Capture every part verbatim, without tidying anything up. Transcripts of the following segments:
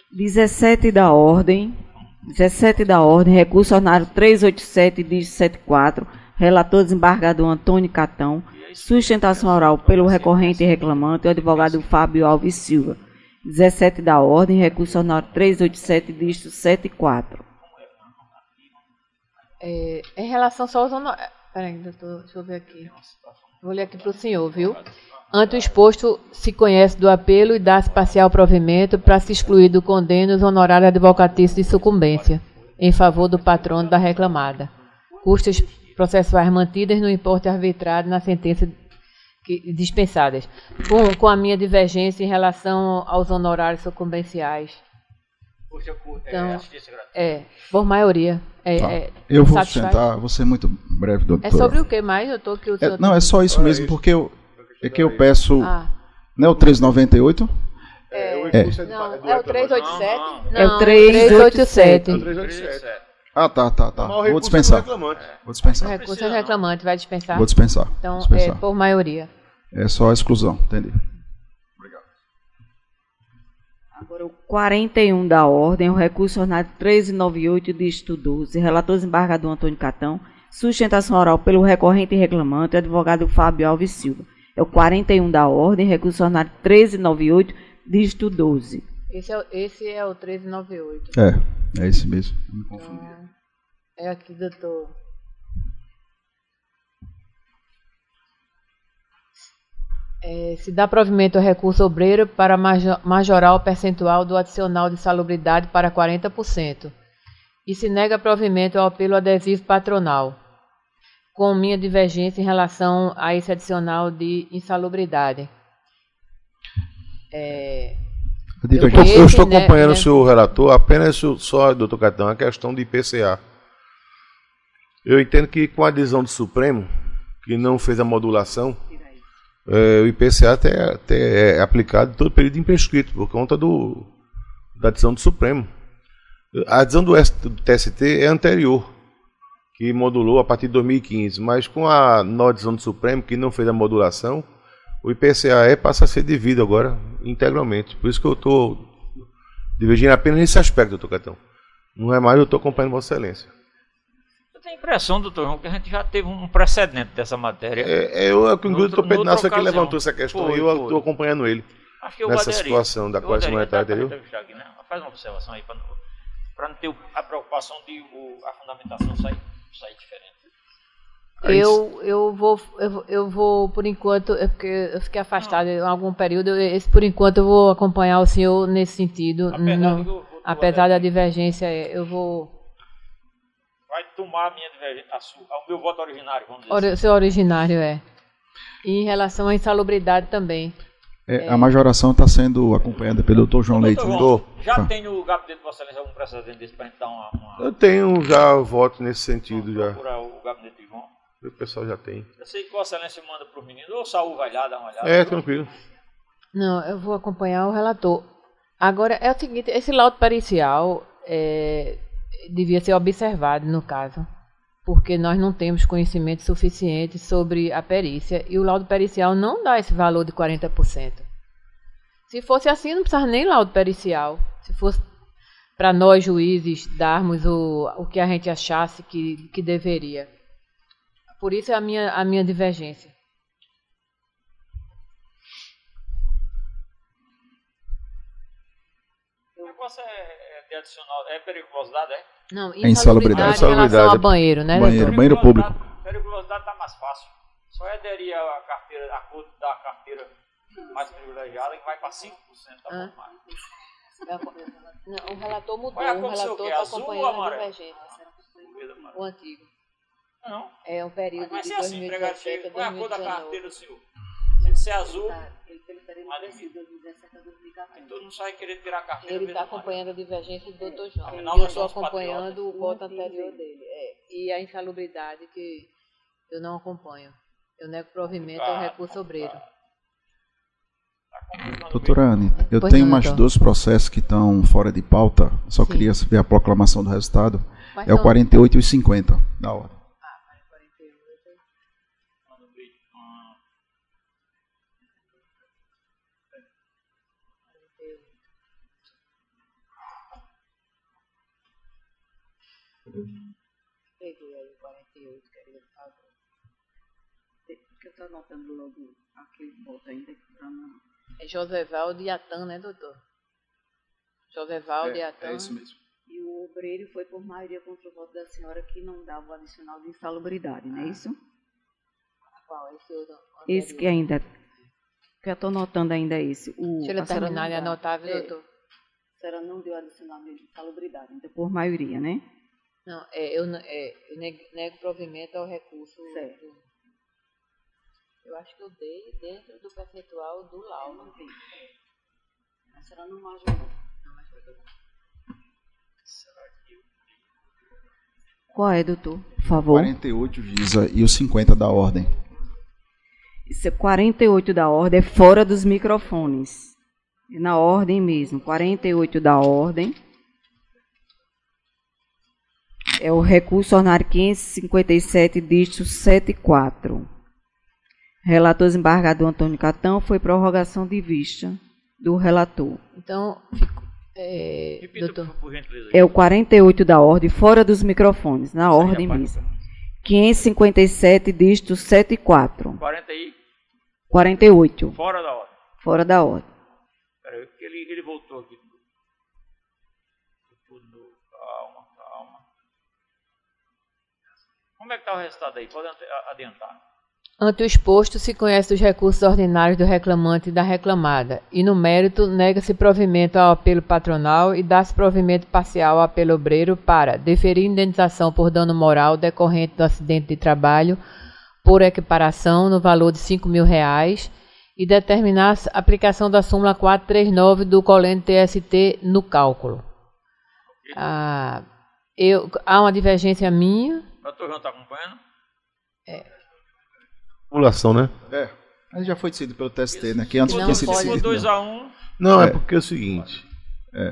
dezessete da ordem, dezessete da ordem, recurso ordinário trezentos e oitenta e sete, dígito setenta e quatro, relator desembargador Antônio Catão, sustentação oral pelo recorrente e reclamante, o advogado Fábio Alves Silva. dezessete da ordem, recurso ordinário trezentos e oitenta e sete, dígito setenta e quatro. É, em relação só aos honorários... Peraí, doutor, deixa eu ver aqui. Vou ler aqui para o senhor, viu? Ante o exposto, se conhece do apelo e dá-se parcial provimento para se excluir do condeno os honorários advocatícios de sucumbência, em favor do patrono da reclamada. Custas processuais mantidas no importe arbitrado na sentença que, dispensadas, com, com a minha divergência em relação aos honorários sucumbenciais. Então, é, por maioria. É, tá. é, eu vou satisfaz? sustentar, vou ser muito breve, doutor. É sobre o que mais? Eu tô que o é, Não, é só isso mesmo, porque eu, é que eu peço... Ah. Não é o trezentos e noventa e oito? É, é. Não, é o trezentos e oitenta e sete? É o trezentos e oitenta e sete. Ah, tá, tá, tá. Vou dispensar. Vou dispensar. O recurso é reclamante, vai dispensar? Vou dispensar. Então, dispensar. é por maioria. É só a exclusão, entendi. Obrigado. Agora, o quarenta e um da ordem, o recurso ordinário trezentos e noventa e oito, dígito doze, relator desembargador Antônio Catão, sustentação oral pelo recorrente e reclamante, advogado Fábio Alves Silva. É o quarenta e um da ordem, recurso ordinário trezentos e noventa e oito, dígito doze. Esse é, esse é o trezentos e noventa e oito. É, é esse mesmo. Eu me confundi. Então, é aqui, doutor. É, se dá provimento ao recurso obreiro para majorar o percentual do adicional de salubridade para quarenta por cento. E se nega provimento ao apelo adesivo patronal, com minha divergência em relação a esse adicional de insalubridade. É, eu, tô, eu estou acompanhando né, o senhor relator, apenas só, doutor Catão, a questão de I P C A. Eu entendo que com a adesão do Supremo, que não fez a modulação, é, o I P C A até, até é aplicado todo o período imprescrito, por conta do, da adesão do Supremo. A adesão do, do T S T é anterior, que modulou a partir de dois mil e quinze, mas com a nova decisão do Supremo, que não fez a modulação, o I P C A E passa a ser devido agora, integralmente. Por isso que eu estou divergindo apenas nesse aspecto, doutor Catão. Não é mais, eu estou acompanhando Vossa Excelência. Eu tenho a impressão, doutor João, que a gente já teve um precedente dessa matéria. É, é eu, é que o doutor Pedro Nasso aqui levantou essa questão foi, e eu estou acompanhando ele Acho que eu nessa aderi. situação da Corte Monetária anterior. Né? Faz uma observação aí, para não ter a preocupação de o, a fundamentação sair, sair diferente. É eu, eu, vou, eu, eu vou, por enquanto, é porque eu fiquei afastado em algum período, esse, por enquanto eu vou acompanhar o senhor nesse sentido. Apesar, no, eu, eu, apesar da divergência, eu vou... Vai tomar a minha divergência, a sua, o meu voto originário, vamos dizer Ori, assim. Seu originário, é. E em relação à insalubridade também. É, é. A majoração está sendo acompanhada pelo doutor João Leite. Doutor João, já ah. tem no gabinete de Vossa Excelência algum precedente desse para a gente dar uma, uma... Eu tenho já voto nesse sentido. Vamos já. procurar o gabinete de João. O pessoal já tem. Eu sei que Vossa Excelência manda para os meninos, ou o Saúl vai lá dar uma olhada. É, tranquilo. Não, eu vou acompanhar o relator. Agora, é o seguinte, esse laudo pericial é, devia ser observado, no caso, porque nós não temos conhecimento suficiente sobre a perícia, e o laudo pericial não dá esse valor de quarenta por cento. Se fosse assim, não precisava nem laudo pericial. Se fosse para nós, juízes, darmos o, o que a gente achasse que, que deveria. Por isso é a minha, a minha divergência. O negócio é, é de adicional, é periculosidade, é? Não, é insalubridade. Em relação ao banheiro, né? Banheiro, banheiro público. Periculosidade está mais fácil. Só é aderir a carteira, a cor da carteira mais privilegiada, que vai para cinco por cento da ah. Não, o relator mudou, Olha, o relator está acompanhando a divergência. O antigo. Não. É um período mas de assim, dois mil e dezessete a qual é a dois mil cor e da dezenove. carteira do senhor? Se ser azul, ele fez período de dois mil e dezessete a dois mil e quatorze. todo mundo sai querer tirar a carteira. Ele está acompanhando a divergência do doutor João. Afinal, E eu nós estou somos acompanhando patriotas. o voto anterior dele. É. E a insalubridade que eu não acompanho. Eu nego provimento ao recurso obreiro. Doutora Anne, eu Pois tenho não, mais doutor. dois processos que estão fora de pauta. Só Sim. queria saber a proclamação do resultado. Quais É o são? quarenta e oito e o cinquenta da hora. Peguei aí o quarenta e oito, que ele falou. Porque eu estou anotando logo aquele voto ainda para não. É Josevaldo e Atan, né, doutor? Josevaldo e É, Atan. é isso mesmo. E o obreiro foi por maioria contra o voto da senhora que não dava o adicional de insalubridade, não é isso? Qual? Esse outro? Esse que ainda. Que eu estou anotando ainda é esse. O, Deixa ele a senhora terminar não e dá. anotar, viu, É. doutor? A senhora não deu adicional de insalubridade, então por maioria, né? Não, é, eu, n- é, eu nego, nego provimento ao recurso. Certo. do- eu acho que eu dei dentro do percentual do laudo. A senhora não majorou. Não, mas foi tudo. Qual é, doutor? Por favor. quarenta e oito, Giza, e os cinquenta da ordem. Isso é quarenta e oito da ordem, é fora dos microfones. É na ordem mesmo. quarenta e oito da ordem. É o recurso ordinário quinhentos e cinquenta e sete, dígito setenta e quatro. Relator desembargador Antônio Catão, foi prorrogação de vista do relator. Então, fico, é, Repita, doutor. por, por gentileza. É o quarenta e oito da ordem, fora dos microfones, na ordem mesmo. quinhentos e cinquenta e sete, dígito setenta e quatro. quarenta aí, quarenta e oito, fora da hora. fora da ordem. Peraí, porque ele, ele voltou aqui. Tudo, calma, calma. Como é que está o resultado aí? Pode ante- adiantar. Ante o exposto, se conhece os recursos ordinários do reclamante e da reclamada, e no mérito, nega-se provimento ao apelo patronal e dá-se provimento parcial ao apelo obreiro para deferir indenização por dano moral decorrente do acidente de trabalho por equiparação no valor de cinco mil reais e determinar a aplicação da súmula quatrocentos e trinta e nove do Colende T S T no cálculo. Ah, eu, há uma divergência minha. O doutor João está acompanhando? Simulação, né? É. Mas já foi decidido pelo T S T, né? Que antes Não tinha sido pode. decidido. dois não. a um. Não, é, É. porque é o seguinte. É.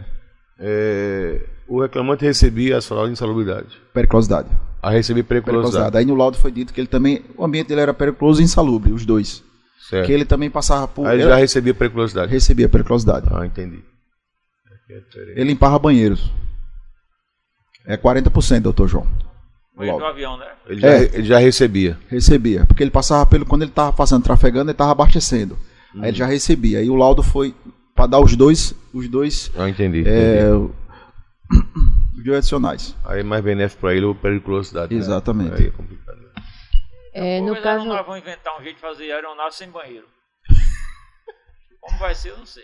É, o reclamante recebia a salário de insalubridade. Periculosidade. A receber periculosidade. Periculosidade. Aí no laudo foi dito que ele também, o ambiente dele era periculoso e insalubre, os dois. Certo. Que ele também passava por. Aí ele ele já recebia periculosidade. recebia periculosidade. Ah, entendi. Ele limpava banheiros. É quarenta por cento, doutor João. Foi do avião, né? Ele já, É. ele já recebia. Recebia. Porque ele passava pelo. Quando ele estava passando, trafegando, ele estava abastecendo. Hum. Aí ele já recebia. Aí o laudo foi para dar os dois. Os dois. Ah, entendi. É, entendi. os dois adicionais. Aí mais benéfico para ele o periculosidade. né? Exatamente. Aí é complicado. É, no Talvez caso, nós vamos inventar um jeito de fazer aeronave sem banheiro. Como vai ser, eu não sei.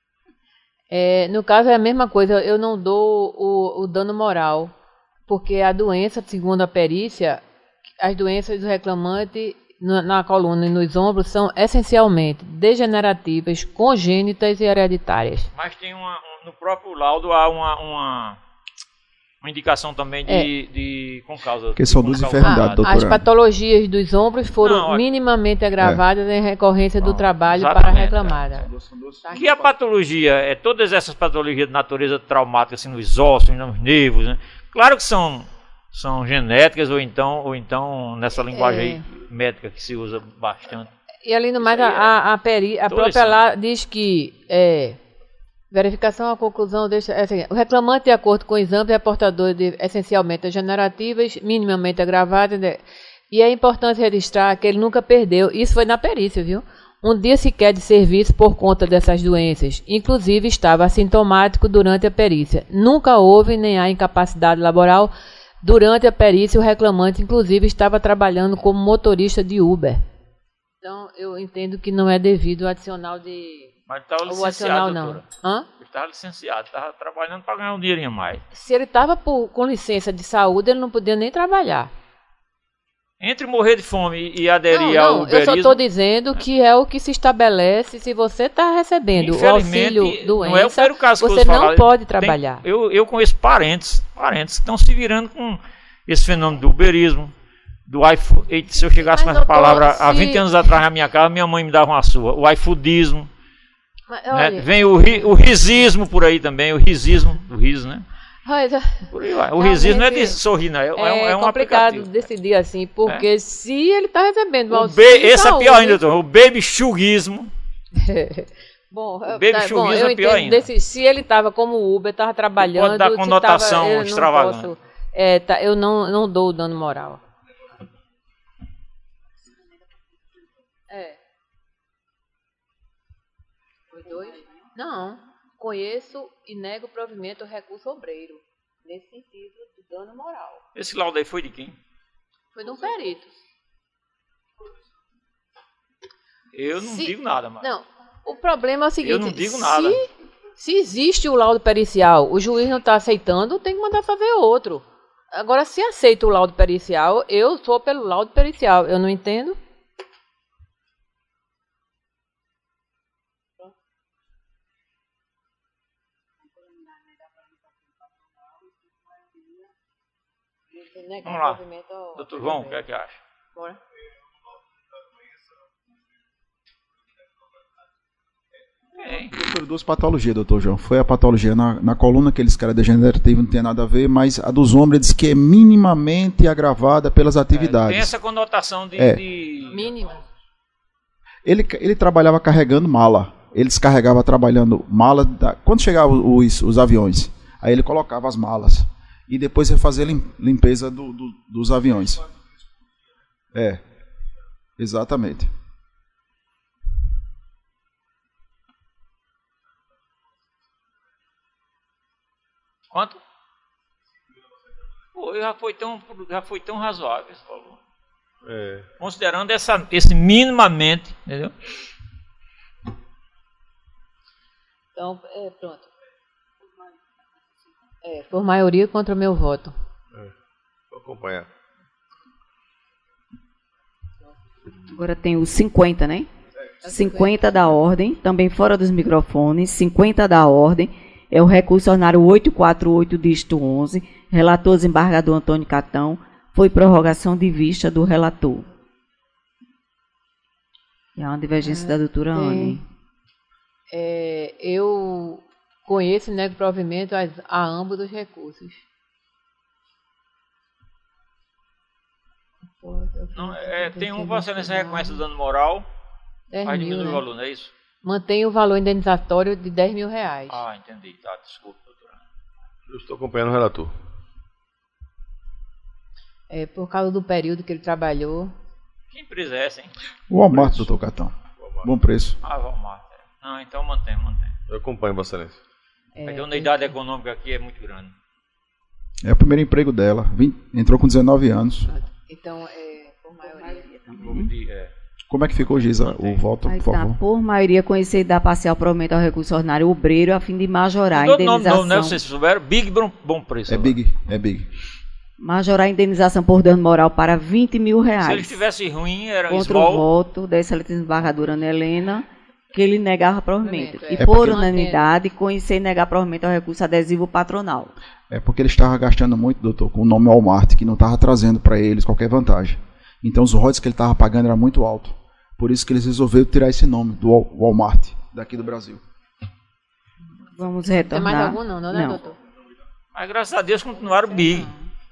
é, no caso é a mesma coisa, eu não dou o, o dano moral, porque a doença, segundo a perícia, as doenças do reclamante na, na coluna e nos ombros são essencialmente degenerativas, congênitas e hereditárias. Mas tem uma, um- no próprio laudo há uma, uma, uma indicação também de, É. de com causa. Que são com duas causa enfermidades, nada. doutor. As patologias dos ombros foram Não, é- minimamente agravadas em recorrência do Não, trabalho exatamente, para a reclamada. Que a patologia é todas essas patologias de natureza traumática, assim, nos ossos, nos nervos, né? Claro que são, são genéticas ou então, ou então nessa linguagem aí médica que se usa bastante. E além do mais, aí a, é- a, a, peri, a Todas própria são. lá diz que é, verificação, a conclusão deixa, é assim, o reclamante, de acordo com o exame, é portador de essencialmente degenerativas, minimamente agravadas, né? E é importante registrar que ele nunca perdeu, isso foi na perícia, viu? Um dia sequer de serviço por conta dessas doenças. Inclusive estava assintomático durante a perícia. Nunca houve nem há incapacidade laboral. Durante a perícia, o reclamante, inclusive, estava trabalhando como motorista de Uber. Então, eu entendo que não é devido ao adicional de... Mas estava O adicional licenciado, não. doutora. Hã? Ele estava licenciado, estava trabalhando para ganhar um dinheirinho a mais. Se ele estava com licença de saúde, ele não podia nem trabalhar. Entre morrer de fome e aderir Não, ao não, eu só uberismo, estou dizendo que é o que se estabelece se você está recebendo o infelizmente, auxílio doença, não é o primeiro caso que você eu não falar. pode Tem- trabalhar. eu, eu conheço parentes, parentes que estão se virando com esse fenômeno do uberismo, do iFood. Eita, se eu chegasse Mas, com essa doutor, palavra há se- vinte anos atrás na minha casa, minha mãe me dava uma sua. O iFoodismo, Mas, né? olha, Vem o, ri, o risismo por aí também, o risismo, o riso, né? mas, Por aí vai. O Realmente, risismo não é de sorrir, não. É, é um, é, é um complicado aplicativo. decidir assim, porque se ele está recebendo um O auxílio ba- de esse é saúde, pior ainda, doutor. O baby chuguismo. Bom, baby tá, bom, chuvismo eu é pior entendo ainda. desse, se ele estava como Uber, estava trabalhando, Pode dar se conotação tava, eu não extravagante. posso, É, tá, eu não, não dou o dano moral. É. Os dois? Não. Conheço e nego o provimento do recurso obreiro. Nesse sentido, do dano moral. Esse laudo aí foi de quem? Foi de um perito. Eu não Se, digo nada, mas... Não, o problema é o seguinte... Eu não digo nada. Se, se existe o laudo pericial, o juiz não está aceitando, tem que mandar fazer outro. Agora, se aceita o laudo pericial, eu sou pelo laudo pericial. Eu não entendo. Vamos lá. Doutor João, o que é que acha? Bora. É. Foram duas patologias, doutor João. Foi a patologia na, na coluna, aqueles caras degenerativos não tem nada a ver, mas a dos ombros diz que é minimamente agravada pelas atividades. É, tem essa conotação de... É. de... Mínima. Ele, ele trabalhava carregando mala. Ele descarregava trabalhando mala. Da, quando chegavam os, os aviões, aí ele colocava as malas. E depois ele fazia lim, limpeza do, do, dos aviões. É, exatamente. Quanto? Pô, já foi tão, já foi tão razoável esse valor. É. Considerando essa, esse minimamente, entendeu? Então, é, pronto. É, por maioria contra o meu voto. É. Vou acompanhar. Agora tem os cinquenta, né? cinquenta da ordem, também fora dos microfones, cinquenta da ordem, é o recurso ordinário oitocentos e quarenta e oito, dígito onze, relator desembargador Antônio Catão, foi prorrogação de vista do relator. E há uma divergência Ah, da doutora tem. Anne. É, eu conheço e nego provimento a, a ambos os recursos. Não, é, tem um, Vossa Excelência reconhece o dano moral, dez mas mil, diminui né? o valor, não é isso? Mantém o valor indenizatório de dez mil reais. Ah, entendi. Tá, desculpa, doutora. Eu estou acompanhando o relator. É, por causa do período que ele trabalhou. Que empresa é essa, hein? O Walmart, doutor Catão. Bom preço. Ah, Walmart. Não, então mantém, mantém. Eu acompanho, Vossa Excelência. É, A idoneidade econômica aqui é muito grande. É o primeiro emprego dela. Vim, entrou com dezenove anos. Então, é, por maioria. De, é, Como é que ficou, Giza, o voto, Aí por tá, favor? por maioria conhecer e dar parcial provimento ao recurso ordinário obreiro a fim de majorar a todo nome indenização. novo, né? Vocês souberam? Big Bom, bom Preço. É agora. big, é big. Majorar a indenização por dano moral para vinte mil reais. Se ele estivesse ruim, era Contra small. o voto da excelente desembargadora Ana Helena, que ele negava provimento. Provimento, E é. por É porque- unanimidade, conhecer e negar provimento ao recurso adesivo patronal. É porque ele estava gastando muito, doutor, com o nome Walmart, que não estava trazendo para eles qualquer vantagem. Então os royalties que ele estava pagando era muito alto. Por isso que eles resolveram tirar esse nome do Wal- Walmart, daqui do Brasil. Vamos Tem retornar. mais algum não, não, né, Não. doutor? Mas graças a Deus continuaram big.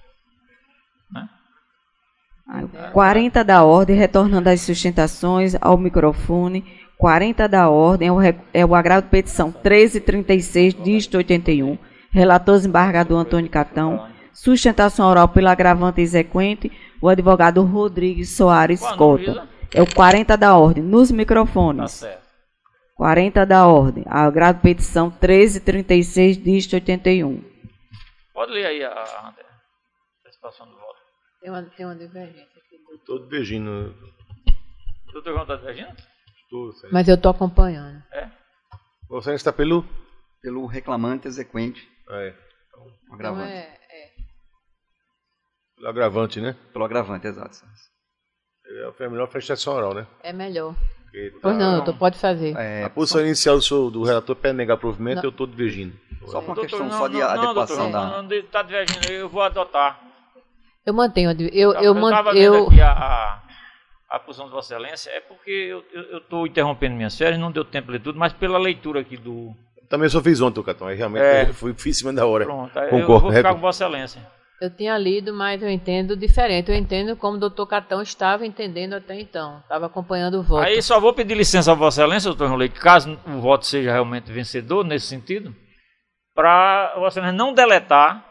Aí, quarenta da ordem, retornando às sustentações, ao microfone. quarenta da ordem, é o, re- é o agravo de petição treze trinta e seis, dígito oitenta e um. Relator desembargador Antônio Catão. Sustentação oral pelo agravante exequente, o advogado Rodrigues Soares Qual o nome, Cota. Isa? É o quarenta da ordem, nos Tá microfones. certo. quarenta da ordem, agravo de petição treze trinta e seis, dígito oitenta e um. Pode ler aí a, a André. Participação do voto. Tem uma, tem uma divergência aqui. Estou divergindo. Doutor João está divergindo? Estou, sim. Mas eu estou acompanhando. É? Você está pelo? Pelo reclamante exequente, É. o Então agravante. é, é. Pelo agravante, né? Pelo agravante, exato. É, foi a melhor prestação oral, né? É melhor. Porque tá- Pois não, doutor, pode fazer. É, A posição inicial do, seu, do relator para negar provimento, Não. eu estou divergindo. só por uma Doutor, questão não, só de não, não, adequação doutor, da... não, não, está divergindo, eu vou adotar. Eu mantenho. a di- Eu, eu, eu man- estava vendo eu, aqui a, a, a posição de Vossa Excelência, é porque eu estou interrompendo minhas férias, não deu tempo de ler tudo, mas pela leitura aqui do... Também só fiz ontem, Catão. Aí realmente É. foi em cima da hora. Pronto, aí eu Concordo, vou ficar né? com Vossa Excelência. eu tinha lido, mas eu entendo diferente. Eu entendo como o doutor Catão estava entendendo até então. Estava acompanhando o voto. Aí só vou pedir licença a Vossa Excelência, doutor João Leite, caso o voto seja realmente vencedor nesse sentido, para Vossa Excelência não deletar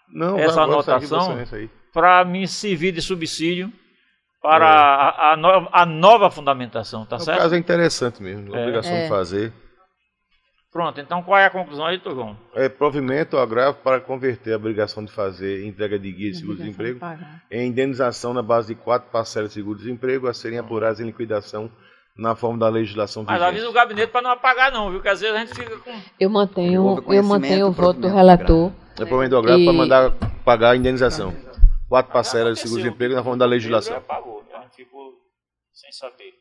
Não, essa agora isso aqui, anotação você- isso aí. para me servir de subsídio para É. a, a, no- a nova fundamentação, tá O certo? caso é interessante mesmo, É. obrigação É. de fazer. Pronto, então qual é a conclusão aí, doutor João? É provimento ou agravo para converter a obrigação de fazer entrega de guia de seguro-desemprego em indenização na base de quatro parcelas de seguro-desemprego a serem apuradas em liquidação na forma da legislação Mas vigente. avisa o gabinete para não apagar não, viu? Que às vezes a gente fica com... Eu mantenho, Houve eu conhecimento, mantenho o voto do provimento relator. É provimento ou agravo E- para mandar pagar a indenização. Quatro parcelas de Aconteceu, seguro-desemprego na o forma da Pedro legislação. apagou, a gente ficou sem saber.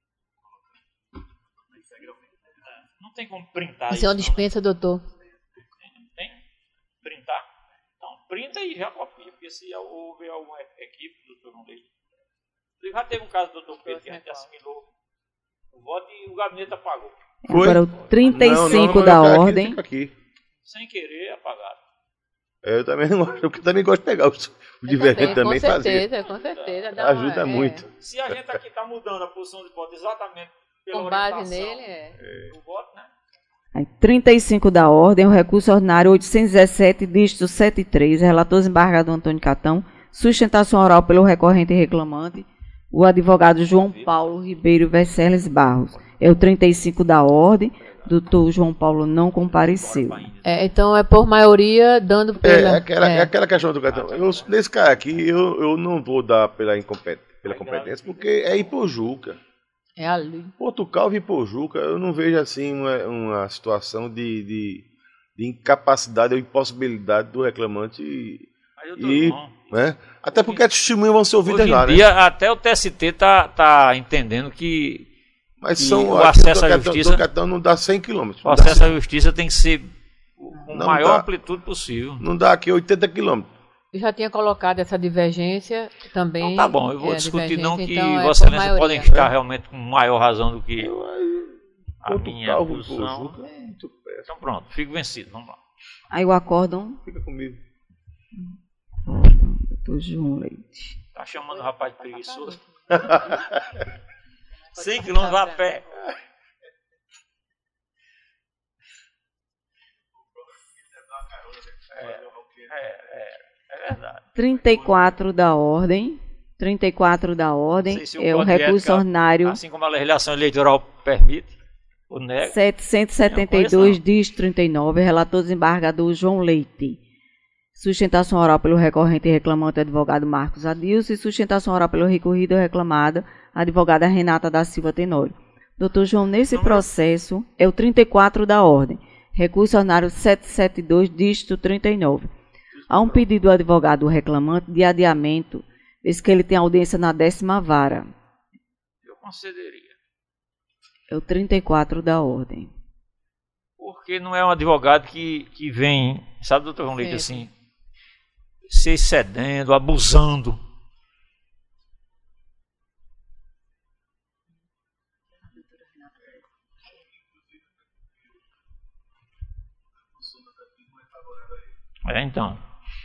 Não tem como printar Isso é uma não, né? dispensa, doutor. Tem? Printar? Então, printa e já copia, porque se houver alguma equipe do doutor João Leite. Já teve um caso do doutor Pedro que a gente assimilou o voto e o gabinete apagou. Foi? Agora o trinta e Não, não, cinco não, da eu quero aqui, ordem. fica aqui. Sem querer, apagado. É, eu também não gosto, eu também gosto de pegar os- o divergente também, com fazer. certeza, com certeza. Dá uma- Ajuda é, muito. Se a gente aqui está mudando a posição de voto exatamente pela Com base orientação nele, é. do voto, né? Aí, trinta e cinco da ordem, o recurso ordinário oitocentos e dezessete, dígito setenta e três, relator desembargador Antônio Catão, sustentação oral pelo recorrente e reclamante, o advogado João Paulo Ribeiro Vecerles Barros. É o trinta e cinco da ordem, doutor João Paulo não compareceu. É, então é por maioria dando É, pela. é aquela, é é. aquela questão do cartão. Eu, nesse cara aqui, eu, eu não vou dar pela, incompet, pela competência, porque é Ipojuca. É ali. Porto Calvo e Ipojuca, eu não vejo assim uma, uma situação de, de, de incapacidade ou impossibilidade do reclamante. Mas eu tô E, bom. né? Até porque as testemunhas vão ser ouvidas Hoje lá, em né? dia, até o T S T tá, tá entendendo que Mas e são, o aqui acesso do à cartão- justiça- do cartão não dá cem quilômetros. o Não dá acesso cem. à justiça tem que ser com Não maior dá. amplitude possível. Não dá aqui oitenta quilômetros. Eu já tinha colocado essa divergência também. Então tá bom, eu vou é, a discutir não que divergência, então, é Vossa por Excelência maioria. podem estar realmente com maior razão do que a Porto minha Calvo e posição. Ipojuca é muito perto. Então pronto, fico vencido, vamos lá. Aí o acórdão, Fica comigo. doutor João Leite. Tá chamando o rapaz de preguiçoso. cem quilômetros a pé. É verdade. trinta e quatro da ordem, trinta e quatro da ordem, Sei se é o Código de recurso Ética, ordinário assim como a legislação eleitoral permite, o nega. setecentos e setenta e dois, dígito trinta e nove, relator desembargador João Leite. Sustentação oral pelo recorrente e reclamante, advogado Marcos Adilson, e sustentação oral pelo recorrido e reclamada, advogada Renata da Silva Tenório. Doutor João, nesse processo, é o trinta e quatro da ordem, recurso ordinário setecentos e setenta e dois, dígito trinta e nove. Há um pedido do advogado reclamante de adiamento, visto que ele tem audiência na décima vara. Eu concederia. É o trinta e quatro da ordem. Porque não é um advogado que, que vem, sabe, doutor João Leite, Sim. assim, se excedendo, abusando. É, então.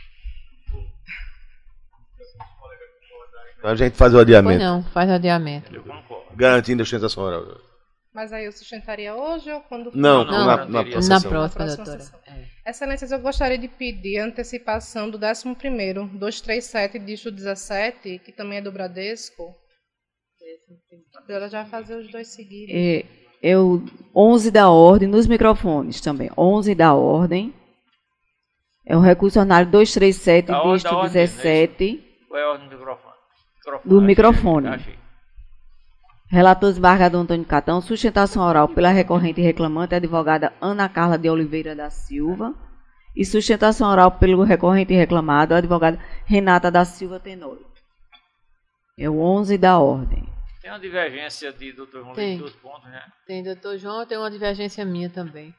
A gente faz o Pois adiamento, não, faz adiamento. Eu concordo. garantindo a sustentação oral. Mas aí eu sustentaria hoje ou quando Não, Não, na, não, na, teria. próxima Na sessão. próxima, próxima doutora. sessão. É. Excelências, eu gostaria de pedir a antecipação do décimo primeiro, duzentos e trinta e sete, dígito dezessete, que também é do Bradesco. Ela já vai fazer os dois seguidos. É, é o onze da ordem, nos microfones também. onze da ordem. É o recurso ordinário duzentos e trinta e sete, Da ordem, dígito da ordem, dezessete, Qual é a ordem do microfone? Microfone, do achei, microfone. achei. Relator desembargador Antônio Catão, sustentação oral pela recorrente e reclamante, advogada Ana Carla de Oliveira da Silva, e sustentação oral pelo recorrente e reclamado, advogada Renata da Silva Tenório. É o onze da ordem. Tem uma divergência de doutor João Leite Tem. em dois pontos, né? Tem, doutor João, tem uma divergência minha também.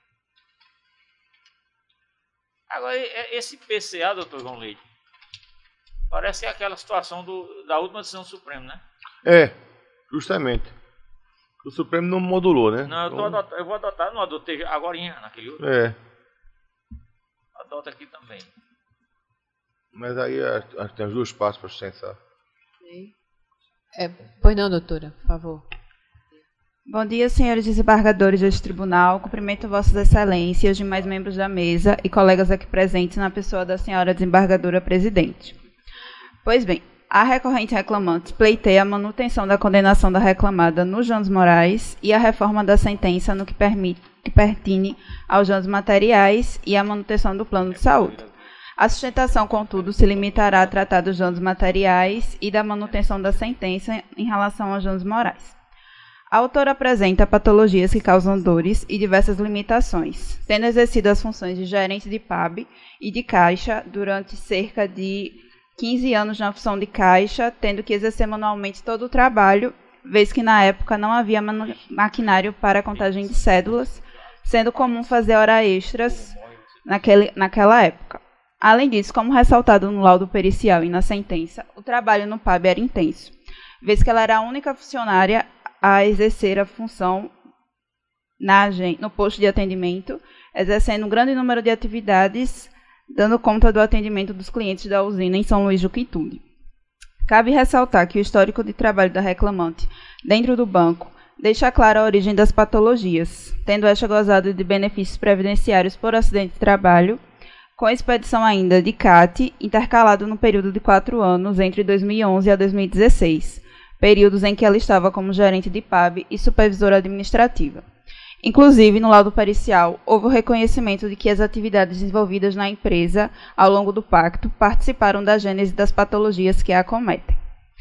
Agora, e- e- esse P C A, doutor João Leite, parece aquela situação do, da última decisão do Supremo, né? É, justamente. O Supremo não modulou, né? Não, eu, tô Então, adota- eu vou adotar, não adotei agora naquele outro. É, Adota aqui também. mas aí acho acho que tem os dois passos para sustentar. É, pois não, doutora, por favor. Bom dia, senhores desembargadores deste tribunal. Cumprimento vossas excelências, demais membros da mesa e colegas aqui presentes na pessoa da senhora desembargadora presidente. Pois bem, a recorrente reclamante pleiteia a manutenção da condenação da reclamada no Jones Moraes e a reforma da sentença no que, permite, que pertine aos danos materiais e a manutenção do plano de saúde. A sustentação, contudo, se limitará a tratar dos danos materiais e da manutenção da sentença em relação aos danos morais. A autora apresenta patologias que causam dores e diversas limitações, tendo exercido as funções de gerente de P A B e de caixa durante cerca de quinze anos na função de caixa, tendo que exercer manualmente todo o trabalho, vez que na época não havia maquinário para a contagem de cédulas, sendo comum fazer horas extras naquele, naquela época. Além disso, como ressaltado no laudo pericial e na sentença, o trabalho no P A B era intenso, vez que ela era a única funcionária a exercer a função na, no posto de atendimento, exercendo um grande número de atividades, dando conta do atendimento dos clientes da usina em São Luís do Quitude. Cabe ressaltar que o histórico de trabalho da reclamante dentro do banco deixa clara a origem das patologias, tendo esta gozado de benefícios previdenciários por acidente de trabalho, com expedição ainda de C A T, intercalado no período de quatro anos, entre dois mil e onze a dois mil e dezesseis, períodos em que ela estava como gerente de P A B e supervisora administrativa. Inclusive, no laudo pericial, houve o reconhecimento de que as atividades desenvolvidas na empresa ao longo do pacto participaram da gênese das patologias que a acometem.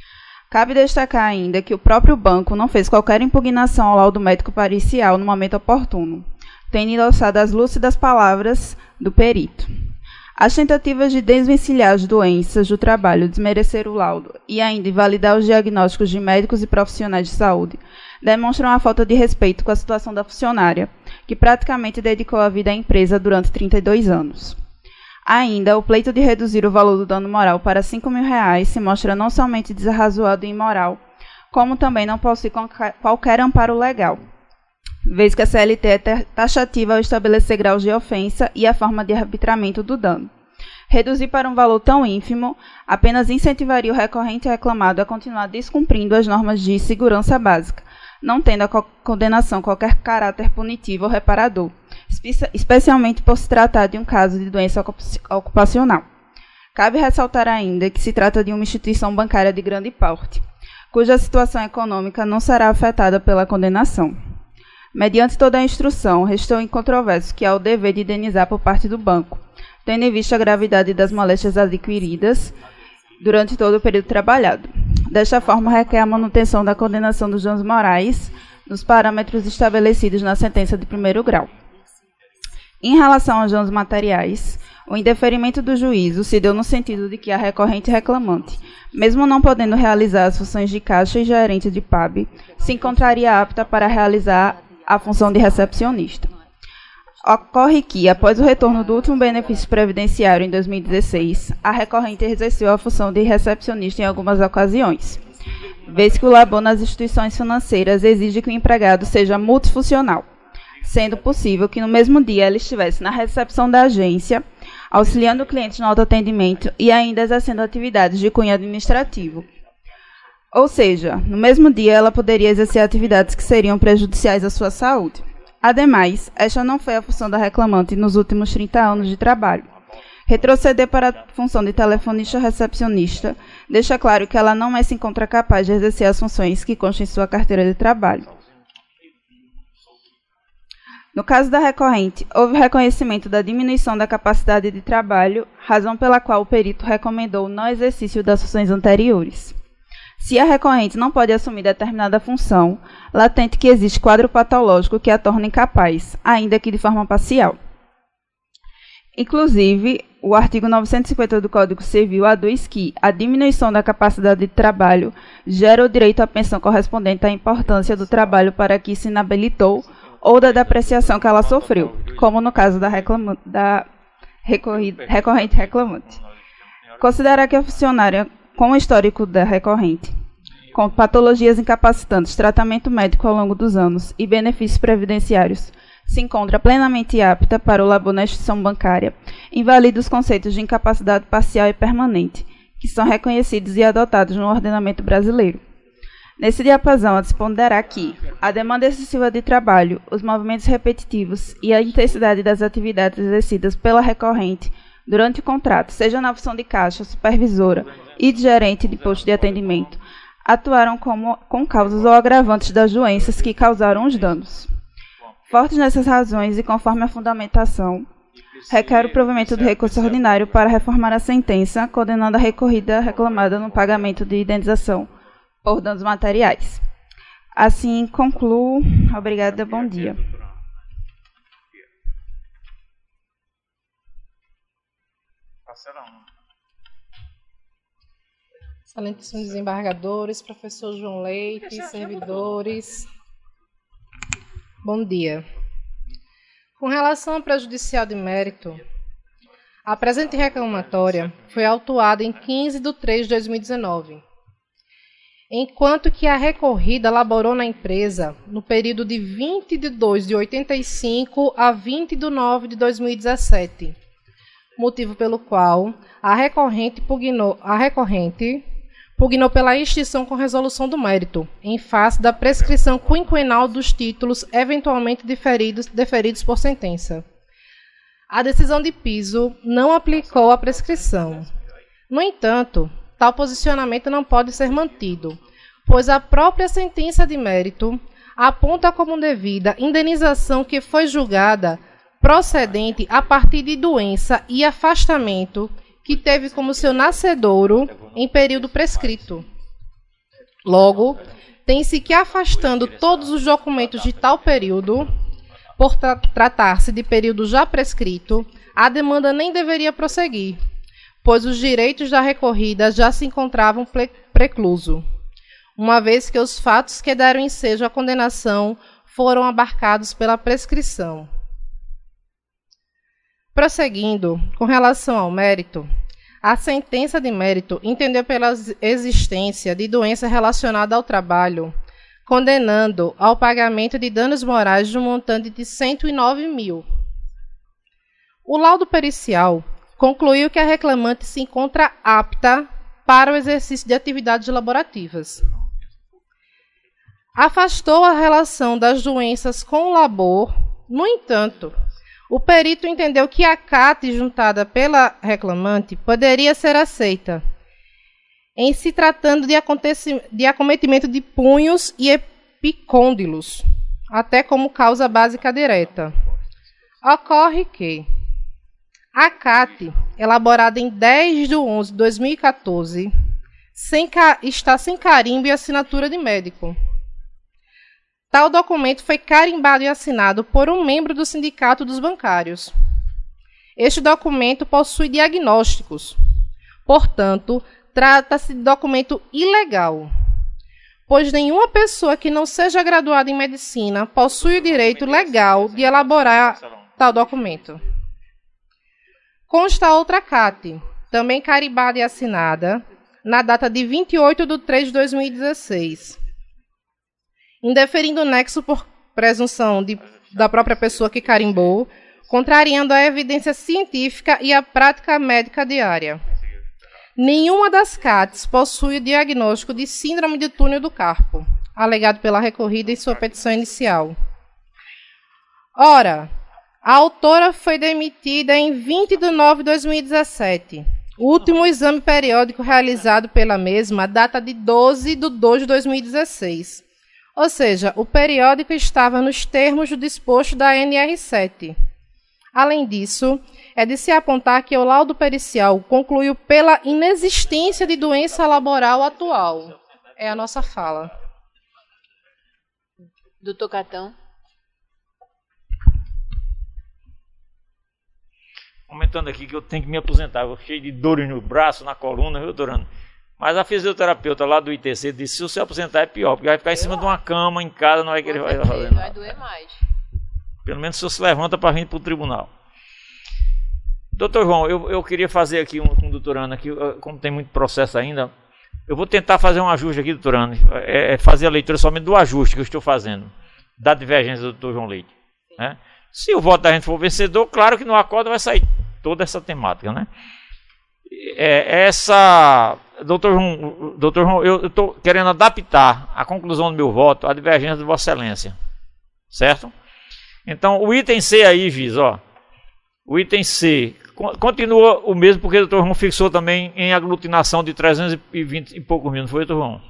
Cabe destacar ainda que o próprio banco não fez qualquer impugnação ao laudo médico pericial no momento oportuno, tendo endossado as lúcidas palavras do perito. As tentativas de desvencilhar as doenças do trabalho, desmerecer o laudo e ainda invalidar os diagnósticos de médicos e profissionais de saúde demonstram a falta de respeito com a situação da funcionária, que praticamente dedicou a vida à empresa durante trinta e dois anos. Ainda, o pleito de reduzir o valor do dano moral para cinco mil reais se mostra não somente desarrazoado e imoral, como também não possui qualquer amparo legal, vez que a C L T é taxativa ao estabelecer graus de ofensa e a forma de arbitramento do dano. Reduzir para um valor tão ínfimo apenas incentivaria o recorrente reclamado a continuar descumprindo as normas de segurança básica, não tendo a co condenação qualquer caráter punitivo ou reparador, espe especialmente por se tratar de um caso de doença ocupacional. Cabe ressaltar ainda que se trata de uma instituição bancária de grande porte, cuja situação econômica não será afetada pela condenação. Mediante toda a instrução, restou incontroverso que há o dever de indenizar por parte do banco, tendo em vista a gravidade das moléstias adquiridas durante todo o período trabalhado. Desta forma, requer a manutenção da condenação dos danos morais nos parâmetros estabelecidos na sentença de primeiro grau. Em relação aos danos materiais, o indeferimento do juízo se deu no sentido de que a recorrente reclamante, mesmo não podendo realizar as funções de caixa e gerente de P A B, se encontraria apta para realizar a função de recepcionista. Ocorre que, após o retorno do último benefício previdenciário em dois mil e dezesseis, a recorrente exerceu a função de recepcionista em algumas ocasiões, vez que o labor nas instituições financeiras exige que o empregado seja multifuncional, sendo possível que no mesmo dia ela estivesse na recepção da agência, auxiliando clientes no autoatendimento e ainda exercendo atividades de cunho administrativo. Ou seja, no mesmo dia ela poderia exercer atividades que seriam prejudiciais à sua saúde. Ademais, esta não foi a função da reclamante nos últimos trinta anos de trabalho. Retroceder para a função de telefonista recepcionista deixa claro que ela não mais se encontra capaz de exercer as funções que constam em sua carteira de trabalho. No caso da recorrente, houve reconhecimento da diminuição da capacidade de trabalho, razão pela qual o perito recomendou o não exercício das funções anteriores. Se a recorrente não pode assumir determinada função, latente que existe quadro patológico que a torna incapaz, ainda que de forma parcial. Inclusive, o artigo novecentos e cinquenta do Código Civil aduz que a diminuição da capacidade de trabalho gera o direito à pensão correspondente à importância do trabalho para que se inabilitou ou da depreciação que ela sofreu, como no caso da, reclama da recorrente reclamante. Considerar que a funcionária com o histórico da recorrente, com patologias incapacitantes, tratamento médico ao longo dos anos e benefícios previdenciários, se encontra plenamente apta para o labor na instituição bancária, invalida os conceitos de incapacidade parcial e permanente, que são reconhecidos e adotados no ordenamento brasileiro. Nesse diapasão, a se ponderar que a demanda excessiva de trabalho, os movimentos repetitivos e a intensidade das atividades exercidas pela recorrente durante o contrato, seja na função de caixa, supervisora e de gerente de posto de atendimento, atuaram como, com causas ou agravantes das doenças que causaram os danos. Fortes nessas razões e conforme a fundamentação, requer o provimento do recurso ordinário para reformar a sentença, condenando a recorrida reclamada no pagamento de indenização por danos materiais. Assim, concluo. Obrigada, bom dia. Excelentíssimos desembargadores, professor João Leite, servidores. Bom dia. Com relação ao prejudicial de mérito, a presente reclamatória foi autuada em quinze de três de dois mil e dezenove, enquanto que a recorrida laborou na empresa no período de vinte de dois de oitenta e cinco a vinte de nove de dois mil e dezessete, motivo pelo qual a recorrente pugnou, a recorrente pugnou pela extinção com resolução do mérito, em face da prescrição quinquenal dos títulos eventualmente deferidos, deferidos por sentença. A decisão de piso não aplicou a prescrição. No entanto, tal posicionamento não pode ser mantido, pois a própria sentença de mérito aponta como devida indenização que foi julgada procedente a partir de doença e afastamento que teve como seu nascedouro em período prescrito. Logo, tem-se que, afastando todos os documentos de tal período, por tra tratar-se de período já prescrito, a demanda nem deveria prosseguir, pois os direitos da recorrida já se encontravam precluso, uma vez que os fatos que deram ensejo à condenação foram abarcados pela prescrição. Prosseguindo, com relação ao mérito, a sentença de mérito entendeu pela existência de doença relacionada ao trabalho, condenando ao pagamento de danos morais de um montante de cento e nove mil. O laudo pericial concluiu que a reclamante se encontra apta para o exercício de atividades laborativas. Afastou a relação das doenças com o labor. No entanto, o perito entendeu que a C A T juntada pela reclamante poderia ser aceita, em se tratando de, de acometimento de punhos e epicôndilos, até como causa básica direta. Ocorre que a C A T, elaborada em dez de onze de dois mil e quatorze, sem está sem carimbo e assinatura de médico. Tal documento foi carimbado e assinado por um membro do Sindicato dos Bancários. Este documento possui diagnósticos. Portanto, trata-se de documento ilegal, pois nenhuma pessoa que não seja graduada em medicina possui o direito legal de elaborar tal documento. Consta outra C A T, também carimbada e assinada, na data de vinte e oito de três de dois mil e dezesseis. Indeferindo o nexo por presunção de, da própria pessoa que carimbou, contrariando a evidência científica e a prática médica diária. Nenhuma das C A Ts possui o diagnóstico de síndrome de túnel do carpo, alegado pela recorrida em sua petição inicial. Ora, a autora foi demitida em vinte de nove de dois mil e dezessete. O último exame periódico realizado pela mesma data de doze de dois de dois mil e dezesseis. Ou seja, o periódico estava nos termos do disposto da N R sete. Além disso, é de se apontar que o laudo pericial concluiu pela inexistência de doença laboral atual. É a nossa fala. Doutor Catão. Comentando aqui que eu tenho que me aposentar, eu cheio de dores no braço, na coluna, viu, doutorando? Mas a fisioterapeuta lá do I T C disse: se você aposentar é pior, porque vai ficar em cima de uma cama em casa, não vai querer fazer nada. Vai doer mais. Pelo menos se você se levanta para vir para o tribunal. Doutor João, eu, eu queria fazer aqui um, com o doutor Ana, aqui, como tem muito processo ainda, eu vou tentar fazer um ajuste aqui, doutor Ana, é, é fazer a leitura somente do ajuste que eu estou fazendo, da divergência do doutor João Leite. Né? Se o voto da gente for vencedor, claro que no acordo vai sair toda essa temática. Né? É, essa... doutor João, doutor João, eu estou querendo adaptar a conclusão do meu voto à divergência de Vossa Excelência. Certo? Então, o item C aí, Giz, ó. O item C continua o mesmo, porque o doutor João fixou também em aglutinação de trezentos e vinte e poucos mil, não foi, doutor João?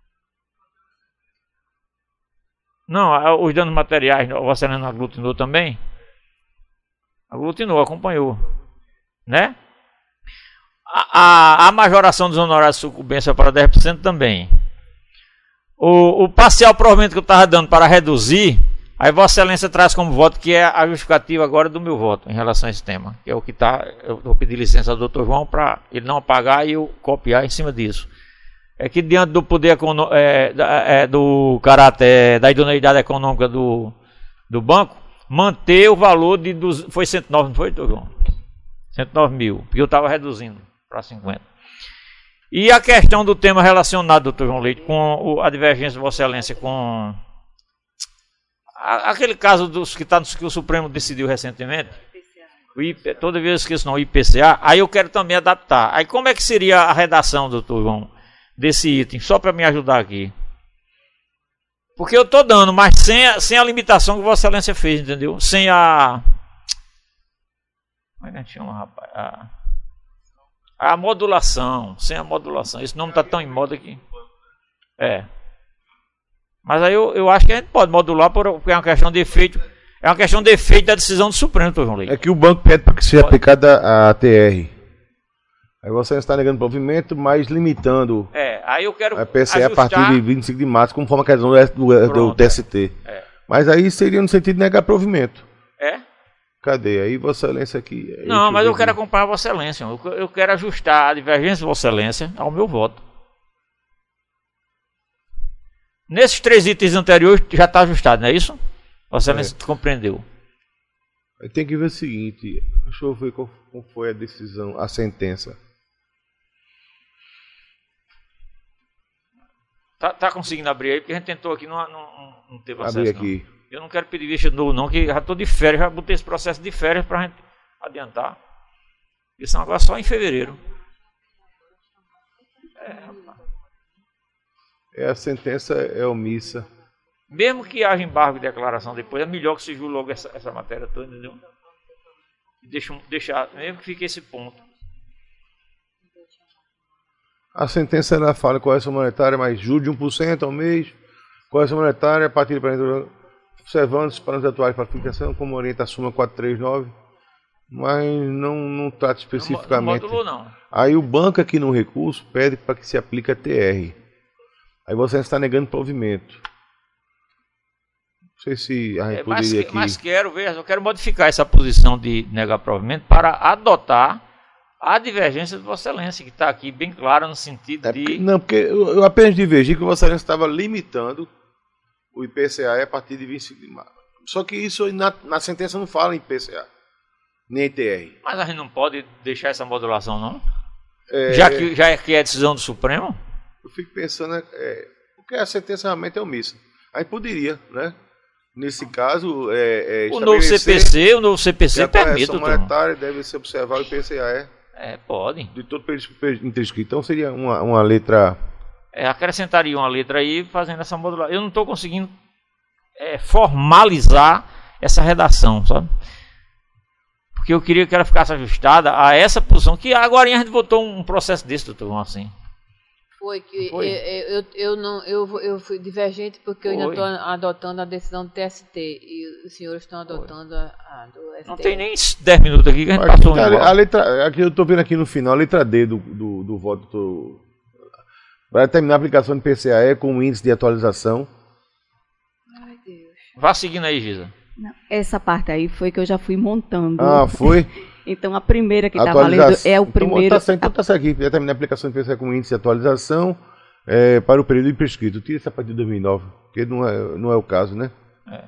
Não, os danos materiais, Vossa Excelência aglutinou também? Aglutinou, acompanhou. Né? A, a, a majoração dos honorários de sucumbência para dez por cento também. O, o parcial provimento que eu estava dando para reduzir, aí Vossa Excelência traz como voto, que é a justificativa agora do meu voto em relação a esse tema. Que é o que está. Eu vou pedir licença ao doutor João para ele não apagar e eu copiar em cima disso. É que diante do poder é, é, do caráter da idoneidade econômica do, do banco, manter o valor de. Dos, foi cento e nove, não foi, doutor João? cento e nove mil, porque eu estava reduzindo para cinquenta. E a questão do tema relacionado, doutor João Leite, com a divergência de Vossa Excelência com a, aquele caso dos que, tá, que o Supremo decidiu recentemente, o I P, toda vez eu esqueço não, o I P C A, aí eu quero também adaptar. Aí como é que seria a redação, doutor João, desse item, só para me ajudar aqui? Porque eu estou dando, mas sem a, sem a limitação que Vossa Excelência fez, entendeu? Sem a... Como é que a gente chama, rapaz? A... A modulação, sem a modulação. Esse nome está tão em moda aqui. É. Mas aí eu, eu acho que a gente pode modular porque é uma questão de efeito. É uma questão de efeito da decisão do Supremo, doutor João Leite. É que o banco pede para que seja pode. aplicada a T R. Aí você está negando provimento, mas limitando é, aí eu quero a P C A a partir de vinte e cinco de março, conforme a questão do, do, do T S T. É. Mas aí seria no sentido de negar provimento. É? Cadê? Aí Vossa Excelência aqui... Não, mas eu quero acompanhar Vossa Excelência. Eu, eu quero ajustar a divergência de Vossa Excelência ao meu voto. Nesses três itens anteriores já está ajustado, não é isso? Vossa Excelência é. compreendeu. Aí tem que ver o seguinte. Deixa eu ver qual, qual foi a decisão, a sentença. Tá, tá conseguindo abrir aí? Porque a gente tentou aqui, não, não, não teve acesso. Abrir aqui. Não. Eu não quero pedir vista de novo não, que já estou de férias, já botei esse processo de férias para a gente adiantar. Isso é agora só em fevereiro. É, rapaz. É, a sentença é omissa. Mesmo que haja embargo de declaração depois, é melhor que se julgue logo essa, essa matéria toda, entendeu? Deixa, deixa, mesmo que fique esse ponto. A sentença ela fala correção monetária mais juros de um por cento ao mês, correção monetária a partir de observando os parâmetros atuais para a fixação, como orienta a súmula quatrocentos e trinta e nove, mas não, não trata especificamente. Não, não modulou, não. Aí o banco aqui no recurso pede para que se aplique a T R. Aí você está negando provimento. Não sei se a gente é, poderia mas, aqui... mas quero ver, eu quero modificar essa posição de negar provimento para adotar a divergência de Vossa Excelência, que está aqui bem clara no sentido é de... Porque, não, porque eu, eu apenas divergi que Vossa Excelência estava limitando o I P C A a partir de vinte e cinco de março. Só que isso na, na sentença não fala em I P C A, nem T R. Mas a gente não pode deixar essa modulação, não? É, já, que, já é que é a decisão do Supremo? Eu fico pensando, é, porque a sentença realmente é omissa. Aí poderia, né? Nesse caso, é, é o novo C P C, o novo C P C permite. A correção monetária deve se observar o I P C A, é? É, pode. De todo período interscrito. Então seria uma, uma letra... É, acrescentaria uma letra aí fazendo essa modulação. Eu não estou conseguindo é, formalizar essa redação, sabe? Porque eu queria que ela ficasse ajustada a essa posição, que agora a gente votou um processo desse, doutor, assim. Foi que Foi? Eu, eu, eu, não, eu, eu fui divergente porque Foi. eu ainda estou adotando a decisão do T S T e os senhores estão adotando a, a do S T. Não tem nem dez minutos aqui que a gente aqui, passou. A, a letra, aqui eu estou vendo aqui no final, a letra D do, do, do voto do, para determinar a aplicação do I P C A E com o índice de atualização. Ai, Deus. Vá seguindo aí, Giza. Não, essa parte aí foi que eu já fui montando. Ah, foi? Então a primeira que está valendo é o então, primeiro. Tá certo, então tá certo aqui. Determinar a aplicação do I P C A E com índice de atualização é, para o período imprescrito. Tira essa parte de dois mil e nove, porque não é, não é o caso, né? É.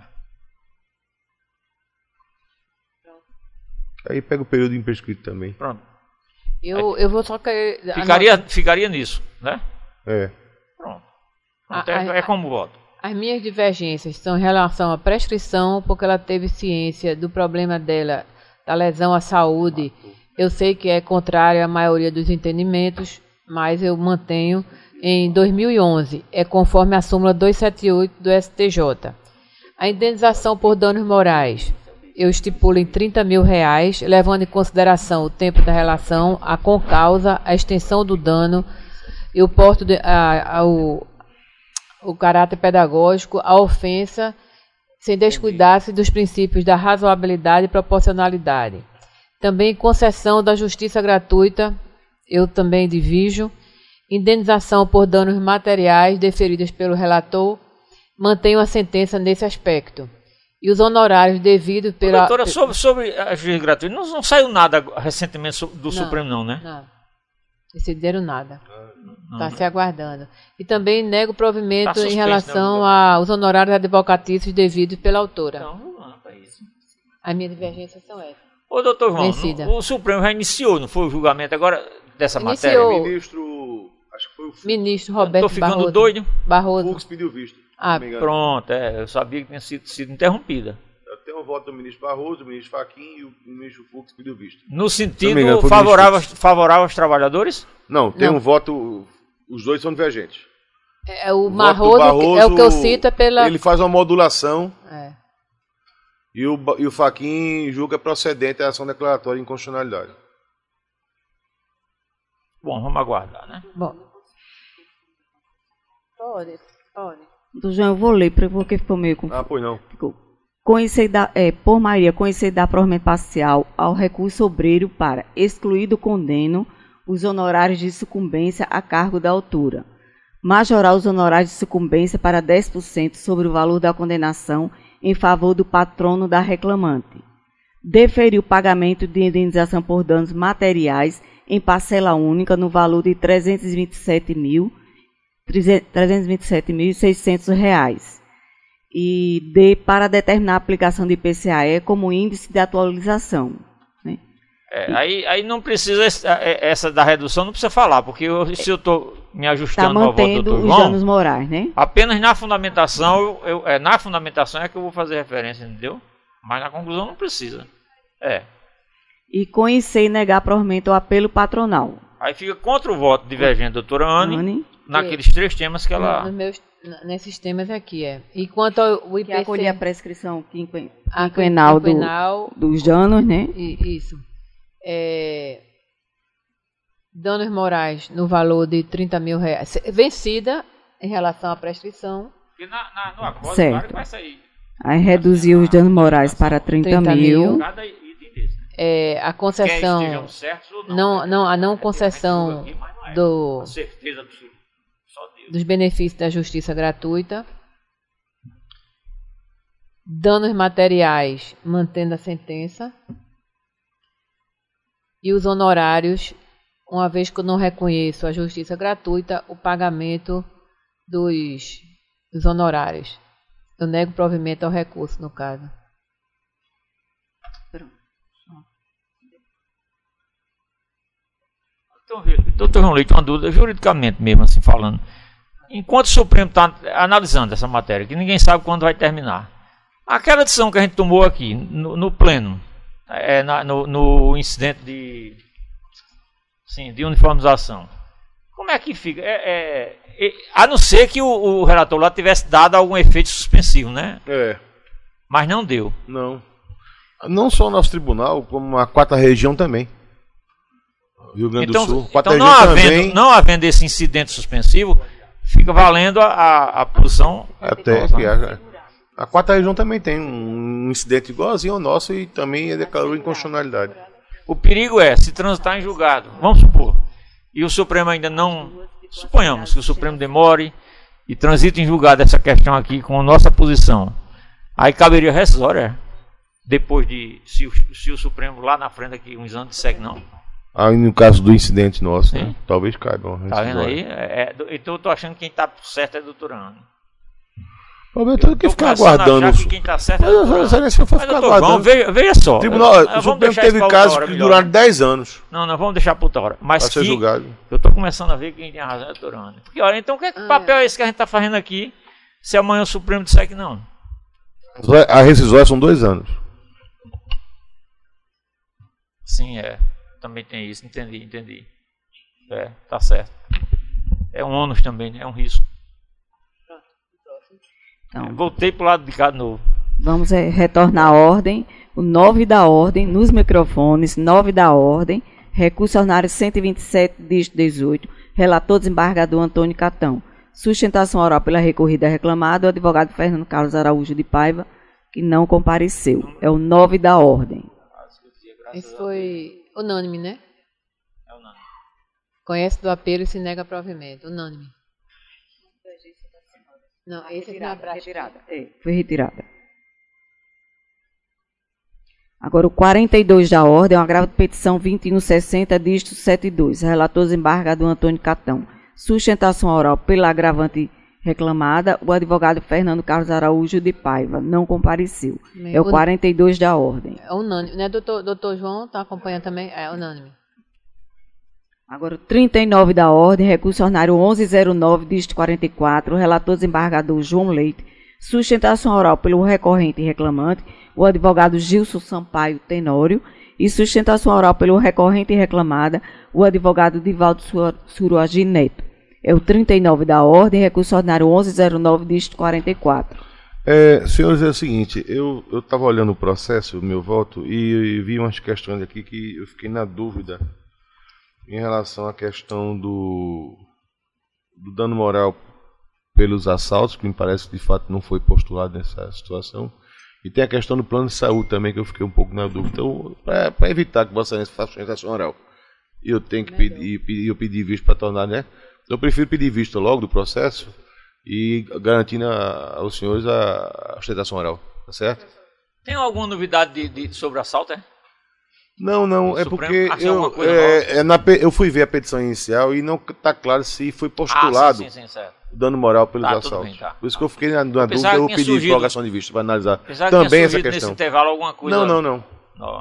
Aí pega o período imprescrito também. Pronto. Eu, eu vou só querer... Ficaria, ficaria nisso, né? É. Pronto. Pronto a, é, é como voto. As minhas divergências são em relação à prescrição, porque ela teve ciência do problema dela, da lesão à saúde. Eu sei que é contrária à maioria dos entendimentos, mas eu mantenho em dois mil e onze, é conforme a súmula duzentos e setenta e oito do S T J. A indenização por danos morais, eu estipulo em trinta mil reais, levando em consideração o tempo da relação, a concausa, a extensão do dano e o porto de, a, a, o, o caráter pedagógico, a ofensa, sem descuidar-se dos princípios da razoabilidade e proporcionalidade. Também concessão da justiça gratuita, eu também divijo. Indenização por danos materiais deferidos pelo relator, mantenho a sentença nesse aspecto. E os honorários devidos pela... Doutora, sobre, sobre a justiça gratuita, não, não saiu nada recentemente do não, Supremo não, né? Não, decidiram nada. Está se aguardando. E também nego provimento tá suspenso, em relação né, aos honorários advocatícios devidos pela autora. Não, não, não, é isso. As minhas divergências são essas. Ô, doutor João, no, o Supremo já iniciou, não foi o julgamento agora dessa iniciou. matéria? Ministro, acho que foi o Ministro Roberto Estou ficando Barroso. doido? Barroso. Fux pediu visto. Ah, pronto, é, eu sabia que tinha sido, sido interrompida. Eu tenho um voto do ministro Barroso, do ministro Fachin e o ministro Fux pediu visto. No sentido engano, favorável, favorável aos trabalhadores? Não, tem Não. um voto, os dois são divergentes. É, o, o Barroso, Barroso é o que eu cito é pela... Ele faz uma modulação é. e, o, e o Fachin julga procedente a ação declaratória de inconstitucionalidade. Bom, vamos aguardar, né? Bom. Pode, pode. Do João, eu vou ler, porque ficou meio confuso. Ah, pois não. Ficou. Conceda, é, por Maria, conceder provimento parcial ao recurso obreiro para excluir do condeno os honorários de sucumbência a cargo da autora. Majorar os honorários de sucumbência para dez por cento sobre o valor da condenação em favor do patrono da reclamante. Deferir o pagamento de indenização por danos materiais em parcela única no valor de trezentos e vinte e sete mil e seiscentos reais e de para determinar a aplicação de I P C A E como índice de atualização. Né? É, aí, aí não precisa, essa da redução não precisa falar, porque eu, se eu estou me ajustando tá mantendo ao voto do os João, danos morais, né? Apenas na fundamentação, eu, eu, é, na fundamentação é que eu vou fazer referência, entendeu? Mas na conclusão não precisa. É. E conhecer e negar provimento ao apelo patronal. Aí fica contra o voto divergente da doutora Anne, Anne. naqueles três temas que ela... No, no meus, nesses temas aqui, é. E quanto ao I P C... Que acolher a prescrição quinquen, quinquenal, quinquenal do, dos danos, né? Isso. É, danos morais no valor de trinta mil reais. Vencida em relação à prescrição. E na, na, no acordo, certo. Claro que vai sair. Aí reduzir os danos morais para trinta mil. Cada item desse, né? É, a concessão... Certos, não, não, não, a não concessão aqui, não é. do... certeza absoluta. Dos benefícios da justiça gratuita, danos materiais, mantendo a sentença, e os honorários, uma vez que eu não reconheço a justiça gratuita, o pagamento dos, dos honorários. Eu nego provimento ao recurso, no caso. Doutor João Leite, uma dúvida, juridicamente mesmo, assim falando. Enquanto o Supremo está analisando essa matéria, que ninguém sabe quando vai terminar, aquela decisão que a gente tomou aqui, no, no pleno, é, na, no, no incidente de, sim, de uniformização, como é que fica? É, é, é, a não ser que o, o relator lá tivesse dado algum efeito suspensivo, né? É. Mas não deu. Não. Não só o nosso tribunal, como a quarta região também. Rio Grande então, do Sul. Quarta então, região não, havendo, também. não havendo esse incidente suspensivo, fica valendo a, a, a posição. Até que a, a quarta região também tem um incidente igualzinho ao nosso e também declarou inconstitucionalidade. O perigo é, se transitar em julgado, vamos supor, e o Supremo ainda não, suponhamos que o Supremo demore e transite em julgado essa questão aqui com a nossa posição, aí caberia rescisória, depois de, se o, se o Supremo lá na frente aqui, uns anos, disser que não. Ah, no caso do incidente nosso, né? Talvez caiba. Tá vendo aí? É, é, então eu tô achando que quem tá certo é a doutora Ana. Eu tenho que ficar aguardando. Que quem tá certo é a doutora Ana. Mas, eu vou ficar aguardando. Veja, veja só. Tribunal, eu, o Supremo teve casos que duraram dez anos. Não, não, vamos deixar para outra hora. Mas pra ser julgado. Eu tô começando a ver que quem tem razão é a doutora Ana. Porque, olha, então que, que papel é esse que a gente tá fazendo aqui se amanhã o Supremo disser que não? A rescisória são dois anos. Sim, é. Também tem isso, entendi, entendi. É, tá certo. É um ônus também, né? É um risco. Então, voltei pro lado de cá de novo. Vamos é, retornar à ordem. O nove da ordem, nos microfones, nove da ordem. Recurso ordinário cento e vinte e sete, dígito dezoito. Relator desembargador Antônio Catão. Sustentação oral pela recorrida reclamada, o advogado Fernando Carlos Araújo de Paiva, que não compareceu. É o nove da ordem. Esse foi unânime, né? É unânime. Conhece do apelo e se nega a provimento. Unânime. Não, esse aqui na prática. Retirada. É, foi retirada. Agora o quarenta e dois da ordem, é um agravo de petição vinte e um sessenta, dígito setenta e dois. Relator desembargador Antônio Catão. Sustentação oral pela agravante reclamada, o advogado Fernando Carlos Araújo de Paiva não compareceu. Bem, é o quarenta e dois da ordem. É unânime, né? Doutor, doutor João está acompanhando também? É unânime. Agora o trinta e nove da ordem, recurso ordinário onze zero nove, dígito quarenta e quatro, relator desembargador João Leite. Sustentação oral pelo recorrente e reclamante, o advogado Gilson Sampaio Tenório. E sustentação oral pelo recorrente e reclamada, o advogado Divaldo Suruagi Neto. É o trinta e nove da ordem, recurso ordinário onze zero nove, dígito quarenta e quatro. É, senhores, é o seguinte, eu estava olhando o processo, o meu voto, e, e vi umas questões aqui que eu fiquei na dúvida em relação à questão do, do dano moral pelos assaltos, que me parece que de fato não foi postulado nessa situação. E tem a questão do plano de saúde também, que eu fiquei um pouco na dúvida. Então, para evitar que Vossa Excelência faça sustentação oral, eu tenho que pedir, eu pedi visto para tornar, né? Eu prefiro pedir vista logo do processo e garantindo a, aos senhores a, a sustentação oral, tá certo? Tem alguma novidade de, de, sobre assalto, é? Não, não, o é Supremo? porque eu, é, é na, eu fui ver a petição inicial e não está claro se foi postulado ah, sim, sim, sim, certo. o dano moral pelos tá, assaltos. Bem, tá. Por isso que eu fiquei na, na dúvida, eu pedi surgido, prorrogação de vista para analisar também essa questão. Nesse intervalo alguma coisa? Não, não, não. não.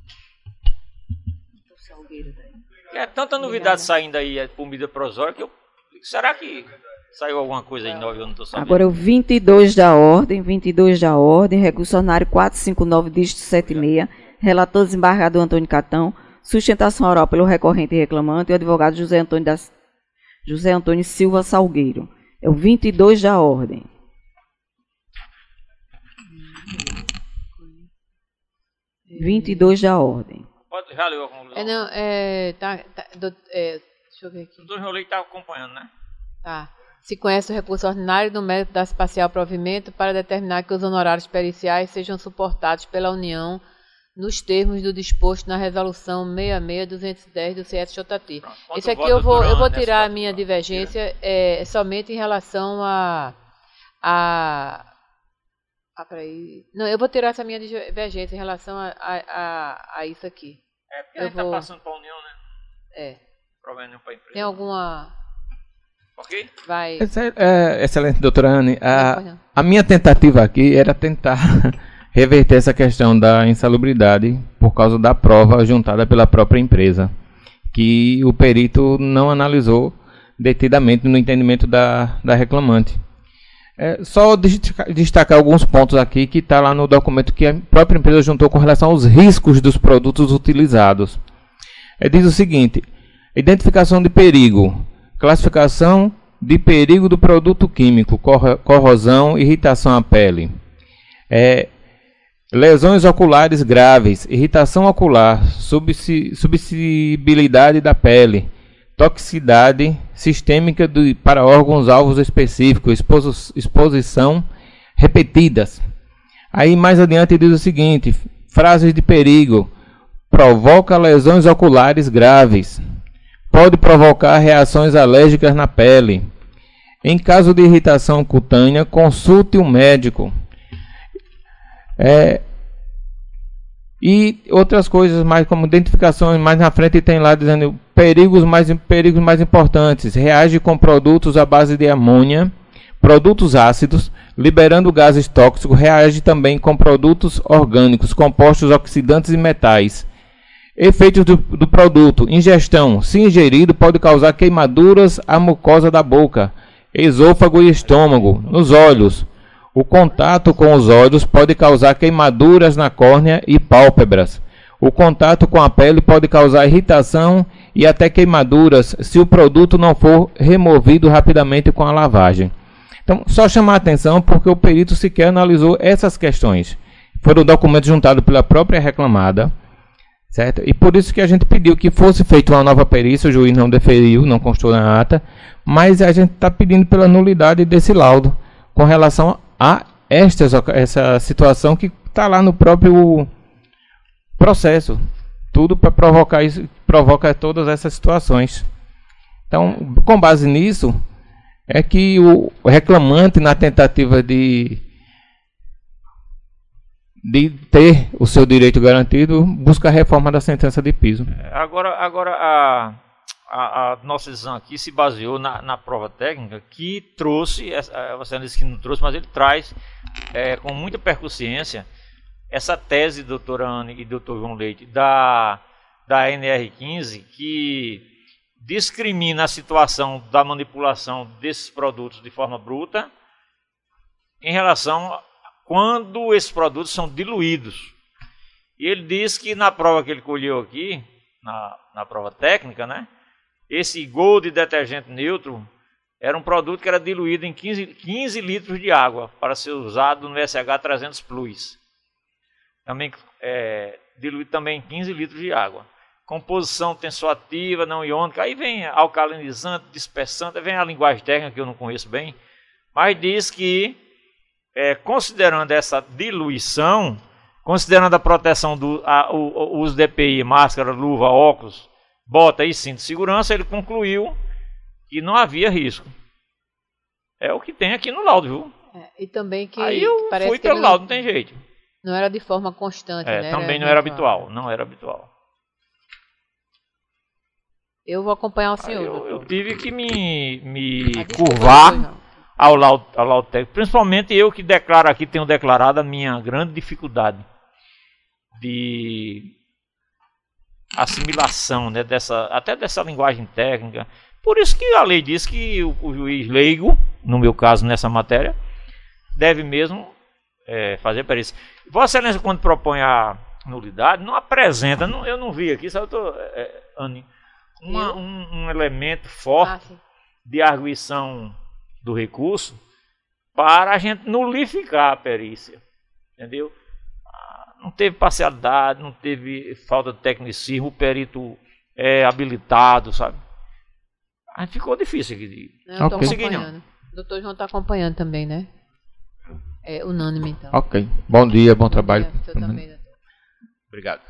É tanta novidade saindo aí por medida provisória que eu... Será que saiu alguma coisa aí nova? Eu não estou sabendo. Agora o vinte e dois da ordem, vinte e dois da ordem, recurso ordinário quatrocentos e cinquenta e nove, dígito setenta e seis, relator desembargador Antônio Catão, sustentação oral pelo recorrente e reclamante e o advogado José Antônio, das, José Antônio Silva Salgueiro. É o vinte e dois da ordem. vinte e dois da ordem. Pode, já leu a conclusão? É, não, é, tá, tá, do, é, deixa eu ver aqui. O doutor João Leite está acompanhando, né? Tá. Se conhece o recurso ordinário do mérito da parcial provimento para determinar que os honorários periciais sejam suportados pela União nos termos do disposto na resolução sessenta e seis duzentos e dez do C S J T. Pronto, esse aqui eu vou, eu vou tirar a minha divergência é, somente em relação a... a Ah, peraí. Não, eu vou tirar essa minha divergência em relação a, a, a, a isso aqui. É, porque eu a gente vou... tá passando para a União, né? É. Problema para a empresa. Tem alguma... Ok? Vai. É, excelente, doutora Anne. A, a minha tentativa aqui era tentar reverter essa questão da insalubridade por causa da prova juntada pela própria empresa, que o perito não analisou detidamente no entendimento da, da reclamante. É, só destacar alguns pontos aqui que está lá no documento que a própria empresa juntou com relação aos riscos dos produtos utilizados. É, diz o seguinte: identificação de perigo, classificação de perigo do produto químico, corrosão, irritação à pele, é, lesões oculares graves, irritação ocular, subcibilidade da pele, toxicidade sistêmica de, para órgãos-alvos específicos, exposi exposição repetidas. Aí mais adiante diz o seguinte: frases de perigo, provoca lesões oculares graves, pode provocar reações alérgicas na pele. Em caso de irritação cutânea, consulte um médico. É, e outras coisas mais, como identificações, mais na frente tem lá dizendo perigos mais, perigos mais importantes. Reage com produtos à base de amônia, produtos ácidos, liberando gases tóxicos. Reage também com produtos orgânicos, compostos oxidantes e metais. Efeitos do, do produto: ingestão. Se ingerido, pode causar queimaduras à mucosa da boca, esôfago e estômago, nos olhos. O contato com os olhos pode causar queimaduras na córnea e pálpebras. O contato com a pele pode causar irritação e até queimaduras se o produto não for removido rapidamente com a lavagem. Então, só chamar a atenção porque o perito sequer analisou essas questões. Foram documentos juntados pela própria reclamada, certo? E por isso que a gente pediu que fosse feita uma nova perícia, o juiz não deferiu, não constou na ata, mas a gente está pedindo pela nulidade desse laudo com relação a esta, essa situação que está lá no próprio processo. Tudo para provocar isso, provoca todas essas situações. Então, com base nisso, é que o reclamante, na tentativa de, de ter o seu direito garantido, busca a reforma da sentença de piso. Agora, agora a, a, a nossa decisão aqui se baseou na, na prova técnica que trouxe, você disse que não trouxe, mas ele traz é, com muita percussiência essa tese, doutora Anne e doutor João Leite, da, da N R quinze, que discrimina a situação da manipulação desses produtos de forma bruta em relação a quando esses produtos são diluídos. E ele diz que na prova que ele colheu aqui, na, na prova técnica, né, esse Gold detergente neutro era um produto que era diluído em quinze, quinze litros de água para ser usado no S H trezentos Plus. Também é, diluído também em quinze litros de água. Composição tensoativa, não iônica, aí vem alcalinizante, dispersante, vem a linguagem técnica que eu não conheço bem, mas diz que, é, considerando essa diluição, considerando a proteção do a, o, o uso de E P I, máscara, luva, óculos, bota e cinto de segurança, ele concluiu que não havia risco. É o que tem aqui no laudo, viu? É, e também que aí eu parece fui que pelo não, laudo, não tem jeito. Não era de forma constante, é, né? Também era não era habitual, não era habitual. Eu vou acompanhar o senhor. Eu, eu tive que me, me curvar ao laudo, ao laudo técnico. Principalmente eu que declaro aqui, tenho declarado a minha grande dificuldade de assimilação, né, dessa, até dessa linguagem técnica. Por isso que a lei diz que o, o juiz leigo, no meu caso nessa matéria, deve mesmo é, fazer perícia. Vossa Excelência, quando propõe a nulidade, não apresenta, não, eu não vi aqui, sabe, eu tô, é, Anne, Uma, um, um elemento forte ah, de arguição do recurso para a gente nulificar a perícia, entendeu? Ah, não teve parcialidade, não teve falta de tecnicismo, o perito é habilitado, sabe? A gente ficou difícil aqui de não conseguir, não. O doutor João está acompanhando também, né? É unânime, então. Ok. Bom dia, bom, bom trabalho. Dia, também, doutor. Obrigado.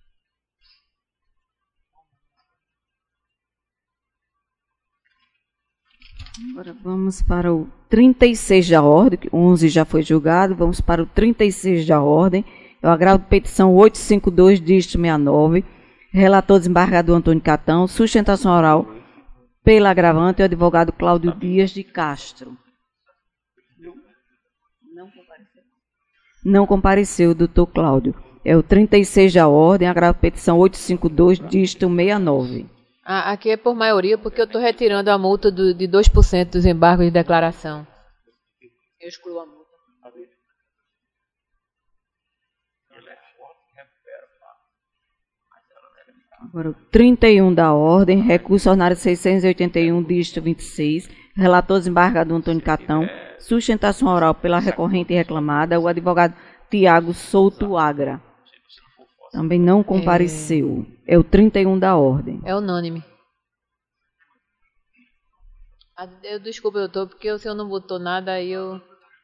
Agora vamos para o trinta e seis da ordem, onze já foi julgado, vamos para o trinta e seis da ordem. Eu agravo petição oitocentos e cinquenta e dois, dígito sessenta e nove, relator desembargador Antônio Catão, sustentação oral pela agravante, o advogado Cláudio Dias de Castro. Não compareceu. Não compareceu, doutor Cláudio. É o trinta e seis da ordem, agravo petição oitocentos e cinquenta e dois, dígito sessenta e nove. Ah, aqui é por maioria, porque eu estou retirando a multa do, de dois por cento dos embargos de declaração. Eu excluo a multa. Agora, o trinta e um da ordem, recurso ordinário seiscentos e oitenta e um, dígito vinte e seis, relator desembargador Antônio Catão, sustentação oral pela recorrente e reclamada, o advogado Tiago Souto Agra. Também não compareceu. É, é o trinta e um da ordem. É unânime. Eu, desculpa, doutor, porque o senhor não botou nada, aí eu...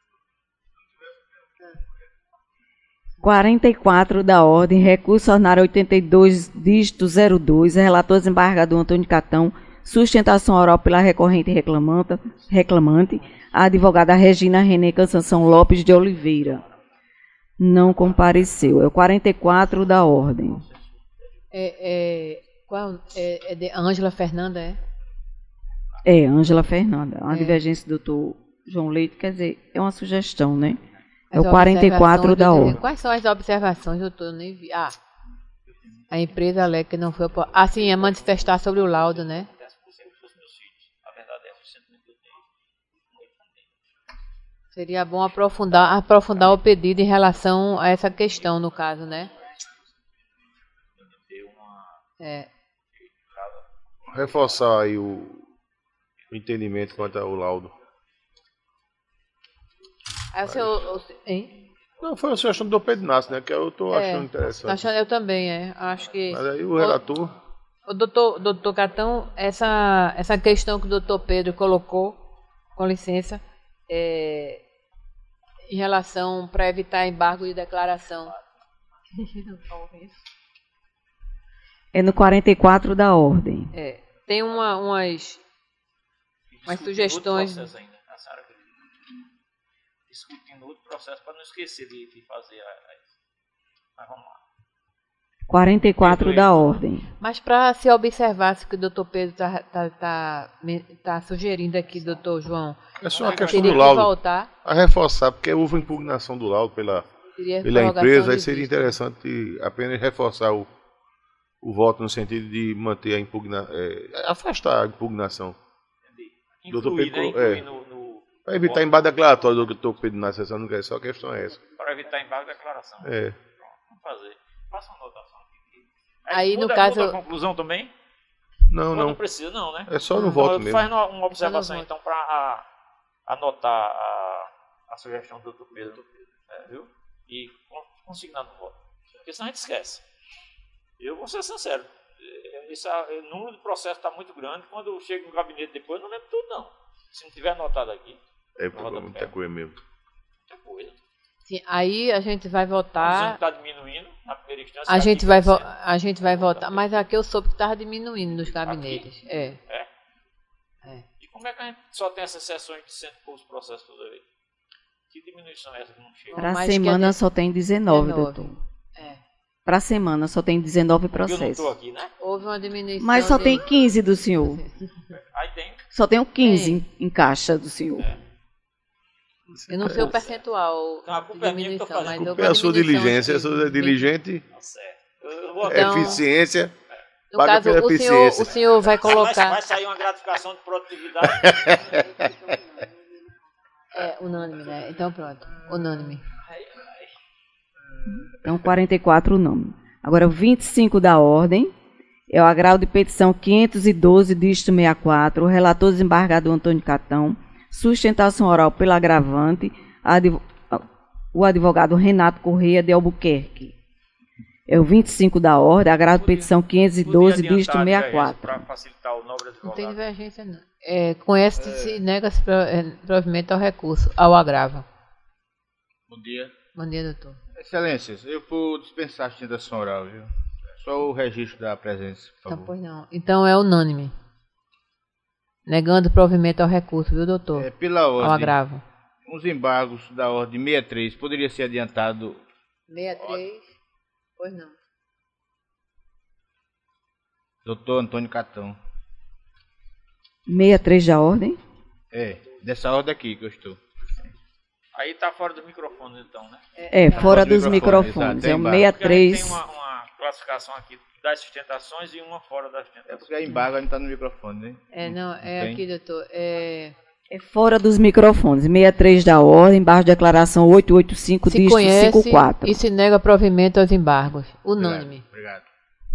quarenta e quatro da ordem, recurso ordinário oitenta e dois, dígito zero dois, relator desembargador Antônio Catão, sustentação oral pela recorrente e reclamante, reclamante, a advogada Regina Renê Cansanção Lopes de Oliveira. Não compareceu. É o quarenta e quatro da ordem. É, é, qual, é, é de Ângela Fernanda, é? É, Ângela Fernanda. Uma é. divergência do doutor João Leite, quer dizer, é uma sugestão, né? É o quarenta e quatro da ordem. Quais são as observações, doutor? Nem vi. Ah, a empresa alega que não foi... Ah, sim, é manifestar sobre o laudo, né? Seria bom aprofundar, aprofundar o pedido em relação a essa questão, no caso, né? É. reforçar aí o, o entendimento quanto ao laudo. Aí o senhor... o- Hein? Não, foi a sugestão do doutor Pedro Inácio, né? Que eu estou É, achando interessante. achando- eu também, é. Acho que... Mas aí o relator... O doutor, doutor Catão, essa, essa questão que o doutor Pedro colocou, com licença, é, em relação para evitar embargo de declaração. É no quarenta e quatro da ordem. É, tem uma, umas, umas sugestões. Processo ainda, a senhora acredita? Discutindo outro processo para não esquecer de, de fazer a, a isso. Mas vamos lá. quarenta e quatro da ordem. Mas para se observar o que o doutor Pedro está tá, tá, me- tá sugerindo aqui, doutor João, É só uma questão teria do que laudo. voltar. A reforçar, porque houve impugnação do laudo pela, Teria pela prorrogação empresa, aí de seria vista. interessante apenas reforçar o, o voto no sentido de manter a impugnação, é, afastar a impugnação. Doutor Incluir, Pedro, né? Incluir é, no, no, para evitar embargo declaratório do doutor Pedro na sessão, não quer, só a questão é essa. para evitar embargo de declaração. É. Pronto, vamos fazer. Faça uma anotação aqui. Aí, no muda, caso- muda a conclusão também? Não, Ou não. não precisa, não, né? É só no Então, voto mesmo. Faz uma, uma observação, voto. então, para anotar a, a sugestão do doutor Pedro, é, viu? E con- consignar no voto. Porque senão a gente esquece. Eu vou ser sincero. é, Esse, a- o número de processo está muito grande. Quando eu chego no gabinete depois, eu não lembro tudo, não. Se não tiver anotado aqui, É porque é muita coisa mesmo. muita coisa. Sim, aí a gente vai A votar. está diminuindo na primeira instância. A está gente vai, vo- crescendo. a gente vai votar, mas aqui eu soube que estava diminuindo nos gabinetes. É. E como é que a gente só tem essas sessões de cento e poucos processos toda vez? Que diminuição é essa que não chega? Para a mais que semana a de- só tem dezenove, dezenove. doutor. É. Para a semana só tem dezenove Porque eu não processos. estou aqui, né? Houve uma diminuição. Mas só de- tem quinze do senhor. Aí tem. Só tem o quinze Tem. em, em caixa do senhor. Eu não sei o percentual Não, a de culpa é minha que eu tô diminuição, mas fazendo. eu É a sua diligência, a sua sua diligente, Tá certo. Eu, eu vou Então, eficiência. No paga caso, pela o senhor, eficiência. o senhor vai Vai, colocar. vai sair uma gratificação de produtividade. É, unânime, né? Então pronto, unânime. Então, quarenta e quatro não. Agora, o vinte e cinco da ordem é o agravo de petição quinhentos e doze, dígito sessenta e quatro, o relator desembargador Antônio Catão, sustentação oral pelo agravante, adv- o advogado Renato Correia de Albuquerque. É o vinte e cinco da ordem, agravo de petição quinhentos e doze, dígito sessenta e quatro. Para facilitar o nobre Não tem advogado. divergência, não. É, conhece-se e nega-se pro- é, provimento ao recurso, ao agravo. Bom dia. Bom dia, doutor. Excelências, eu vou dispensar a sustentação oral, viu? Só o registro da presença, por Então, favor. pois não. Então é unânime. Negando provimento ao recurso, viu, doutor? É, pela Ao ordem, agravo. os embargos da ordem sessenta e três poderia ser adiantado. sessenta e três. Pois não. Doutor Antônio Catão. sessenta e três da ordem. É, dessa ordem aqui que eu estou. Aí tá fora do microfone, então, né? É, fora dos microfone, microfones. exato, É o tem sessenta e três. Tem uma, uma classificação aqui das sustentações e uma fora das É sustentações. porque a embargo não está no microfone, né? É, não, é tem? aqui, doutor. É, É fora dos microfones. sessenta e três da ordem, embaixo de declaração oitocentos e oitenta e cinco, se dígito conhece cinquenta e quatro. e se nega provimento aos embargos. Unânime. Obrigado.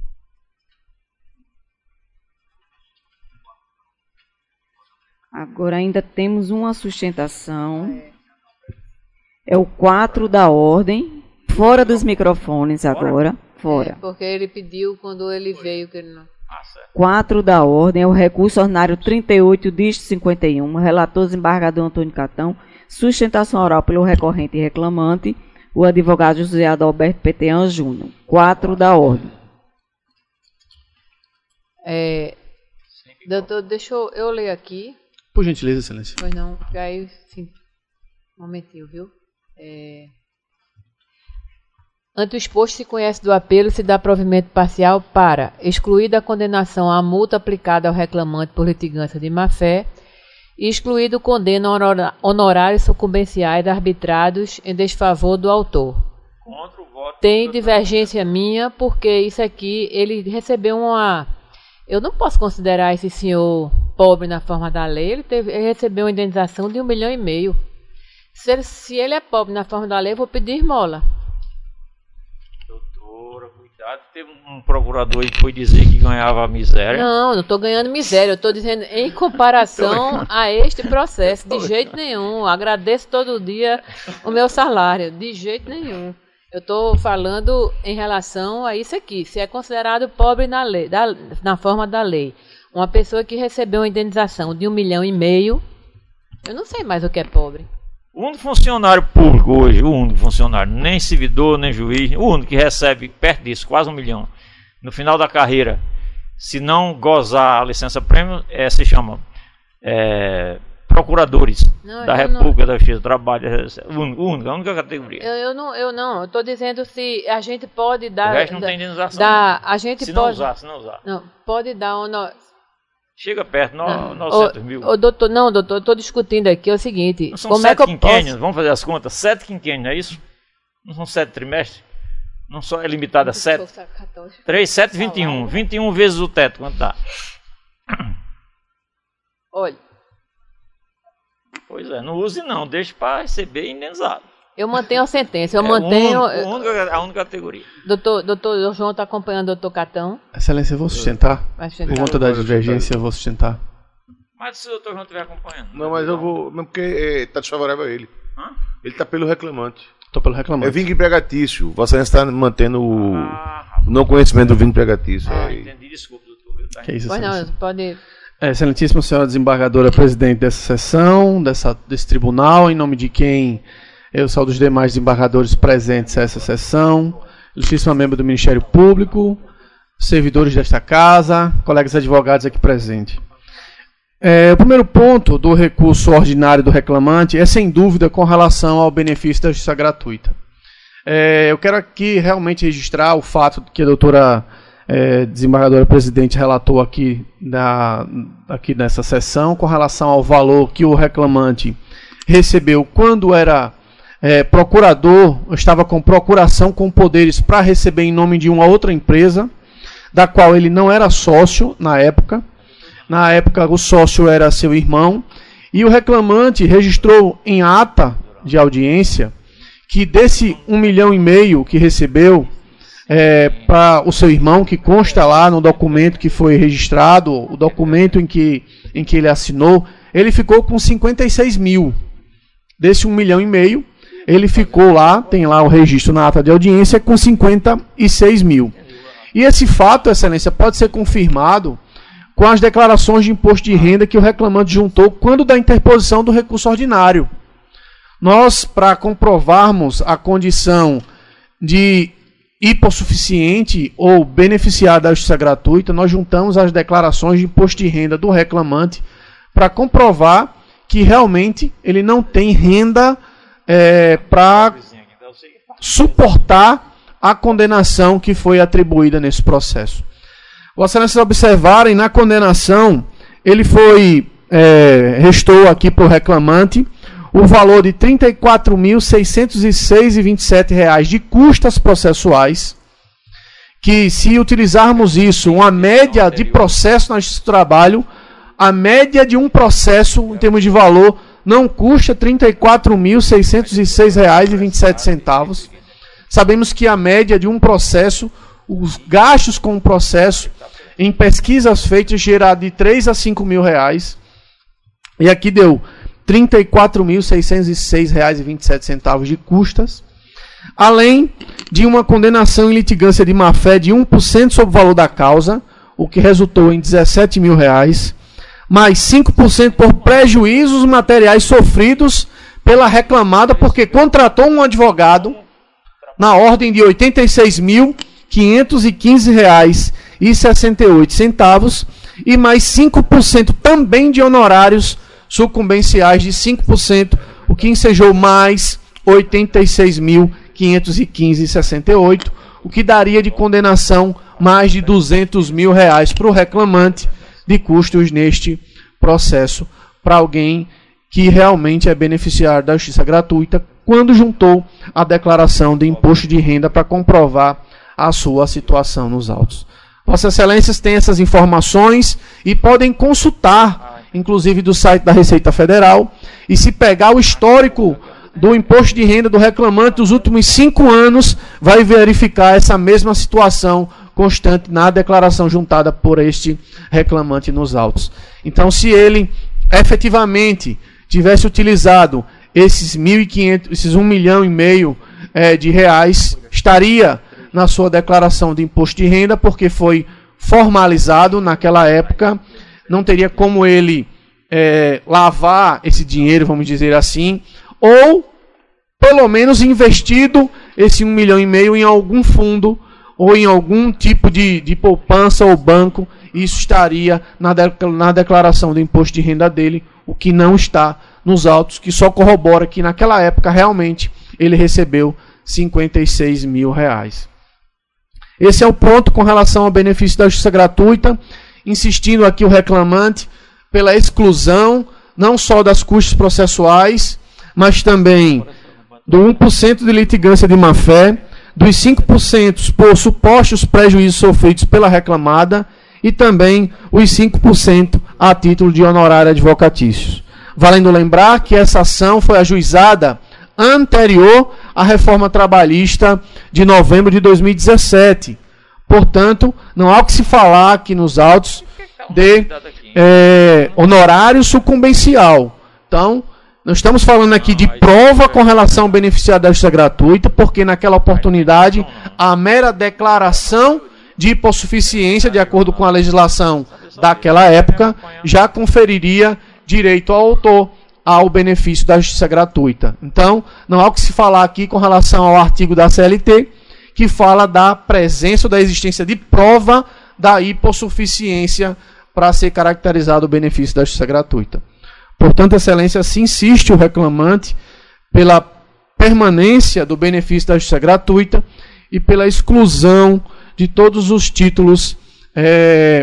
Agora ainda temos uma sustentação. É o quatro da ordem, fora dos microfones agora, É, fora. porque ele pediu quando ele veio que ele não. Ah, certo. quatro da ordem é o recurso ordinário trinta e oito, dígito cinquenta e um, relator desembargador Antônio Catão, sustentação oral pelo recorrente e reclamante, o advogado José Adalberto Petean Júnior. quatro da ordem. É, doutor, deixa eu, eu ler aqui. Por gentileza, excelência. Pois não, porque aí, sim, um momentinho, viu? É... Ante o exposto se conhece do apelo se dá provimento parcial para excluir da condenação a multa aplicada ao reclamante por litigância de má-fé e excluído condena honora- honorários sucumbenciais arbitrados em desfavor do autor. Contra o voto. Tem do- divergência minha, porque isso aqui, ele recebeu uma... Eu não posso considerar esse senhor pobre na forma da lei, ele, teve, ele recebeu uma indenização de um milhão e meio. Se ele, se ele é pobre na forma da lei, eu vou pedir esmola. Doutora, cuidado. Teve um procurador que foi dizer que ganhava miséria. Não, não estou ganhando miséria. Eu estou dizendo em comparação a este processo. De jeito nenhum. Agradeço todo dia o meu salário. De jeito nenhum. Eu estou falando em relação a isso aqui. Se é considerado pobre na lei, da, na forma da lei, uma pessoa que recebeu uma indenização de um milhão e meio, eu não sei mais o que é pobre. O único funcionário público hoje, o único funcionário, nem servidor, nem juiz, o único que recebe perto disso, quase um milhão, no final da carreira, se não gozar a licença prêmio, é, se chama é, procuradores não, da República, não. da Justiça do Trabalho, o único, a única categoria. Eu, eu não, eu não, eu estou dizendo se a gente pode dar... O resto não da, tem indenização. Da, a gente se pode, não usar, se não usar. Não, pode dar uma... Chega perto, novecentos mil. Ô, doutor, não, doutor, eu estou discutindo aqui é o seguinte. Não são como sete é que eu quinquênios, posso... vamos fazer as contas? Sete quinquênios, não é isso? Não são sete trimestres? Não só é limitado a sete? Três, sete, vinte e um. vinte e um vezes o teto, quanto dá? Olha. Pois é, não use não, deixe para receber indenizado. Eu mantenho a sentença, eu é mantenho... Um, um, a única categoria. Doutor, doutor João está acompanhando o doutor Catão. Excelência, eu vou sustentar. Vai sustentar. Por conta da divergência, eu vou sustentar. Mas se o doutor João estiver acompanhando. Não, mas eu vou. Não, porque está desfavorável a ele. Hã? Ele está pelo reclamante. Estou pelo reclamante. É vinho empregatício. Vossa Excelência está mantendo o ah, não conhecimento do vinho empregatício. Ah, aí. Entendi, desculpa, doutor. Tá que isso, pois não, pode. É, excelentíssima senhora desembargadora, presidente dessa sessão, dessa, desse tribunal, em nome de quem eu saúdo os demais desembargadores presentes a essa sessão, ilustríssima membro do Ministério Público, servidores desta casa, colegas advogados aqui presentes. É, o primeiro ponto do recurso ordinário do reclamante é, sem dúvida, com relação ao benefício da justiça gratuita. É, eu quero aqui realmente registrar o fato que a doutora é, desembargadora presidente relatou aqui, da, aqui nessa sessão, com relação ao valor que o reclamante recebeu quando era é, procurador, estava com procuração com poderes para receber em nome de uma outra empresa, da qual ele não era sócio na época. Na época, o sócio era seu irmão, e o reclamante registrou em ata de audiência que desse um milhão e meio que recebeu é, para o seu irmão, que consta lá no documento que foi registrado, o documento em que, em que ele assinou, ele ficou com cinquenta e seis mil. Desse um milhão e meio, ele ficou lá, tem lá o registro na ata de audiência, com cinquenta e seis mil. E esse fato, Excelência, pode ser confirmado com as declarações de imposto de renda que o reclamante juntou quando da interposição do recurso ordinário. Nós, para comprovarmos a condição de hipossuficiente ou beneficiário da justiça gratuita, nós juntamos as declarações de imposto de renda do reclamante para comprovar que realmente ele não tem renda é, para suportar a condenação que foi atribuída nesse processo. Vossa Excelência, observarem, na condenação, ele foi, é, restou aqui para o reclamante o valor de trinta e quatro mil seiscentos e seis reais e vinte e sete centavos de custas processuais, que se utilizarmos isso, uma média de processo na Justiça do Trabalho, a média de um processo, em termos de valor, não custa trinta e quatro mil seiscentos e seis reais e vinte e sete centavos. Sabemos que a média de um processo, os gastos com o processo, em pesquisas feitas, gera de três a cinco mil reais. E aqui deu trinta e quatro mil seiscentos e seis reais e vinte e sete centavos de custas, além de uma condenação em litigância de má-fé de um por cento sobre o valor da causa, o que resultou em dezessete mil reais, mais cinco por cento por prejuízos materiais sofridos pela reclamada, porque contratou um advogado na ordem de oitenta e seis mil quinhentos e quinze reais e sessenta e oito centavos, e mais cinco por cento também de honorários sucumbenciais de cinco por cento, o que ensejou mais oitenta e seis mil quinhentos e quinze reais e sessenta e oito centavos, o que daria de condenação mais de duzentos mil reais para o reclamante de custos neste processo, para alguém que realmente é beneficiário da justiça gratuita, quando juntou a declaração de imposto de renda para comprovar a sua situação nos autos. Vossas Excelências têm essas informações e podem consultar, inclusive do site da Receita Federal, e se pegar o histórico do imposto de renda do reclamante dos últimos cinco anos vai verificar essa mesma situação constante na declaração juntada por este reclamante nos autos. Então, se ele efetivamente tivesse utilizado esses mil e quinhentos, esses um milhão e meio é, de reais, estaria na sua declaração de imposto de renda, porque foi formalizado naquela época, não teria como ele é, lavar esse dinheiro, vamos dizer assim, ou pelo menos investido esse um milhão e meio em algum fundo ou em algum tipo de, de poupança ou banco. Isso estaria na, de, na declaração do imposto de renda dele, o que não está nos autos, que só corrobora que naquela época realmente ele recebeu cinquenta e seis mil reais. Esse é o ponto com relação ao benefício da justiça gratuita, insistindo aqui o reclamante pela exclusão não só das custas processuais, mas também do um por cento de litigância de má-fé, dos cinco por cento por supostos prejuízos sofridos pela reclamada e também os cinco por cento a título de honorário advocatícios. Valendo lembrar que essa ação foi ajuizada anterior à reforma trabalhista de novembro de dois mil e dezessete. Portanto, não há o que se falar aqui nos autos de é, honorário sucumbencial. Então, nós estamos falando aqui de prova com relação ao beneficiário da justiça gratuita, porque naquela oportunidade a mera declaração de hipossuficiência, de acordo com a legislação daquela época, já conferiria direito ao autor ao benefício da justiça gratuita. Então, não há o que se falar aqui com relação ao artigo da C L T, que fala da presença ou da existência de prova da hipossuficiência para ser caracterizado o benefício da justiça gratuita. Portanto, Excelência, se insiste o reclamante pela permanência do benefício da justiça gratuita e pela exclusão de todos os títulos é,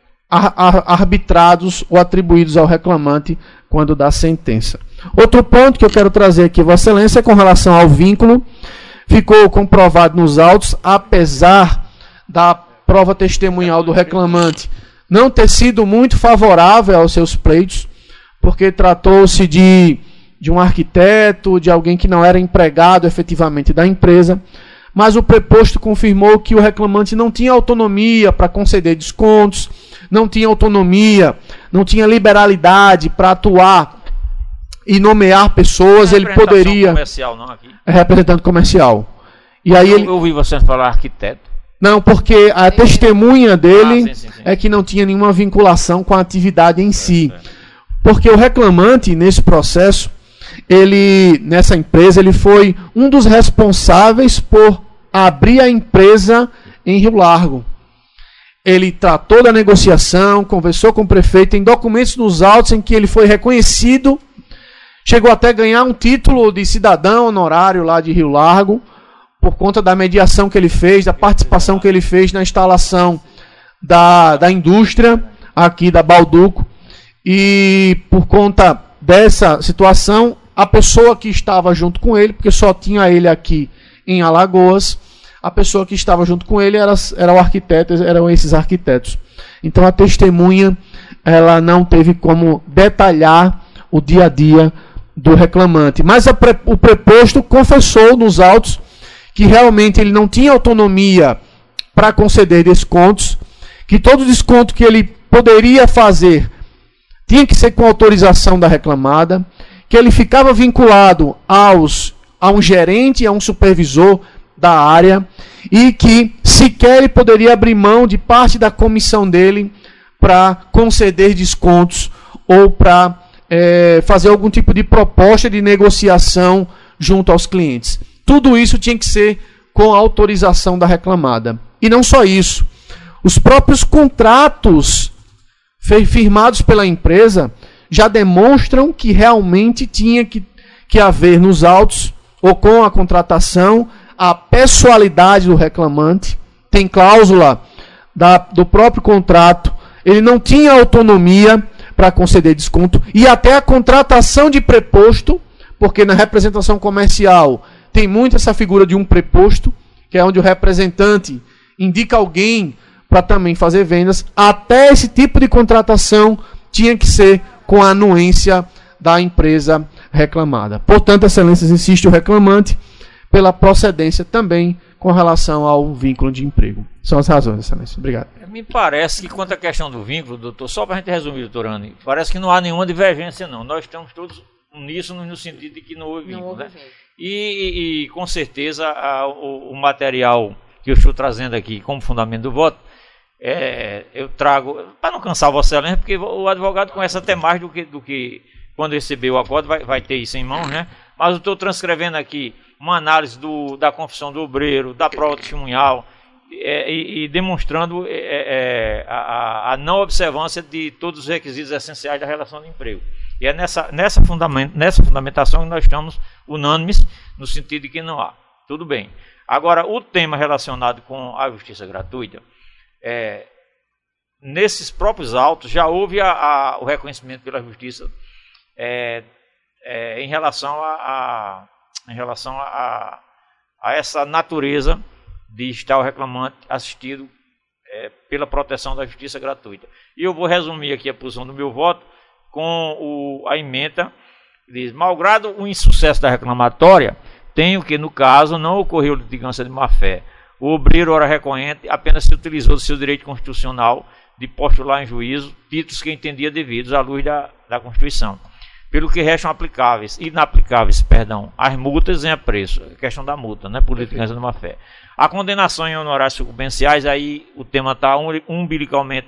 arbitrados ou atribuídos ao reclamante quando dá sentença. Outro ponto que eu quero trazer aqui, Vossa Excelência, é com relação ao vínculo. Ficou comprovado nos autos, apesar da prova testemunhal do reclamante não ter sido muito favorável aos seus pleitos, porque tratou-se de, de um arquiteto, de alguém que não era empregado efetivamente da empresa, mas o preposto confirmou que o reclamante não tinha autonomia para conceder descontos, não tinha autonomia, não tinha liberalidade para atuar e nomear pessoas, ele poderia... Comercial, não, aqui. É representante comercial. E aí eu, ele... eu ouvi você falar arquiteto. Não, porque a testemunha dele ah, sim, sim, sim. é que não tinha nenhuma vinculação com a atividade em si. É, é. Porque o reclamante, nesse processo, ele, nessa empresa, ele foi um dos responsáveis por abrir a empresa em Rio Largo. Ele tratou da negociação, conversou com o prefeito, tem documentos nos autos em que ele foi reconhecido, chegou até a ganhar um título de cidadão honorário lá de Rio Largo, por conta da mediação que ele fez, da participação que ele fez na instalação da, da indústria aqui da Balduco. E por conta dessa situação, a pessoa que estava junto com ele, porque só tinha ele aqui em Alagoas, a pessoa que estava junto com ele era, era o arquiteto, eram esses arquitetos. Então a testemunha ela não teve como detalhar o dia a dia do reclamante. Mas a pre, o preposto confessou nos autos que realmente ele não tinha autonomia para conceder descontos, que todo desconto que ele poderia fazer tinha que ser com autorização da reclamada, que ele ficava vinculado aos, a um gerente, a um supervisor da área, e que sequer ele poderia abrir mão de parte da comissão dele para conceder descontos ou para é, fazer algum tipo de proposta de negociação junto aos clientes. Tudo isso tinha que ser com a autorização da reclamada. E não só isso. Os próprios contratos firmados pela empresa já demonstram que realmente tinha que, que haver nos autos, ou com a contratação, a pessoalidade do reclamante. Tem cláusula da, do próprio contrato. Ele não tinha autonomia para conceder desconto. E até a contratação de preposto, porque na representação comercial tem muito essa figura de um preposto, que é onde o representante indica alguém para também fazer vendas. Até esse tipo de contratação tinha que ser com a anuência da empresa reclamada. Portanto, excelências, insiste o reclamante pela procedência também com relação ao vínculo de emprego. São as razões, excelência. Obrigado. Me parece que quanto à questão do vínculo, doutor, só para a gente resumir, doutor Anny, parece que não há nenhuma divergência, não. Nós estamos todos uníssonos no sentido de que não houve vínculo. Não houve né? vínculo. E, e, com certeza, a, o, o material que eu estou trazendo aqui como fundamento do voto, é, eu trago, para não cansar Vossa Excelência, porque o advogado conhece até mais do que, do que quando receber o acordo, vai, vai ter isso em mãos, né? Mas eu estou transcrevendo aqui uma análise do, da confissão do obreiro, da prova testemunhal, é, e, e demonstrando é, é, a, a não observância de todos os requisitos essenciais da relação de emprego. E é nessa, nessa, fundament, nessa fundamentação que nós estamos unânimes, no sentido de que não há. Tudo bem. Agora, o tema relacionado com a justiça gratuita, é, nesses próprios autos já houve a, a, o reconhecimento pela justiça é, é, em relação a, a em relação a, a essa natureza de estar o reclamante assistido é, pela proteção da justiça gratuita. E eu vou resumir aqui a posição do meu voto com o, a ementa, que diz: malgrado o insucesso da reclamatória, tenho que, no caso, não ocorreu litigância de má-fé. O obreiro, ora recorrente, apenas se utilizou do seu direito constitucional de postular em juízo títulos que entendia devidos à luz da, da Constituição, pelo que restam aplicáveis, inaplicáveis, perdão, as multas em apreço, questão da multa, né, por litigância de má-fé. A condenação em honorários sucumbenciais, aí o tema está umbilicalmente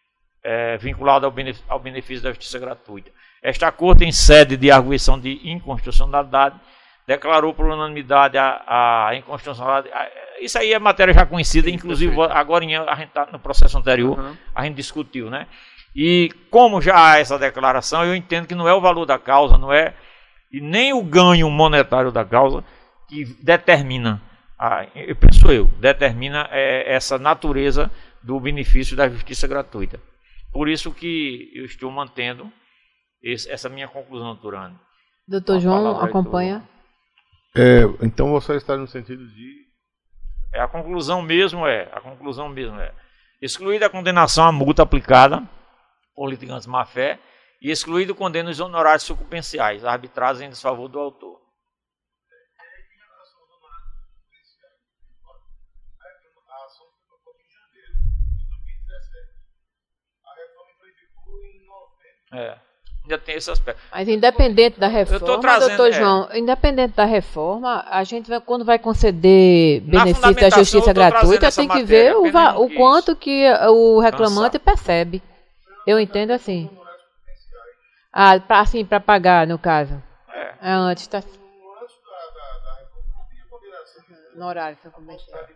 é, vinculado ao benefício, ao benefício da justiça gratuita. Esta Corte, em sede de arguição de inconstitucionalidade, declarou por unanimidade a, a inconstitucionalidade. A, isso aí é matéria já conhecida, inclusive agora a gente tá, no processo anterior, uhum. a gente discutiu, né? E como já há essa declaração, eu entendo que não é o valor da causa, não é, e nem o ganho monetário da causa que determina, a, eu penso eu, determina é, essa natureza do benefício da justiça gratuita. Por isso que eu estou mantendo esse, essa minha conclusão, doutor Anny. Doutor João, acompanha. É, então você está no sentido de... É, a conclusão mesmo é, a conclusão mesmo é, excluída a condenação à multa aplicada por litigantes de má-fé e excluído condena os honorários sucumbenciais, arbitrados em desfavor do autor. É, ainda tem esse aspecto. Mas independente da reforma, eu tô trazendo, doutor João, é, independente da reforma, a gente vai, quando vai conceder benefício da justiça gratuita, tem que ver o, o quanto que o reclamante percebe. Eu entendo assim. Ah, pra, assim, para pagar, no caso. É. É antes, tá? No horário, se eu comecei.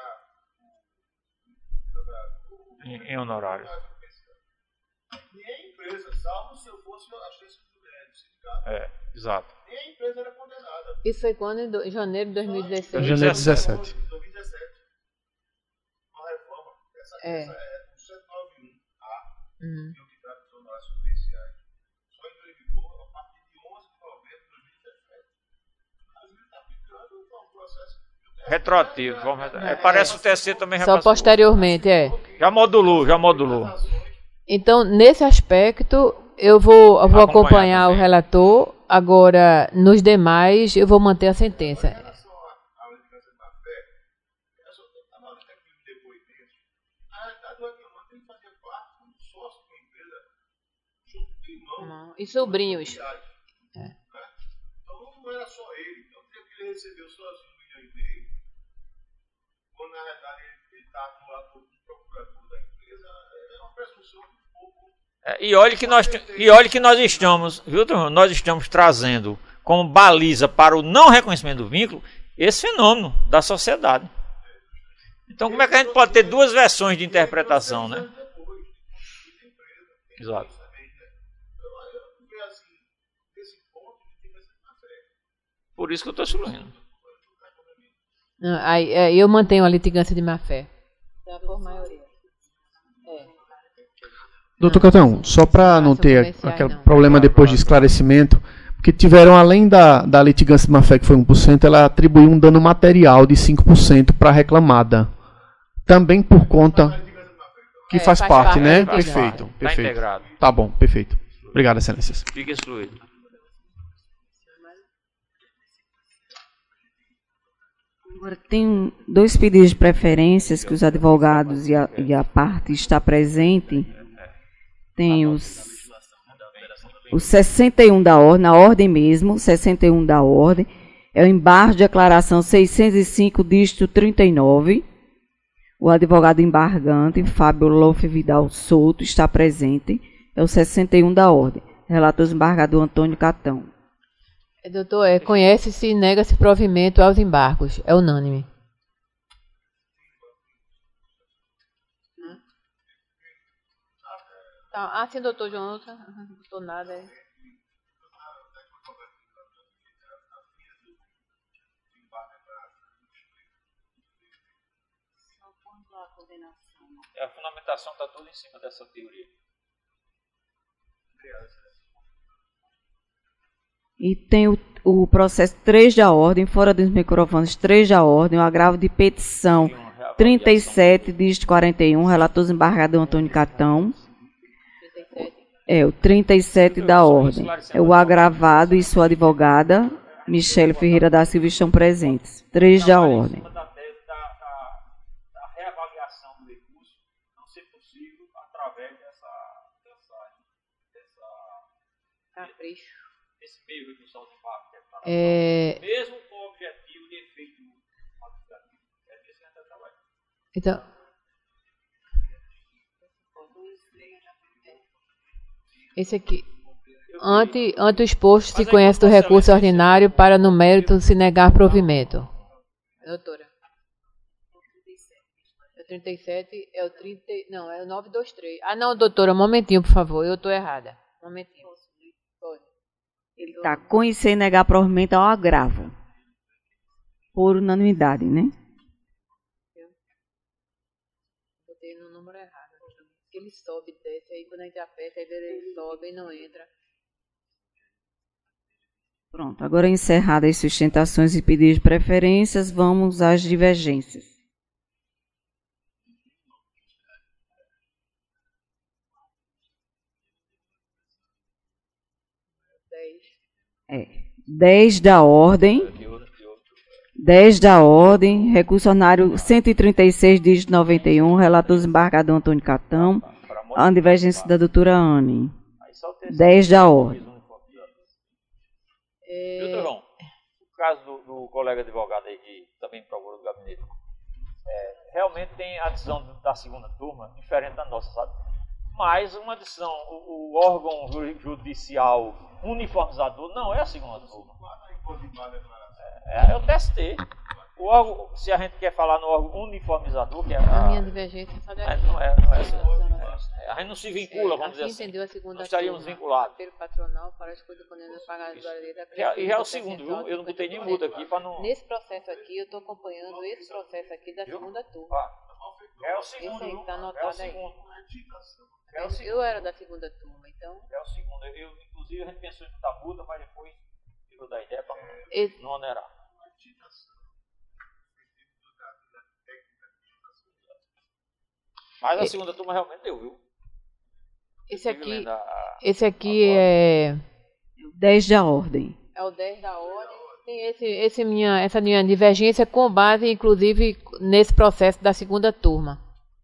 Em, em honorário. Nem a empresa, salvo se eu fosse assistente do sindicato. É, exato. Nem a empresa era condenada. Isso foi quando? Em, do, em janeiro de dois mil e dezesseis. Janeiro de dezessete. dois mil e dezessete. Uma reforma. Essa, é. essa é o cento e noventa e um A, uhum. que é o que trata dos honorários sucumbenciais. Só entrou em vigor a partir de onze de novembro de dois mil e dezessete. A gente está aplicando um processo. Retroativo. Vamos, é, parece o T C também já só passou. Posteriormente, é. Já modulou, já modulou. Então, nesse aspecto, eu vou, eu vou acompanhar, acompanhar o relator. Agora, nos demais, eu vou manter a sentença. E sobrinhos. É. Então, não era só ele. Então, que ele recebeu sozinho um milhão e meio. Quando, na verdade, ele está atuando como procurador da empresa, é uma presunção. É, e olhe que nós e olhe que nós estamos, viu, nós estamos trazendo como baliza para o não reconhecimento do vínculo esse fenômeno da sociedade. Então, como é que a gente pode ter duas versões de interpretação, né? Exato. Por isso que eu estou excluindo. Aí, eu mantenho a litigância de má-fé. Por maioria. Doutor Catão, só para não ter aquele não. problema depois de esclarecimento, porque tiveram, além da, da litigância de má-fé, que foi um por cento, ela atribuiu um dano material de cinco por cento para a reclamada. Também por conta que é, faz, faz parte, parte, né? Faz perfeito, parte. perfeito. Tá integrado. Tá bom, perfeito. Obrigado, excelências. Fica excluído. Agora, tem dois pedidos de preferências que os advogados e a, e a parte está presente. Tem os, os sessenta e um da ordem, na ordem mesmo, sessenta e um da ordem. É o embargo de declaração seiscentos e cinco, dígito trinta e nove. O advogado embargante, Fábio Lofe Vidal Souto, está presente. É o sessenta e um da ordem. Relator desembargador Antônio Catão. É, doutor, é, conhece-se e nega-se provimento aos embargos. É unânime. Tá. Ah, sim, doutor João. Não doutor nada. É. A fundamentação está toda em cima dessa teoria. E tem o, o processo três da ordem, fora dos microfones, três da ordem, o agravo de petição trinta e sete, dígito quarenta e um, relator desembargador Antônio Catão. É, o trinta e sete da ordem. É o agravado e sua advogada, Michele Ferreira da Silva, estão presentes. três da ordem. Capricho. Esse meio que o pessoal de fato quer falar. É... Mesmo com o objetivo de efeito quantitativo. É disso que a gente trabalha. Então. Esse aqui. Ante, ante o exposto, se conhece do recurso ordinário para, no mérito, se negar provimento. Doutora. É o trinta e sete, é o trinta. Não, é o novecentos e vinte e três. Ah, não, doutora, um momentinho, por favor. Eu estou errada. Um momentinho. Ele está conhecer e negar provimento ao agravo. Por unanimidade, né? Eu botei no número errado. Ele sobe e desce, aí quando a gente aperta, aí ele sobe e não entra. Pronto, agora encerradas as sustentações e pedidos de preferências, vamos às divergências. É, dez da ordem, dez da ordem, recurso ordinário cento e trinta e seis, dígito noventa e um, relator desembargador Antônio Catão, a divergência da doutora Anne. dez da ordem. É... Doutor João, o caso do, do colega advogado aí que também procura o gabinete, é, realmente tem a decisão da segunda turma diferente da nossa, sabe? Mas uma decisão, o, o órgão judicial uniformizador não é a segunda turma. É, é o T S T. O órgão, se a gente quer falar no órgão uniformizador, que é a, a minha divergência só é, não é, não é, assim, é, a gente não se vincula, vamos dizer assim. Entendeu a segunda não estaríamos turma, vinculados. Pelo patronal para as coisas quando eu pagar e já é o segundo, viu? Eu não botei nem multa aqui para não. Nesse processo aqui, eu estou acompanhando esse processo aqui da segunda turma. É o segundo. Esse aí que está anotado é o segundo. aí. É o segundo. Eu era da segunda turma, então. É o segundo. Eu, inclusive, a gente pensou em botar multa, mas depois tirou da ideia para esse... não onerar. Mas a segunda turma realmente deu, viu? Esse aqui, a, esse aqui é... dez da ordem. É o dez da ordem. Tem esse, esse minha, essa minha divergência com base, inclusive, nesse processo da segunda turma.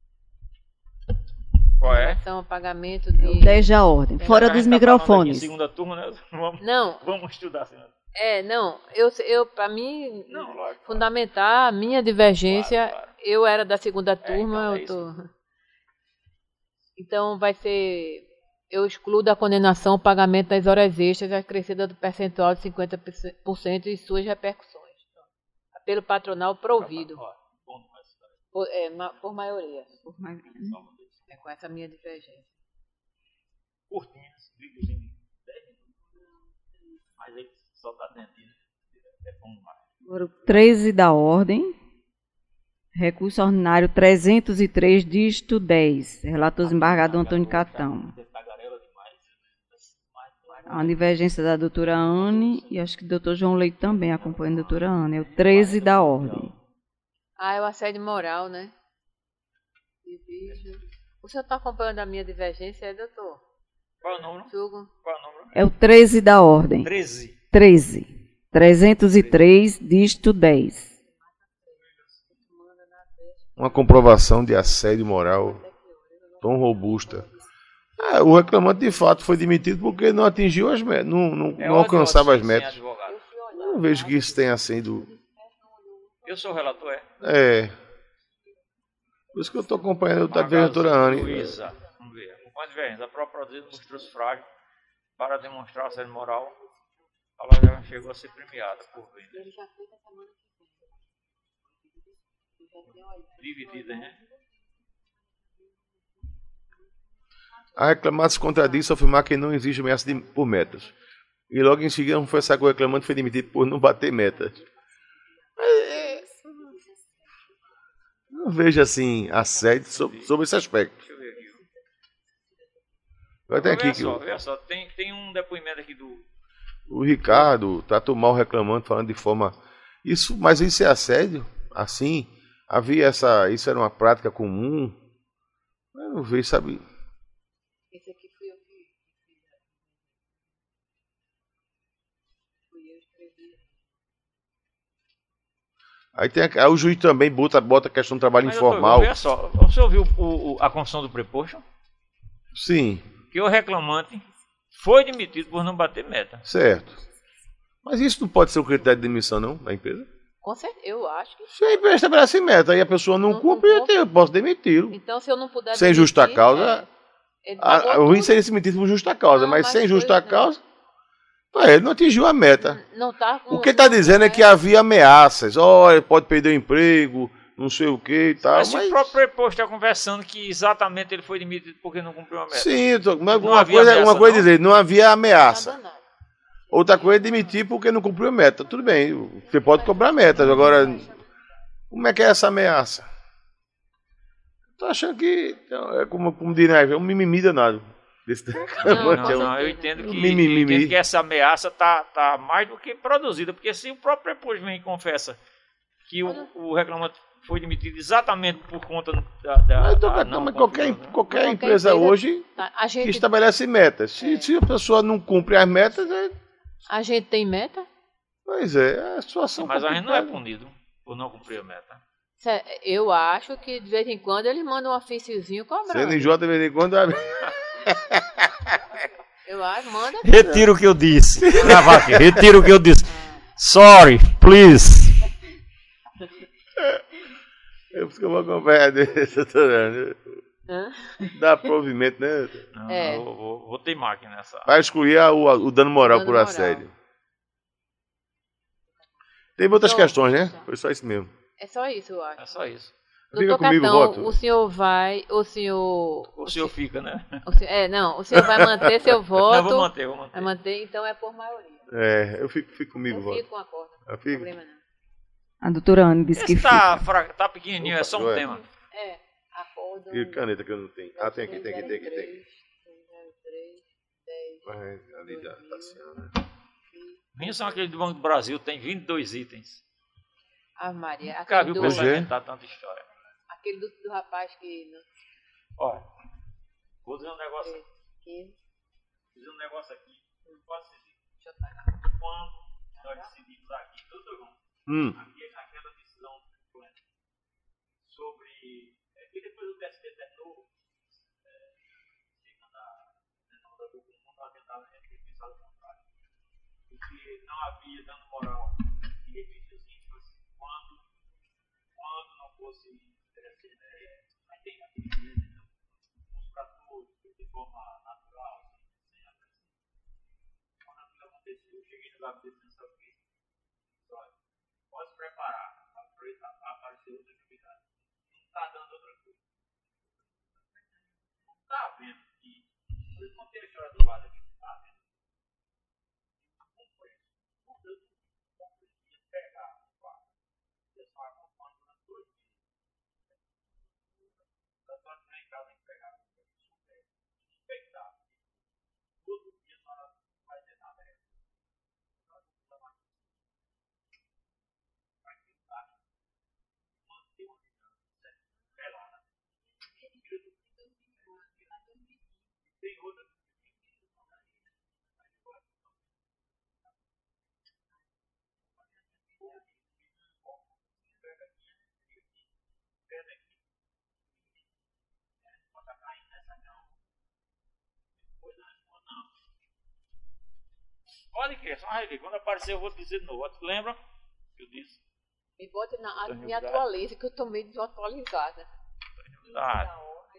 Qual é? São pagamento de... dez da ordem. Fora dos microfones. Tá segunda turma, né? Vamos, não. Vamos estudar, senhora. É, não. Eu, eu para mim, não, claro, fundamentar a minha divergência, claro, claro. Eu era da segunda turma, é, então, é eu tô... Então, vai ser... Eu excluo da condenação o pagamento das horas extras acrescida do percentual de cinquenta por cento e suas repercussões. Pelo patronal provido. Por, é, por maioria. Por maioria. É com essa minha divergência. Curtinhas, videozinho de dez minutos. Mas aí só está dentro. É bom demais. Agora, treze da ordem. Recurso ordinário trezentos e três, dígito dez. Relator desembargador Antônio Catão. A divergência da doutora Anne, e acho que o doutor João Leite também acompanha a doutora Anne. É o treze da ordem. Ah, é o assédio moral, né? O senhor está acompanhando a minha divergência, é, doutor? Qual é o número? Sugo. Qual é o número? É o treze da ordem. treze. treze. trezentos e três, dígito dez. uma comprovação de assédio moral tão robusta. É, o reclamante de fato foi demitido porque não atingiu as metas, não, não, É não alcançava as sim, metas. advogado. Eu não vejo que isso tenha sido. Eu sou o relator, é? É. Por isso que eu estou acompanhando a vereadora Anne. Luísa, vamos ver. Com as divergências, a própria produzida mostrou-se frágil para demonstrar assédio moral. Ela já chegou a ser premiada por venda. Dividida, né? A reclamante se contradiz ao afirmar que não existe ameaça de, por metas. E logo em seguida confessar que o reclamante foi demitido por não bater metas. É, não vejo assim assédio sobre, sobre esse aspecto. Deixa eu ver aqui. Vai ter aqui Olha que só, o, olha só. Tem, tem um depoimento aqui do... o Ricardo tratou mal o reclamante falando de forma... Isso, mas isso é assédio? Assim? Havia essa... Isso era uma prática comum? Eu não vejo, sabe... Esse aqui fui eu que fui eu escrevi. Aí, tem a, aí o juiz também bota, bota a questão do trabalho Mas, informal. Doutor, olha só, você ouviu o, o, a construção do preposto? Sim. Que o reclamante foi demitido por não bater meta. Certo. Mas isso não pode ser um critério de demissão, não, da empresa? Com certeza, eu acho que... Se a empresa estabelece meta e a pessoa não, não cumpre, eu, tenho, eu posso demiti-lo. Então, se eu não puder sem demitir, justa causa... É, a, o ruim seria se demitir por justa causa, não, mas, mas sem justa foi, causa... Não. Ele não atingiu a meta. Não tá com, o que está dizendo é que havia ameaças. Olha, pode perder o emprego, não sei o que e tal. Mas, mas... o próprio preposto está conversando que exatamente ele foi demitido porque não cumpriu a meta. Sim, tô... mas não uma, coisa, ameaça, uma coisa é dizer, não havia ameaça. Outra coisa é demitir porque não cumpriu a meta. Tudo bem, você pode cobrar metas. Agora, como é que é essa ameaça? Estou achando que, é como, como diria, é um mimimi danado. Desse não, não, não, eu entendo que, eu entendo que essa ameaça está tá mais do que produzida. Porque se o próprio preposto vem e confessa que o, o reclamante foi demitido exatamente por conta da... da, mas, da não, mas qualquer, qualquer, qualquer empresa, empresa hoje a gente, que estabelece metas. Se, é. se a pessoa não cumpre as metas... É... A gente tem meta? Pois é, a situação... Mas complicada. A gente não é punido por não cumprir a meta. Eu acho que de vez em quando eles mandam um ofíciozinho cobrando. C N J de vez em quando... Eu acho, manda... Retiro o que eu disse. Gravar aqui. Retiro o que eu disse. Sorry, please. Eu preciso que eu vou acompanhar desse, doutorando. Dá provimento, né? Não, é. não, vou, vou, vou ter máquina nessa. Vai excluir a, o, o dano moral dano por moral. assédio. Tem outras então, questões, né? Foi só isso mesmo. É só isso, eu acho. É só isso. Fica comigo, Catão, voto. O senhor vai, o senhor... O, o senhor fica, né? O senhor, é, não, o senhor vai manter seu voto. Não, vou manter, vou manter. Vai manter, então é por maioria. É, eu fico, fico comigo, eu voto. Eu fico com a corda. Eu fico. Não tem problema, não. A doutora Anne disse Esse que tá, fica. Fra... tá pequenininho, Opa, é só um é. tema. É, a corda... E caneta que eu não tenho. Ah, tem aqui, tem aqui, tem aqui, tem aqui. dez, ali da Tassiana. Vinhos são aqueles do Banco do Brasil, tem vinte e dois itens. Ah, Maria. Nunca viu pra inventar tanta história. Aquele do, do rapaz que... Não... Olha, vou dizer um negócio aqui. Vou dizer um negócio aqui. Pode ser. Quando nós decidimos aqui, doutor João, hum. aqui, aquela decisão sobre... É que depois o T S T terminou, chegando a decisão da Google, não tentava repensar o contrário. Porque não havia dano moral e benefícios íntimos quando, quando não fosse interessante. Aí tem uns para todos, de forma natural, sem agressão. Quando aquilo aconteceu, eu cheguei no gabinete sem saber. Olha, pode se preparar para aparecer outra atividade. Não está dando outra coisa. Não está vendo que. Eu contei a história do guarda aqui, não está vendo. Não foi. Não deu. Não conseguia pegar o guarda. Eu só acompanho durante dois dias. Da sua em casa tem que pegar. Suspeitar. Todo dia só vai ter nada. Tem outra. Pode crer, só vai ver. Quando aparecer eu vou dizer de novo. Tu lembra que eu disse? Me bote na, me atualize, que eu tô meio desatualizada. Ah.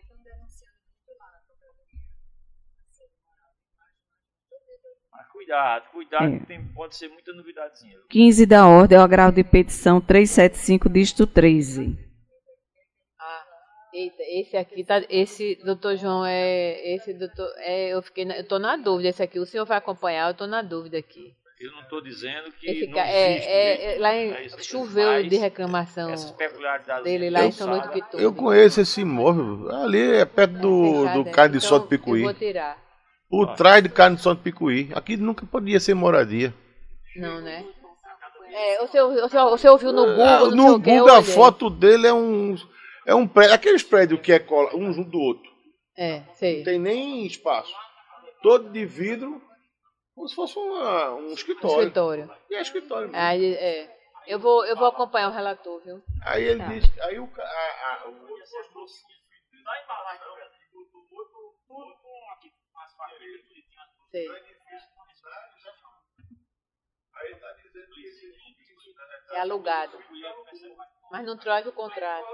Mas cuidado, cuidado, É. que tem, pode ser muita novidadezinha. quinze da ordem é o agravo de petição trezentos e setenta e cinco, dígito treze. Ah, eita, esse aqui tá, esse doutor João é, esse doutor, é, eu fiquei, na, eu tô na dúvida, esse aqui, o senhor vai acompanhar, eu tô na dúvida aqui. Eu não estou dizendo que Esse não ca- existe. é, é, né? lá em, É isso, choveu mas de reclamação essas peculiaridades dele lá Eu- em São Luís do Pitu. Eu conheço esse imóvel. Ali é perto do, Fechado, do é. carne de Então, sol de eu Picuí. vou tirar. Por trás de carne de sol de Picuí. Aqui nunca podia ser moradia. Não, né? É, o senhor, o senhor, o senhor viu no Google, Ah, não sei no o quê, eu Google a olhei. foto dele é um. É um prédio. Aqueles prédios que é cola, um junto do outro. É, sei. Não tem nem espaço. Todo de vidro, como se fosse uma, um escritório. Escritório. E é escritório mesmo. Aí, é. Eu vou, eu vou acompanhar o relator, viu? Aí ele Tá. diz. Aí o. ca- A, a, o Sei. É alugado. Mas não traz o contrato.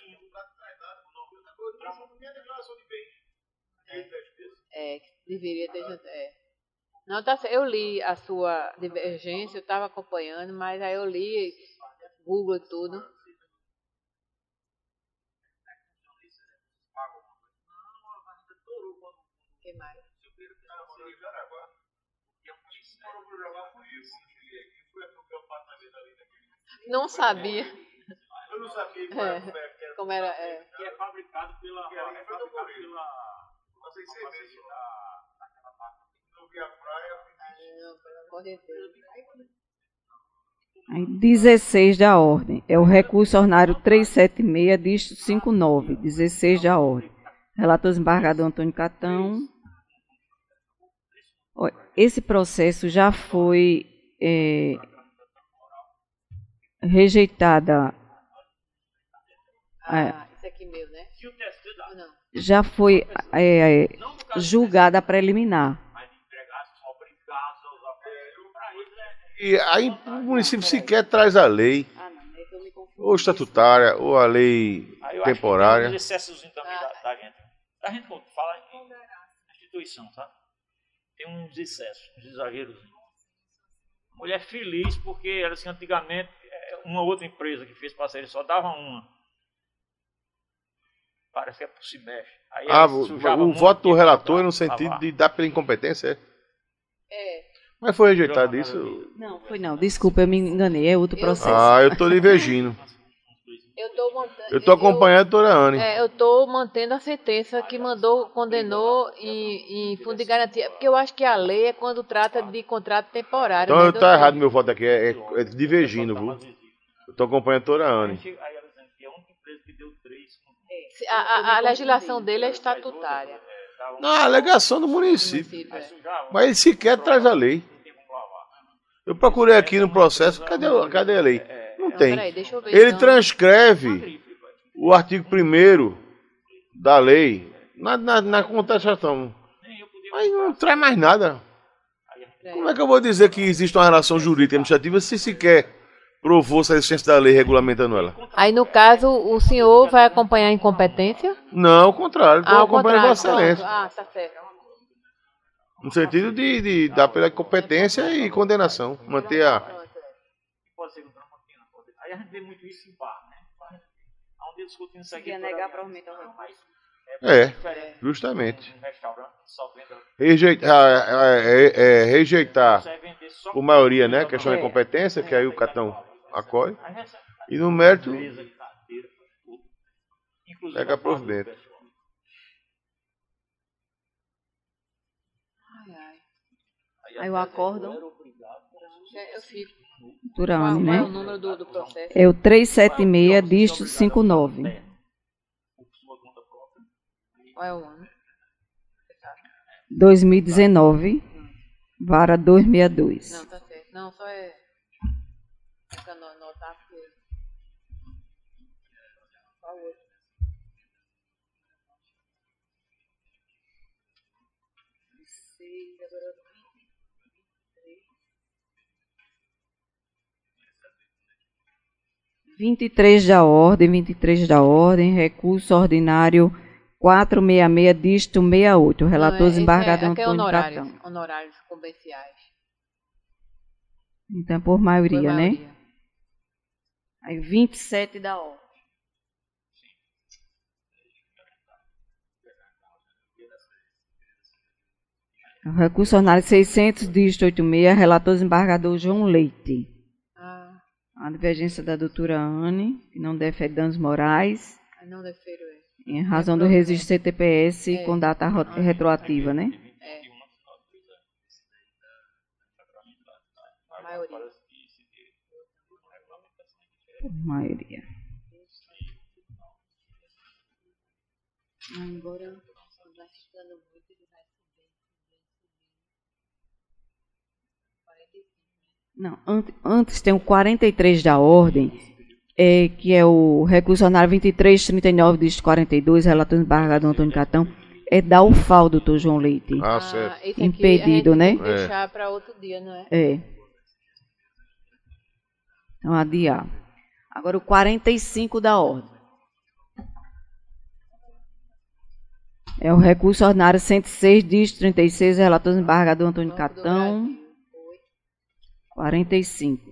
É, deveria ter. É. Não, tá certo. Eu li a sua divergência, eu estava acompanhando, mas aí eu li Google e tudo. O que mais? Não sabia. Eu não sabia É, como era. É. Que é fabricado pela. Que ali É foi do fabricado Correio. pela. Passei seis meses lá. Não vi a praia. Não, pelo amor de Deus. Aí, dezesseis da ordem. É o recurso ordinário trezentos e setenta e seis, dígito cinquenta e nove. dezesseis da ordem. Relator desembargador Antônio Catão. Olha, esse processo já foi é, rejeitada. é, Ah, isso aqui meu, né? Não. já foi é, é, julgada a preliminar. E aí o município sequer traz a lei. Ou estatutária, ou a lei Aí eu acho que temporária. tem uns excessos também da, da gente. A gente quando fala em instituição, sabe? Tem uns excessos, uns exageros. Mulher feliz porque ela assim, antigamente uma outra empresa que fez parceria só dava uma. Parece que é por si mexe. Aí Ah, ela o, sujava o muito voto do tempo relator pra no sentido lavar. de dar pela incompetência, é? É. Mas foi rejeitado isso? Não, foi não. Desculpa, eu me enganei. É outro processo. Ah, eu tô divergindo. Eu tô montando. Eu tô acompanhando a doutora Anne. É, eu tô mantendo a sentença que mandou, condenou em, em fundo de garantia. Porque eu acho que a lei é quando trata de contrato temporário. Então né, eu tá doutor? errado meu voto aqui, é, é, é divergindo, viu? Eu tô acompanhando a doutora Anne. Se- A, a, a legislação dele é estatutária. Não, a alegação do município. É. Mas ele sequer traz a lei. Eu procurei aqui no processo, cadê, o- cadê a lei? Não tem. Peraí, deixa eu ver, Ele então. transcreve o artigo primeiro da lei na, na, na contestação. Mas não traz mais nada. Como é que eu vou dizer que existe uma relação jurídica e administrativa se sequer provou-se a existência da lei regulamentando ela? Aí, no caso, o senhor vai acompanhar a incompetência? Não, ao contrário. Estou Ah, ao acompanhando contrário. Vossa Excelência. Ah, tá certo. No sentido de, de dar pela incompetência e condenação. Manter a. Pode ser contra uma pena, pode. Aí a gente vê muito isso em bar, né? Onde eles discutindo isso aqui. Quer negar provavelmente ao recurso. É, justamente. Um restaurante só venda. Rejeitar, é, é, é, rejeitar por maioria, né? Questão da incompetência, que aí o cartão acolhe. E no mérito, pega provimento. Aí o acórdão. Eu fico. Doutora Qual, Anne, qual é né? o número do, do processo? É o trezentos e setenta e seis, dígito cinquenta e nove. Qual é o ano? dois mil e dezenove, vara duzentos e sessenta e dois. Não, tá certo. Não, só é. Fica no anotar porque. Qual o outro? Seis, agora vinte e três. vinte e três da ordem, vinte e três da ordem, recurso ordinário quatrocentos e sessenta e seis, dígito sessenta e oito. O relator Não, é- desembargador esse é- aqui é Antônio honorários, Catão. honorários comerciais. Então, por maioria, Por né? maioria. Aí, vinte e sete da ordem. O recurso ordinário seiscentos, dígito oitenta e seis, relator desembargador João Leite. Ah, A divergência da doutora Anne, que não defere danos morais, aí não defiro esse. em razão do registro C T P S É. com data ro- retroativa, né? É. A maioria. Por maioria. Agora, vai ficando muito, ele vai não, ante- antes tem o quarenta e três da ordem, é, que é o recurso ordinário vinte e três, trinta e nove, dígito quarenta e dois, relator desembargador Antônio Catão, é da U F A O, doutor João Leite. Ah, Ah, certo. esse aqui Impedido, a gente né? tem que deixar para outro dia, não é? É. Então, adiar. Agora o quarenta e cinco da ordem. É o recurso ordinário cento e seis, dígito trinta e seis, relator desembargador Antônio Catão. quarenta e cinco.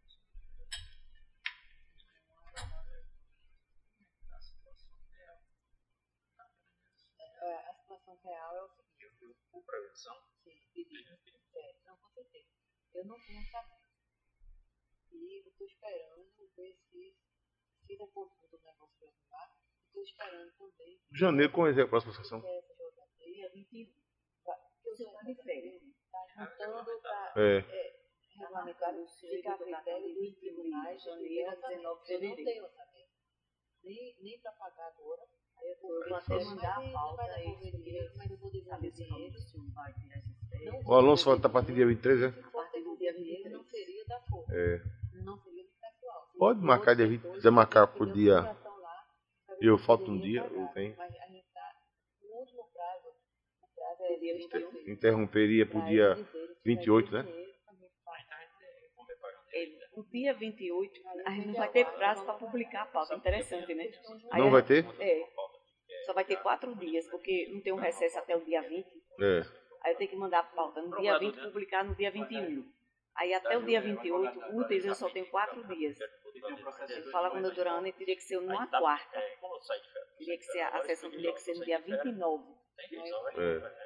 A situação real é o seguinte. Por prevenção? Sim, pedido. É, não, com certeza. Eu não tenho sabendo. E eu estou esperando ver se, se der conta do negócio para arrumar. Estou esperando também. Janeiro, quando é a próxima sessão? Dia vinte e um. Eu sou de férias. Está juntando para É. regulamentar o ficar a critério dos tribunais. Janeiro, dezenove de fevereiro. Eu não tenho orçamento. Nem, nem para pagar agora. Aí eu vou Eu até mandar a pauta aí. aí, Mas eu vou devolver dinheiro. O Alonso fala que tá a partir do dia vinte e três, é? Se for ter o dia vinte, não seria da força. É. Não seria do pessoal. Pode marcar dia vinte, quiser marcar por dia. Eu falta um dia, ou tem. Mas a gente está no último prazo. O prazo é dia vinte e um. Interromperia por dia vinte e oito, né? É, o dia vinte e oito, a gente não vai ter prazo para publicar a pauta. Interessante, né? Aí Não a- vai ter? É. Só vai ter quatro dias, porque não tem um recesso até o dia vinte. É. Aí eu tenho que mandar a pauta no dia vinte e publicar no dia vinte e um. Aí até o dia vinte e oito, úteis, eu só tenho quatro dias. Eu falo com a doutora Ana e teria que ser numa quarta. Teria que ser, a sessão teria que ser no dia vinte e nove. É.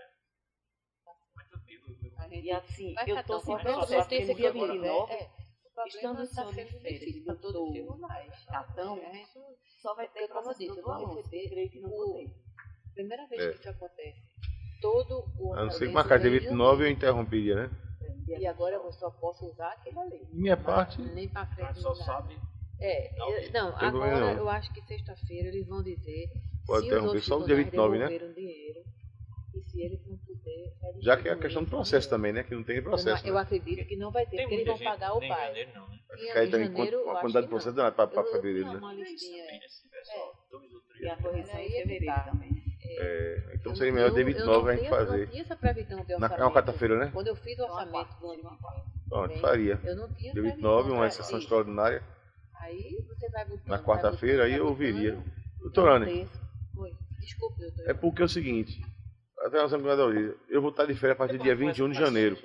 E assim, Vai eu ficar estou tão sem complexo, processo, tem porque no que dia agora, vinte e nove, né? É. O estando problema o está senhor de sendo férias, difícil para todos os doutor tribunais. Catão, A gente só vai ter Porque, como eu processo disse, do eu vou Alonso, receber creio que não o- vou ter. Primeira vez É. que isso acontece. Todo o A não ser que orçamento marcar dia vem vinte e de nove eu janeiro. interromperia, né? E agora eu só posso usar aquele ali. Minha parte. Nem para frente. Só nem nada. sabe. É, eu- não, Não tem problema agora não. eu acho que sexta-feira eles vão dizer Pode se os interromper outros só no dia tribunais vinte e nove, né? devolveram dinheiro e se eles não puderem. eles Já que é a distribuem questão do esse processo dinheiro. também, né? Que não tem Eu, não- processo. eu Né? acredito que não vai ter, Tem porque eles muita vão gente, pagar o nem pai. janeiro não, né? Vai Tinha ficar aí em também janeiro, uma eu quantidade de acho que processo não. danada para Eu- eu fevereiro, tinha né? uma listinha. E a correção em Aí é que fevereiro tá. também. É, então Eu seria não- melhor eu- dia eu vinte e não nove a gente tinha- eu fazer. não tinha essa previsão de Na- é uma orçamento. quarta-feira, né? Quando eu fiz o orçamento do ano que vem, Pronto, faria. eu não tinha Dia vinte e previsão nove, uma pra sessão isso. extraordinária. Aí você vai botando. Na vai quarta-feira, botando, aí vai eu botando. viria. É Doutor um Anne, terço. Oi, desculpe, doutor. é porque é o seguinte, até a Assembleia, eu vou estar de férias a partir do dia vinte e um de janeiro.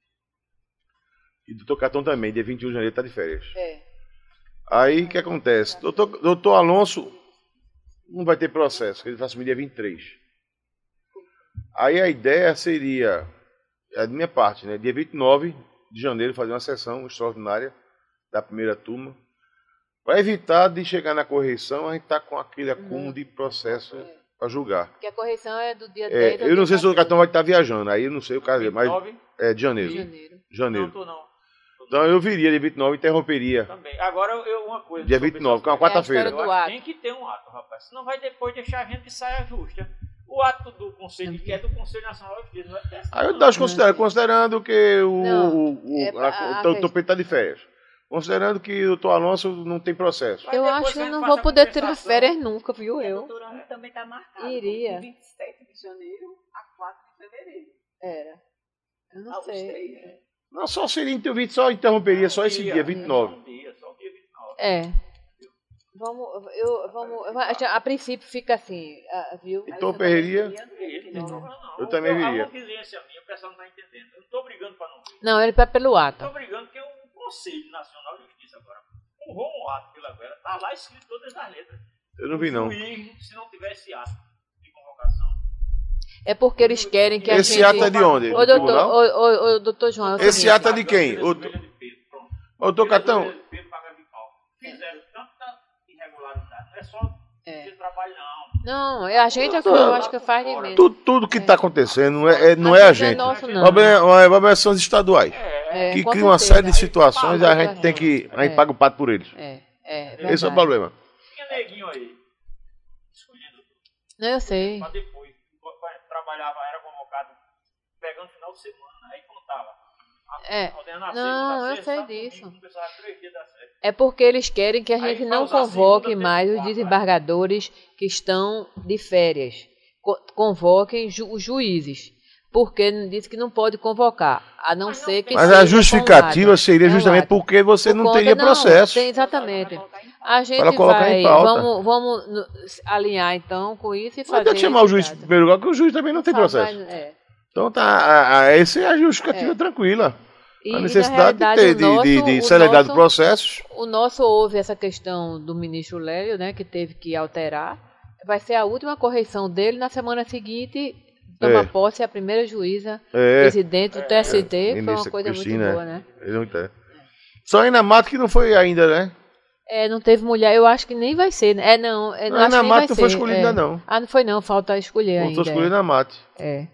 E o doutor Catão também, dia vinte e um de janeiro está de férias. É. Aí o que acontece? Doutor, doutor Alonso não vai ter processo, ele vai assumir dia vinte e três. Aí a ideia seria, é da minha parte, né? Dia vinte e nove de janeiro fazer uma sessão extraordinária da primeira turma. Para evitar de chegar na correição, a gente está com aquele acúmulo de processo para julgar. Porque a correção é do dia É, dez ao eu não dia sei se o quatorze. cartão vai estar viajando, aí eu não sei o caso, mas vinte e nove? é de janeiro. De janeiro. Janeiro. Não, tô não. Então eu viria dia vinte e nove, interromperia. Também. Agora, eu, uma coisa. Dia sobre vinte e nove, que é uma essas coisas. quarta-feira. Eu acho que tem que ter um ato, rapaz. Senão vai depois deixar a gente que saia justa. O ato do Conselho, que é do Conselho Nacional de Justiça, não é desse. Aí eu estava considerando, considerando que o, Não, o, é o, pra- a- a o teu questão- Peito está de férias. Considerando que o doutor Alonso não tem processo. Eu depois acho que a eu gente não faça vou poder a tirar compensação. férias nunca, viu? E a Eu. doutora Ana também está marcada. Iria. De vinte e sete de janeiro a quatro de fevereiro. Era. Eu não Ah, os sei. três, né? Não, só seria intervir, só interromperia só esse dia, vinte e nove. Só um dia, só o dia vinte e nove. É. Vamos, eu, vamos, a princípio fica assim, viu? Então eu perderia. Eu também viria. A convivência minha, o pessoal não está entendendo. Eu não estou brigando para não vir. Não, ele vai pelo ato. Estou brigando porque o Conselho Nacional de Justiça agora honrou um ato pela guerra. Está lá escrito todas as letras. Eu não vi, não. Se não tivesse ato de convocação. É porque eles querem que a Esse gente... ato é de onde? Ô, doutor, ô, ô, ô, doutor João... É Esse ato é de quem? Ô, doutor Catão... Fizeram tanta irregularidade. Não é só é. trabalho, não. Não, é a gente é que eu acho que faz de menos. Tudo, tudo que está acontecendo não é, é, não é a gente. É nosso, não. O problema são os estaduais. É, que com criam uma certeza. série de situações e a gente tem que... A gente É. paga o pato por eles. É, é, Esse é o problema. Tinha neguinho aí. Escolhido. Não, eu sei. Mas depois, trabalhava, era convocado, pegando final de semana, aí contava. É. Não, eu sei disso. Três dias da sexta. É porque eles querem que a gente não convoque mais os desembargadores que estão de férias. Co- Convoquem ju- os juízes. Porque disse que não pode convocar, a não ser que Mas seja a justificativa com ato. seria É um justamente ato. porque você Por não conta- teria processo. Tem, exatamente. A gente Para colocar vai, em pauta. vamos, vamos no- alinhar então com isso e Mas fazer... tem que chamar o juiz esse em primeiro lugar, porque o juiz também não tem Sabe, processo. mas, é. Então tá, a, a, essa é a justificativa É. tranquila. E- a e, necessidade na de ter realidade, de, o de, nosso- de o celeridade de nosso- processos. O nosso houve essa questão do ministro Lélio, né, que teve que alterar. Vai ser a última correção dele. Na semana seguinte, toma É. posse a primeira juíza, É. presidente do T S T. É. Foi uma Ministra coisa Cristina, muito boa, né? é. É muito- é. Só ainda Mato que não foi ainda, né? É, não teve mulher, eu acho que nem vai ser. né? É, não. É, Não, acho que Ana nem Mato vai não foi ser, escolhida é. ainda, não. Ah, não foi não, falta escolher ainda. Estou escolhendo é. a Mate. É.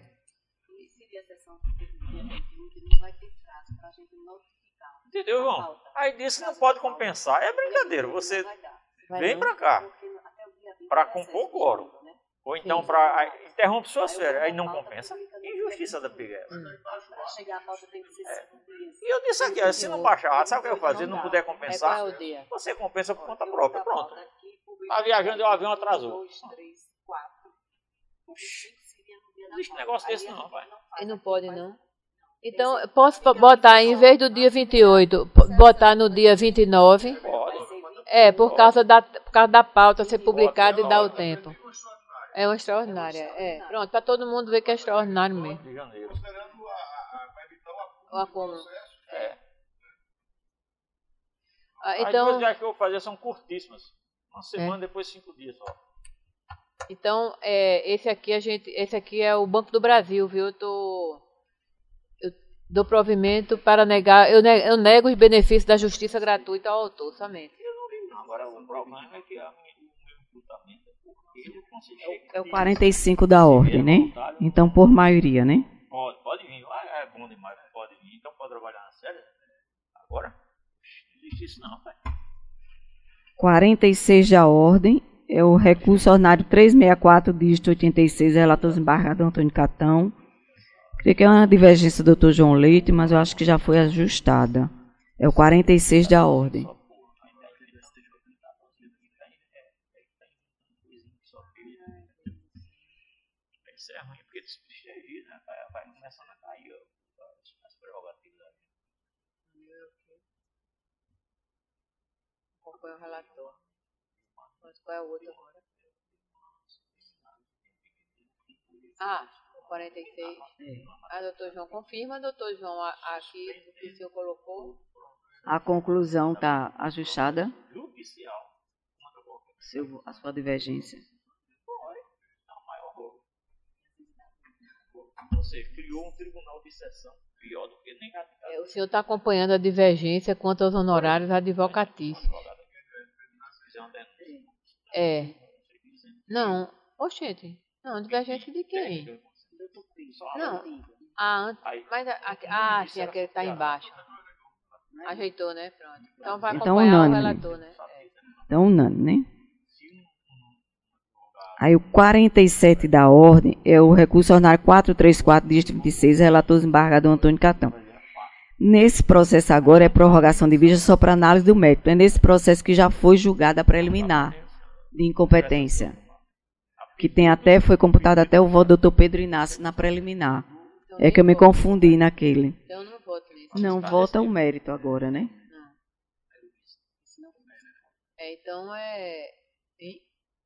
Entendeu, João? Aí disse que não pode compensar. É brincadeira. Você vem pra cá pra compor o quórum. Ou então pra... interrompe suas férias. Aí não compensa. Injustiça da Piguela. É. E eu disse aqui, ó, se não baixar, sabe o que eu fazer? Não puder compensar, qual é o dia? você compensa por conta própria. Pronto. Tá viajando e o avião atrasou. Não existe negócio desse não, pai. E não pode, não? Então, eu posso p- botar, em vez do dia vinte e oito, p- botar no dia vinte e nove? Pode. É, por causa da, por causa da pauta ser publicada e dar o tempo. É uma extraordinária. É. Pronto, para todo mundo ver que é extraordinário mesmo. De janeiro. O acúmulo. É. Ah, As duas então, viagens que eu vou fazer são curtíssimas. Uma semana, depois cinco dias só. então é, esse aqui a gente, esse aqui é o Banco do Brasil, viu? Eu tô eu dou provimento para negar, eu nego, eu nego os benefícios da justiça gratuita ao autor, somente. Agora o problema é que a minha, o meu imputamento é porque eu consegui. É o quarenta e cinco da ordem, né? Então, por maioria, né? Pode, pode vir. Ah, é bom demais, pode vir. Então pode trabalhar na série. Agora, não existe isso não, pai. quarenta e seis da ordem é o recurso ordinário trezentos e sessenta e quatro, dígito oitenta e seis, relator desembargador Antônio Catão. Creio que é uma divergência do doutor João Leite, mas eu acho que já foi ajustada. É o quarenta e seis da ordem. Isso é ruim, porque esse bicho aí, né, vai, vai começando a cair ó, as prerrogativas. Qual foi o relator? Qual é o outro agora? Ah, o quarenta e seis. Ah, doutor João, confirma, doutor João, a- aqui o que o senhor colocou. A conclusão está ajustada. Judicial. Seu, a sua divergência. Você criou um tribunal de sessão pior do que nem a É, o senhor está acompanhando a divergência quanto aos honorários advocatícios. É. Não, oxente. Não, divergência de quem? Não. Ah, an- mas a, a, ah, sim, aquele está embaixo. Ajeitou, né? Pronto. Então vai Então, acompanhar o unânime. relator, né? É. Então, unânime, né? Aí o quarenta e sete da ordem é o recurso ordinário quatrocentos e trinta e quatro, dígito vinte e seis, relator desembargador Antônio Catão. Nesse processo agora é prorrogação de vista só para análise do mérito. É nesse processo que já foi julgada a preliminar de incompetência. Que tem até, foi computado até o voto do doutor Pedro Inácio na preliminar. É que eu me confundi naquele. Então não voto nisso. Não, vota o mérito agora, né? É, É, então é. Hein?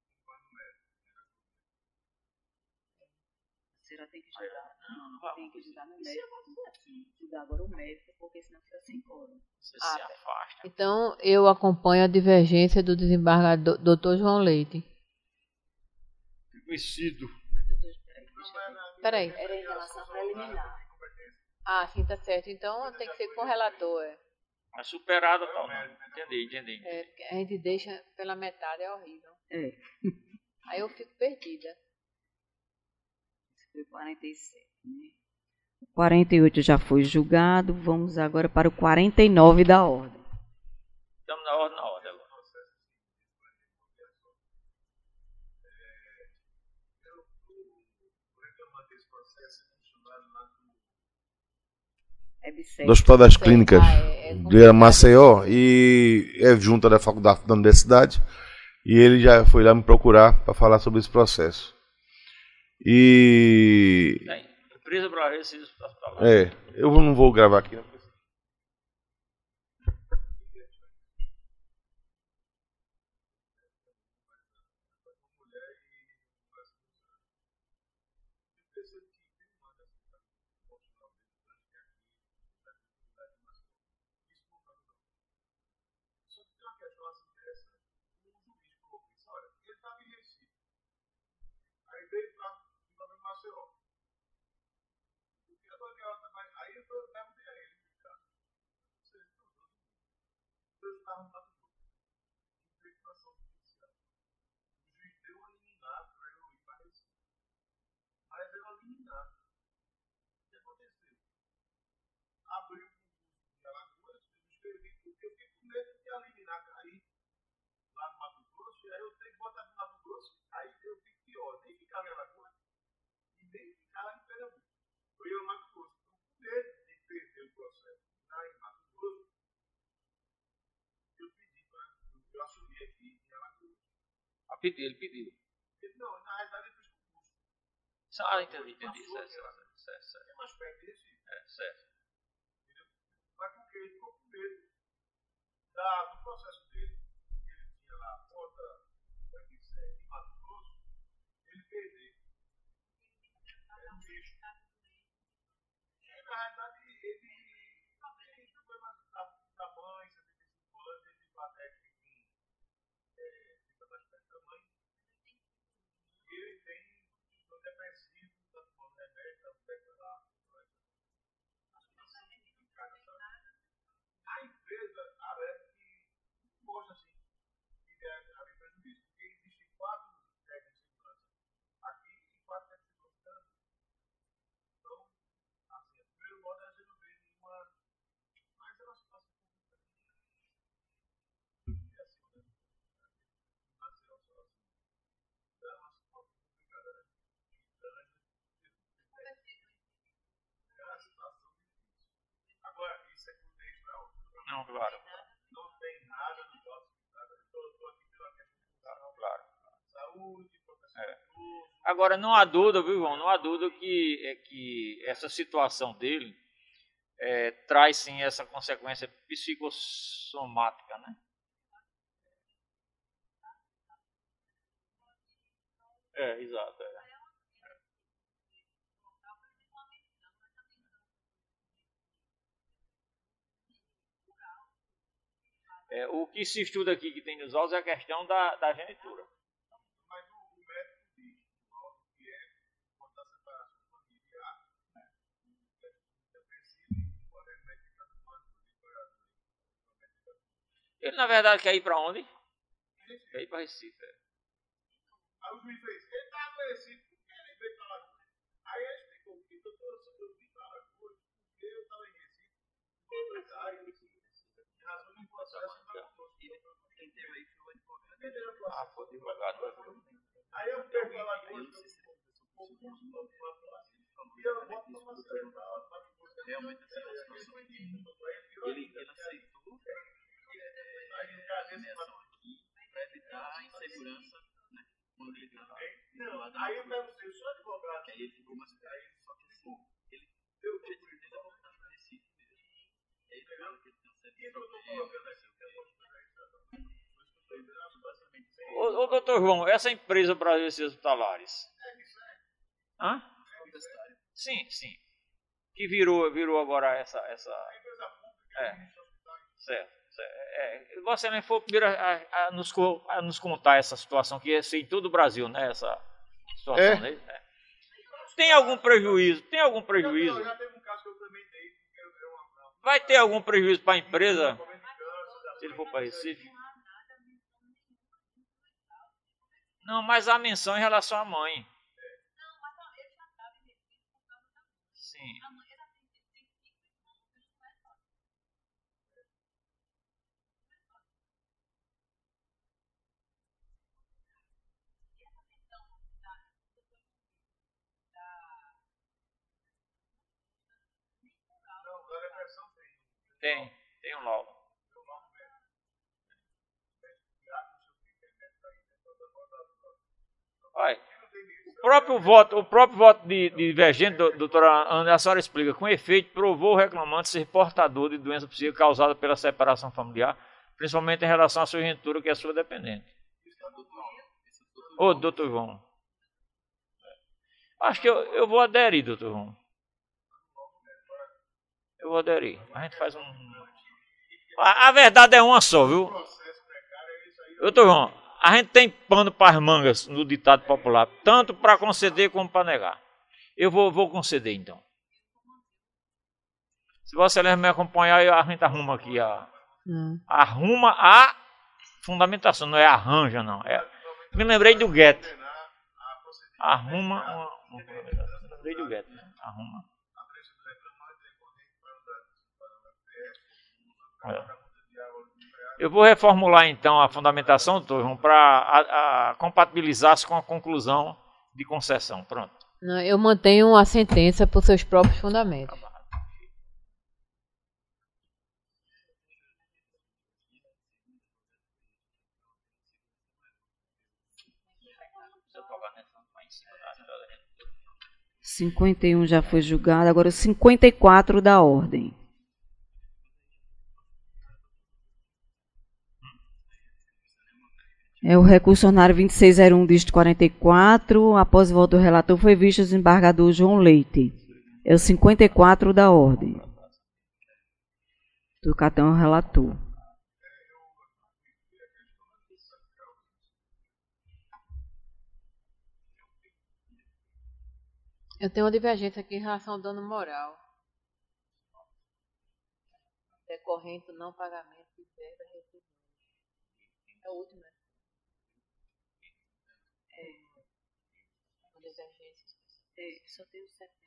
A senhora tem que ajudar. Não, tem que ajudar no médico. Ajudar agora o médico, porque senão fica sem coro. Você se afasta. Então eu acompanho a divergência do desembargador doutor João Leite. Conhecido. Peraí. Era em relação preliminar. Ah, sim, tá certo. Então tem que ser com o relator. É. É superado, não. Entendi, entendi. É, porque a gente deixa pela metade, é horrível. É. Aí eu fico perdida. Isso foi quarenta e sete, né? O quarenta e oito já foi julgado. Vamos agora para o quarenta e nove da ordem. Estamos na ordem, na ordem agora. Do Hospital das Clínicas de Maceió e é junta da faculdade da universidade, e ele já foi lá me procurar para falar sobre esse processo. E Empresa para esse é, eu não vou gravar aqui, né? Pediu, ele pediu. Não, na realidade ele fez concurso. Ah, entendi, entendi. Certo, certo, certo, certo. É mais perto desse. É, certo. Entendeu? Mas porque ele ficou com medo da, do processo dele. Ele tinha lá a conta quarenta e sete em Mato Grosso, ele perder. É um bicho. E na realidade ele tem problemas da mãe, setenta e cinco anos, ele tem plateia que fica mais perto da mãe. E ele tem um depressivo, está tomando remédio, está pegando lá. A empresa alega que mostra assim, que é a prejuízo, porque existem quatro técnicos de segurança aqui e quatro técnicos de segurança. Então, assim, o primeiro modo é a gente não ver nenhuma. Mas é uma situação complicada. E assim, né? Nasceu só assim. É uma situação complicada, né? É uma situação difícil. Agora, isso é contexto para outro. Não, claro. Não tem nada do nosso. Estou aqui pela questão. Claro. Saúde, proteção. É. Agora, não há dúvida, viu, João? Não há dúvida que, é, que essa situação dele é, traz, sim, essa consequência psicossomática, né? É, exato. É. É, o que se estuda aqui que tem nos olhos é a questão da, da genitura. Mas o médico diz que é quando a separação familiar, ele na verdade quer ir para onde? Quer ir para Recife. É. Aí o juiz fez, ele estava no Recife, por que ele veio para Lagoa? Aí ele explicou que doutor, eu vim para Lagoa porque eu estava em Recife, foi empresário, em razão de um processo da quem teve aí foi o advogado. Quem teve o processo? Ah, foi o advogado. Aí eu fui para Lagoa, concurso do processo, e eu volto para Maceió. Realmente essa situação ele, ele aceitou para evitar a insegurança, né? Quando ele estava do aí eu perguntei, sou advogado. Que aí ele ficou mais aí, só que assim, ele deu o objetivo dele é voltar para Recife mesmo. E aí fala que ele tem um certo problema, vai ser o que eu vou fazer. ô, doutor João, essa empresa Brasil Hospitalares. Hã? Sim, sim. Que virou, virou agora essa. essa é, certo. certo. É, você nem foi o primeiro a, a, a, nos, a nos contar essa situação, que é assim, em todo o Brasil, né? Essa situação, é. Né? É. Tem algum prejuízo? Tem algum prejuízo? Vai ter algum prejuízo para a empresa? Se ele for para Recife? Não, mas a menção em relação à mãe. Sim. Tem, tem um laudo. Olha, o próprio voto, o próprio voto de, de divergente, doutora Ana, a senhora explica, com efeito, provou o reclamante ser portador de doença psíquica causada pela separação familiar, principalmente em relação à sua gentura, que é sua dependente. Ô, doutor João. Acho que eu, eu vou aderir, doutor João. Eu vou aderir. A gente faz um... A, a verdade é uma só, viu? Doutor João, a gente tem pano para as mangas no ditado popular, tanto para conceder como para negar. Eu vou, vou conceder, então. Se você me acompanhar, a gente arruma aqui a... Hum. Arruma a fundamentação, não é arranja, não. É, me lembrei do Goethe. Arruma uma, uma fundamentação. Me lembrei do Goethe, né? Arruma. É. Eu vou reformular então a fundamentação, doutor João, para compatibilizar-se com a conclusão de concessão. Pronto. Não, eu mantenho a sentença por seus próprios fundamentos. cinquenta e um já foi julgado, agora cinquenta e quatro da ordem. É o recurso ordinário vinte e seis zero um, dígito quarenta e quatro, após o voto do relator, foi visto o desembargador João Leite. É o cinquenta e quatro da ordem. Do cartão relator. Eu tenho uma divergência aqui em relação ao dano moral. Decorrente do não pagamento de verba recebida. É o último, né? É, só tem o setenta.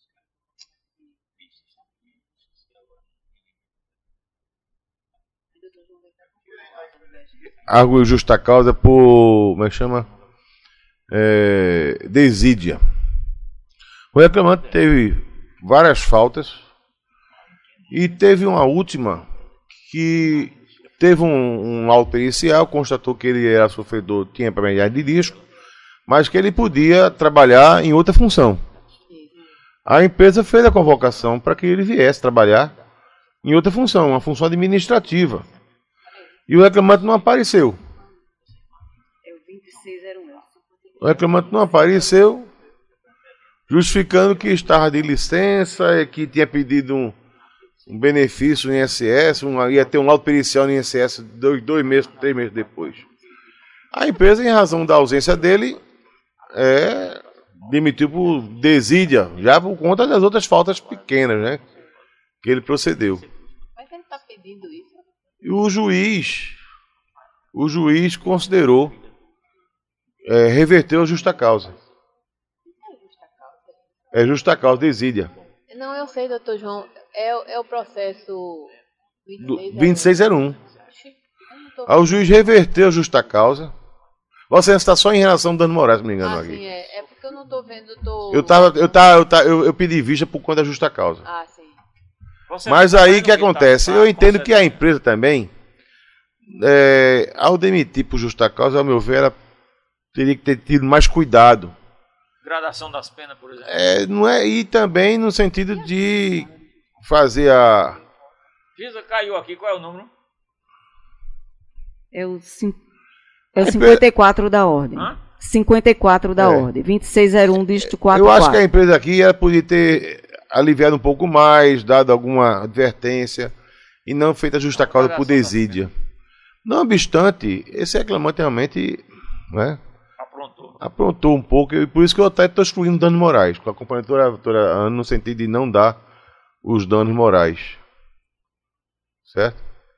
Argo justa causa por, como é que chama? É, desídia. O reclamante teve várias faltas e teve uma última que teve um, um laudo pericial, constatou que ele era sofredor, tinha probabilidade de risco, mas que ele podia trabalhar em outra função. A empresa fez a convocação para que ele viesse trabalhar em outra função, uma função administrativa. E o reclamante não apareceu. O reclamante não apareceu, justificando que estava de licença, que tinha pedido um, um benefício no I S S, um, ia ter um laudo pericial no I S S dois, dois meses, três meses depois. A empresa, em razão da ausência dele, é, demitiu por desídia, já por conta das outras faltas pequenas, né, que ele procedeu. Mas ele está pedindo isso? E o juiz, o juiz considerou, é, reverteu a justa causa. É justa causa, desídia. Não, eu sei, doutor João. É, é o processo vinte e seis zero um. Aí o juiz reverteu a justa causa. Você está só em relação ao dano moral, se não me engano. Ah, aqui. sim, é. É porque eu não estou vendo. Tô... Eu, tava, eu, tava, eu, tava, eu, eu pedi vista por conta da justa causa. Ah, sim. Você Mas aí o que acontece? Tá, eu entendo que a empresa também, é, ao demitir por justa causa, ao meu ver, ela teria que ter tido mais cuidado. Gradação das penas, por exemplo. É, não é, e também no sentido de fazer a... Gisa caiu aqui, qual é o número? É o cinco. É o cinquenta e quatro da ordem. Hã? cinquenta e quatro da é. ordem. vinte e seis zero um, dígito quatro. Eu acho que a empresa aqui ela podia ter aliviado um pouco mais, dado alguma advertência e não feito a justa causa por desídia. Não obstante, esse reclamante realmente, né, aprontou. aprontou um pouco, e por isso que eu até estou excluindo danos morais, com a companhia toda, toda ano, no sentido de não dar os danos morais. Certo?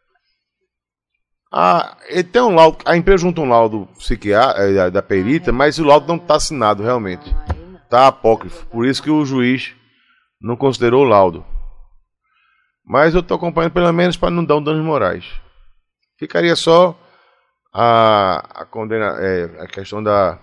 Ah, ele tem um laudo, a empresa junta um laudo psiquiátrico da perita, mas o laudo não está assinado realmente. Está apócrifo, por isso que o juiz não considerou o laudo. Mas eu estou acompanhando pelo menos para não dar um danos morais. Ficaria só a, a condena, é, a questão da...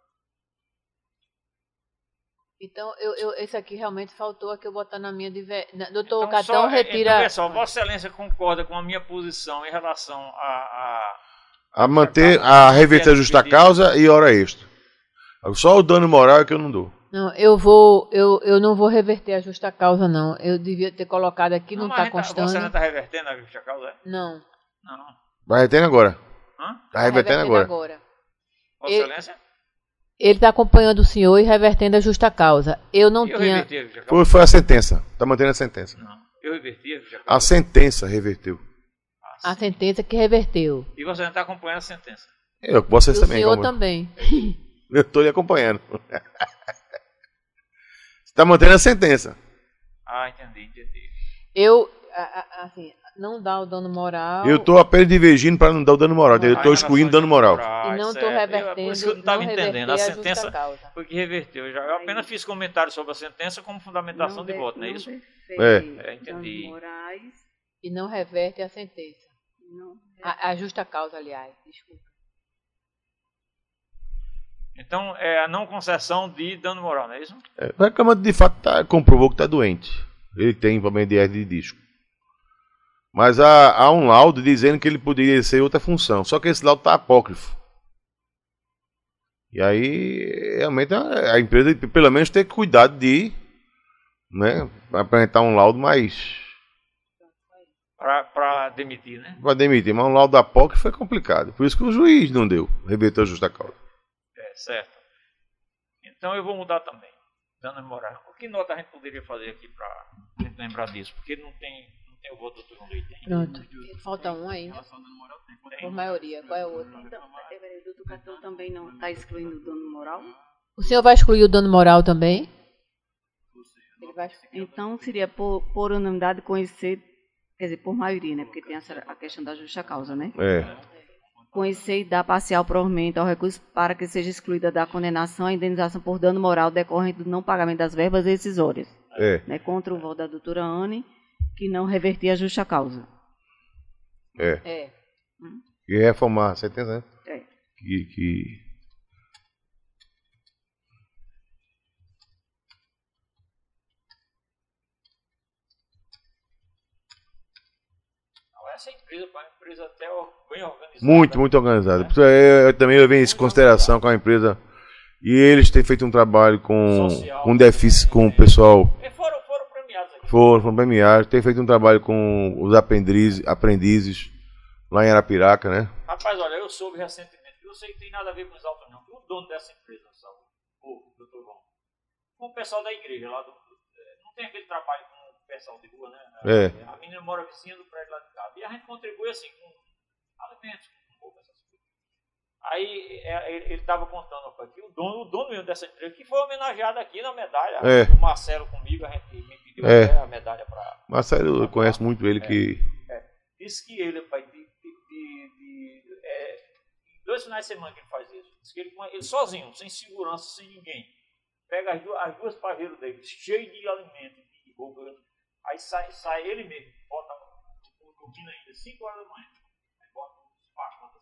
Então, eu, eu, esse aqui realmente faltou aqui eu botar na minha... Diver... Doutor Então, Catão, só, retira... Então, pessoal, Vossa Excelência concorda com a minha posição em relação a... A, a manter, a reverter a justa causa e hora extra. Só o dano moral é que eu não dou. Não, eu vou, eu, eu não vou reverter a justa causa, não. Eu devia ter colocado aqui, não está constando. Você não está revertendo a justa causa? É? Não. Não. Vai revertendo agora. Hã? Tá revertendo agora. agora. Vossa Excelência? Ele está acompanhando o senhor e revertendo a justa causa. Eu não eu tinha... A foi, foi a sentença. Está mantendo a sentença. Não. Eu reverti a justa causa. A sentença reverteu. A sentença que reverteu. E você não está acompanhando a sentença? Eu, vocês e também. O senhor como... também. Eu estou lhe acompanhando. Você está mantendo a sentença. Ah, entendi, entendi. Eu, assim, não dá o dano moral. Eu estou apenas divergindo para não dar o dano moral. Eu estou excluindo o dano moral. E não estou revertendo. Eu, por isso que eu não estava entendendo. A, a sentença causa. foi que reverteu. Eu, já, eu apenas fiz comentário sobre a sentença como fundamentação não de de, voto, não é não isso? É. é. Entendi. Morais. E não reverte a sentença. Não a, a justa causa, aliás. Desculpa. Então, é a não concessão de dano moral, não é isso? É, o reclamante de fato tá, comprovou que está doente. Ele tem problema de hernia de disco. Mas há, há um laudo dizendo que ele poderia ser outra função. Só que esse laudo está apócrifo. E aí, realmente, a, a empresa, pelo menos, tem cuidado de, né, apresentar um laudo mais... Para demitir, né? Para demitir. Mas um laudo apócrifo é complicado. Por isso que o juiz não deu. Reverteu a justa causa. É, certo. Então eu vou mudar também. Danos morais. O que nota a gente poderia fazer aqui para lembrar disso? Porque não tem, não tem o voto do doutor Leite. Pronto. Falta um ainda. Por maioria. Qual é o outro? Então, o doutor Catão também não está excluindo o dano moral? O senhor vai excluir o dano moral também? Ele vai... Então seria por, por unanimidade conhecer, quer dizer, por maioria, né? Porque tem essa, a questão da justa causa, né? É. Conhecer e dar parcial provimento ao recurso para que seja excluída da condenação a indenização por dano moral decorrente do não pagamento das verbas decisórias. É. Né, contra o voto da doutora Anne, que não revertia a justa causa. É. É. E reformar a sentença, né? É. Que... que... Essa empresa, uma empresa até bem organizada. Muito, muito organizada. Né? Eu, eu também levei isso em consideração com a empresa. E eles têm feito um trabalho com, Social, com déficit, com o pessoal. Foram, foram premiados aqui. Foram, foram premiados. Tem feito um trabalho com os aprendizes, aprendizes lá em Arapiraca, né? Rapaz, olha, eu soube recentemente, eu sei que tem nada a ver com os autos, não. Que o dono dessa empresa, sabe? O doutor João, com o pessoal da igreja lá do. Não tem aquele trabalho com pessoal de rua, né? É. A menina mora vizinha do prédio lá de casa. E a gente contribui assim com alimentos, com roupa, essas coisas. Aí ele estava contando aqui, o dono, o dono mesmo dessa empresa, que foi homenageado aqui na medalha. É. O Marcelo comigo, a gente me pediu é. a medalha para. Marcelo, eu conheço muito ele é. que. É. Disse que ele, pai, de, de, de, de é, dois finais de semana que ele faz isso. Diz que ele, ele sozinho, sem segurança, sem ninguém, pega as duas, as duas pajeiras dele, cheias de alimento, de roupa. Aí sai, sai ele mesmo, bota um coquinho ainda, cinco horas da manhã. Aí bota uns pacotes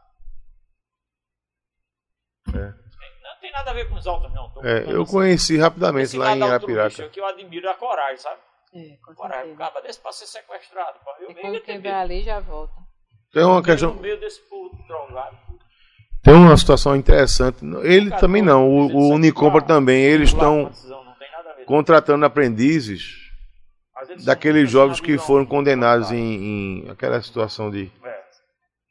assim, sai. É. Não tem nada a ver com os autos, não. É, eu assim. Conheci rapidamente esse lá em Arapiraca. Que eu admiro a coragem, sabe? É, com coragem. O cara desse para ser sequestrado. Pra ver, e quando quem vai ali já volta. Tem uma questão. No meio desse povo drogado. Tem uma situação interessante. Ele também não, o, o Unicompra também. Eles estão contratando aprendizes daqueles jovens que foram condenados em, em aquela situação de,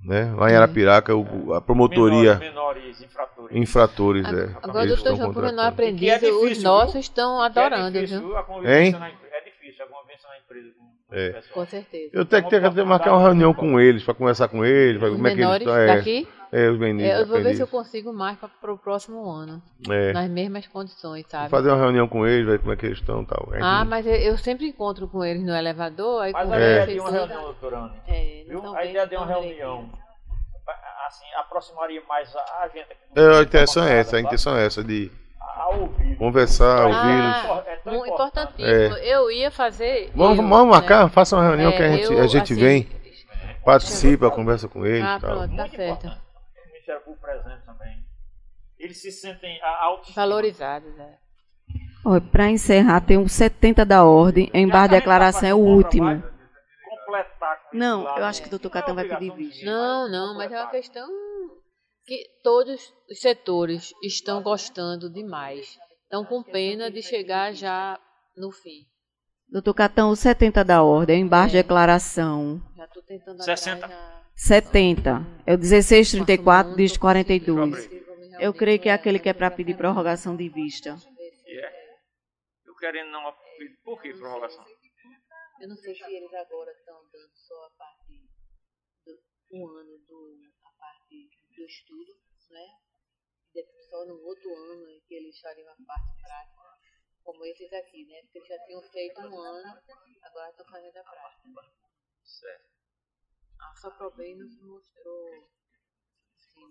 Né? Lá em Arapiraca, o, a promotoria... Menores, menores infratores. Infratores, é. Agora, doutor João, por menor aprendiz, é difícil, os nossos viu? Estão adorando, é difícil, viu? A convivência na, é difícil a convivência na empresa. Com, é. com certeza. Eu tenho que ter que marcar uma reunião com eles, para conversar com eles, para como é que eles estão. É, daqui? É, os meninos. É, eu vou ver se eu consigo mais para o próximo ano. É. Nas mesmas condições, sabe? Vou fazer uma reunião com eles, ver como é que eles estão e tal. Ah, mas eu, eu sempre encontro com eles no elevador. Aí mas com a ideia é. de uma reunião, doutora Ana. É, viu? A ideia de uma reunião. Assim, aproximaria mais a gente. É, a intenção é essa, a intenção é essa de conversar, ouvi-los. Ah, é tão importantíssimo. É. Eu ia fazer. Vamos, eu, vamos marcar, né? faça uma reunião é, que a gente, eu, a gente assim, vem, participa, conversa com eles. Ah, tal. pronto, tá certo. O Ministério Público presente também. Eles se sentem auto valorizados, é. Para encerrar, tem um setenta da ordem, em barra de declaração é o último. Não, eu acho que o doutor Catão vai pedir vídeo. Não, não, mas é uma questão que todos os setores estão gostando demais. Estão com pena de chegar já no fim. Doutor Catão, o setenta da ordem, em barra de declaração. Já estou tentando sessenta. Já... setenta. É o dezesseis trinta e quatro, dígito quarenta e dois. Eu creio que é aquele que é para pedir prorrogação de vista. Eu querendo não... Por que prorrogação? Eu não sei se eles agora estão dando só a parte do um ano do a parte do estudo, né? Depois só no outro ano é que eles fariam a parte prática, como esses aqui, né? Porque eles já tinham feito um ano, agora estão fazendo a prática. Certo. A só provei nos mostrou. Sim.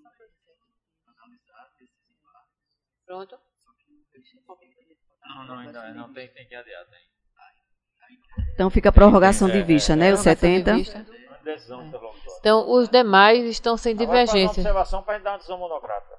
Pronto? Não, não, ainda não tem, tem que adiar, tem. Então fica a prorrogação de vista, né? O setenta. Então, os demais estão sem divergência. Agora, observação para a gente dar uma decisão monocrática.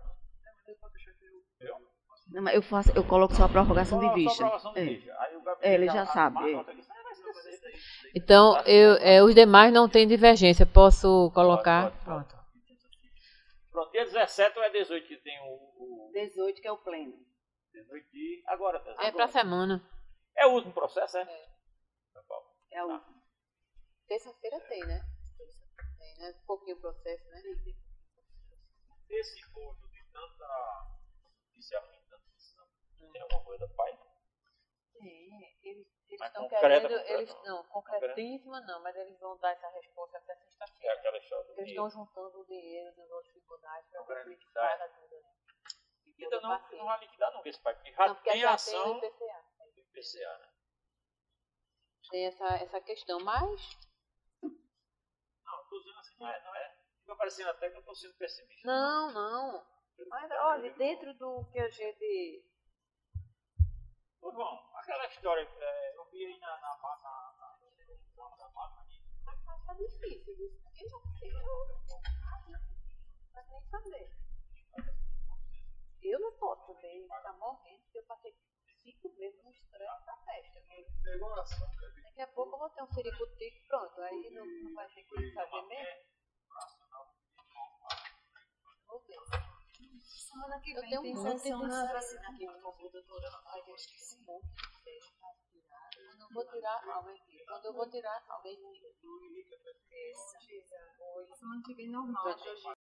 Não, mas eu, faço, eu coloco só a prorrogação de vista. É, ele já sabe. É. Então, eu, é, os demais não têm divergência. Posso colocar? Pronto. Pronto, dia dezessete ou é dezoito que tem o... o... dezoito que é o pleno. dezoito de... Agora, dezoito. É para semana. É o último processo, é? É. É o último. Terça-feira tem, né? Tem, né? Um pouquinho o processo, né? Esse ponto de tanta inicialmente, tanta decisão, tem alguma coisa do pai? Tem. Eles estão querendo, eles não, concretíssima não, mas eles vão dar essa resposta até sexta-feira. É aquela história. Eles estão juntando o dinheiro dos outros tribunais para ver se eles pagam tudo. Então não, não vai liquidar não esse pai, porque já não, porque tem já ação tem o I P C A. I P C A, né? Tem essa, essa questão, mas... Não, estou dizendo assim, não é, não é... Fica parecendo até que eu estou sendo pessimista. Não, não. Mas, olha, dentro do que a gente... Ô, João, aquela história, é, eu vi aí na... na, na, na, na, na mas tá difícil, viu? Eu já sei, eu... Não nem saber. Eu não posso também estar morrendo, porque eu passei cinco meses no estresse da festa. Daqui a pouco eu vou ter um ciricutico, pronto, aí não, não vai ter que fazer mesmo. Vou ver. Semana que vem eu tem um sessão de vacina aqui, por favor, doutora. Ai, eu esqueci. Quando eu vou tirar, alguém tira. Quando eu vou tirar, alguém tira. Semana que vem normal.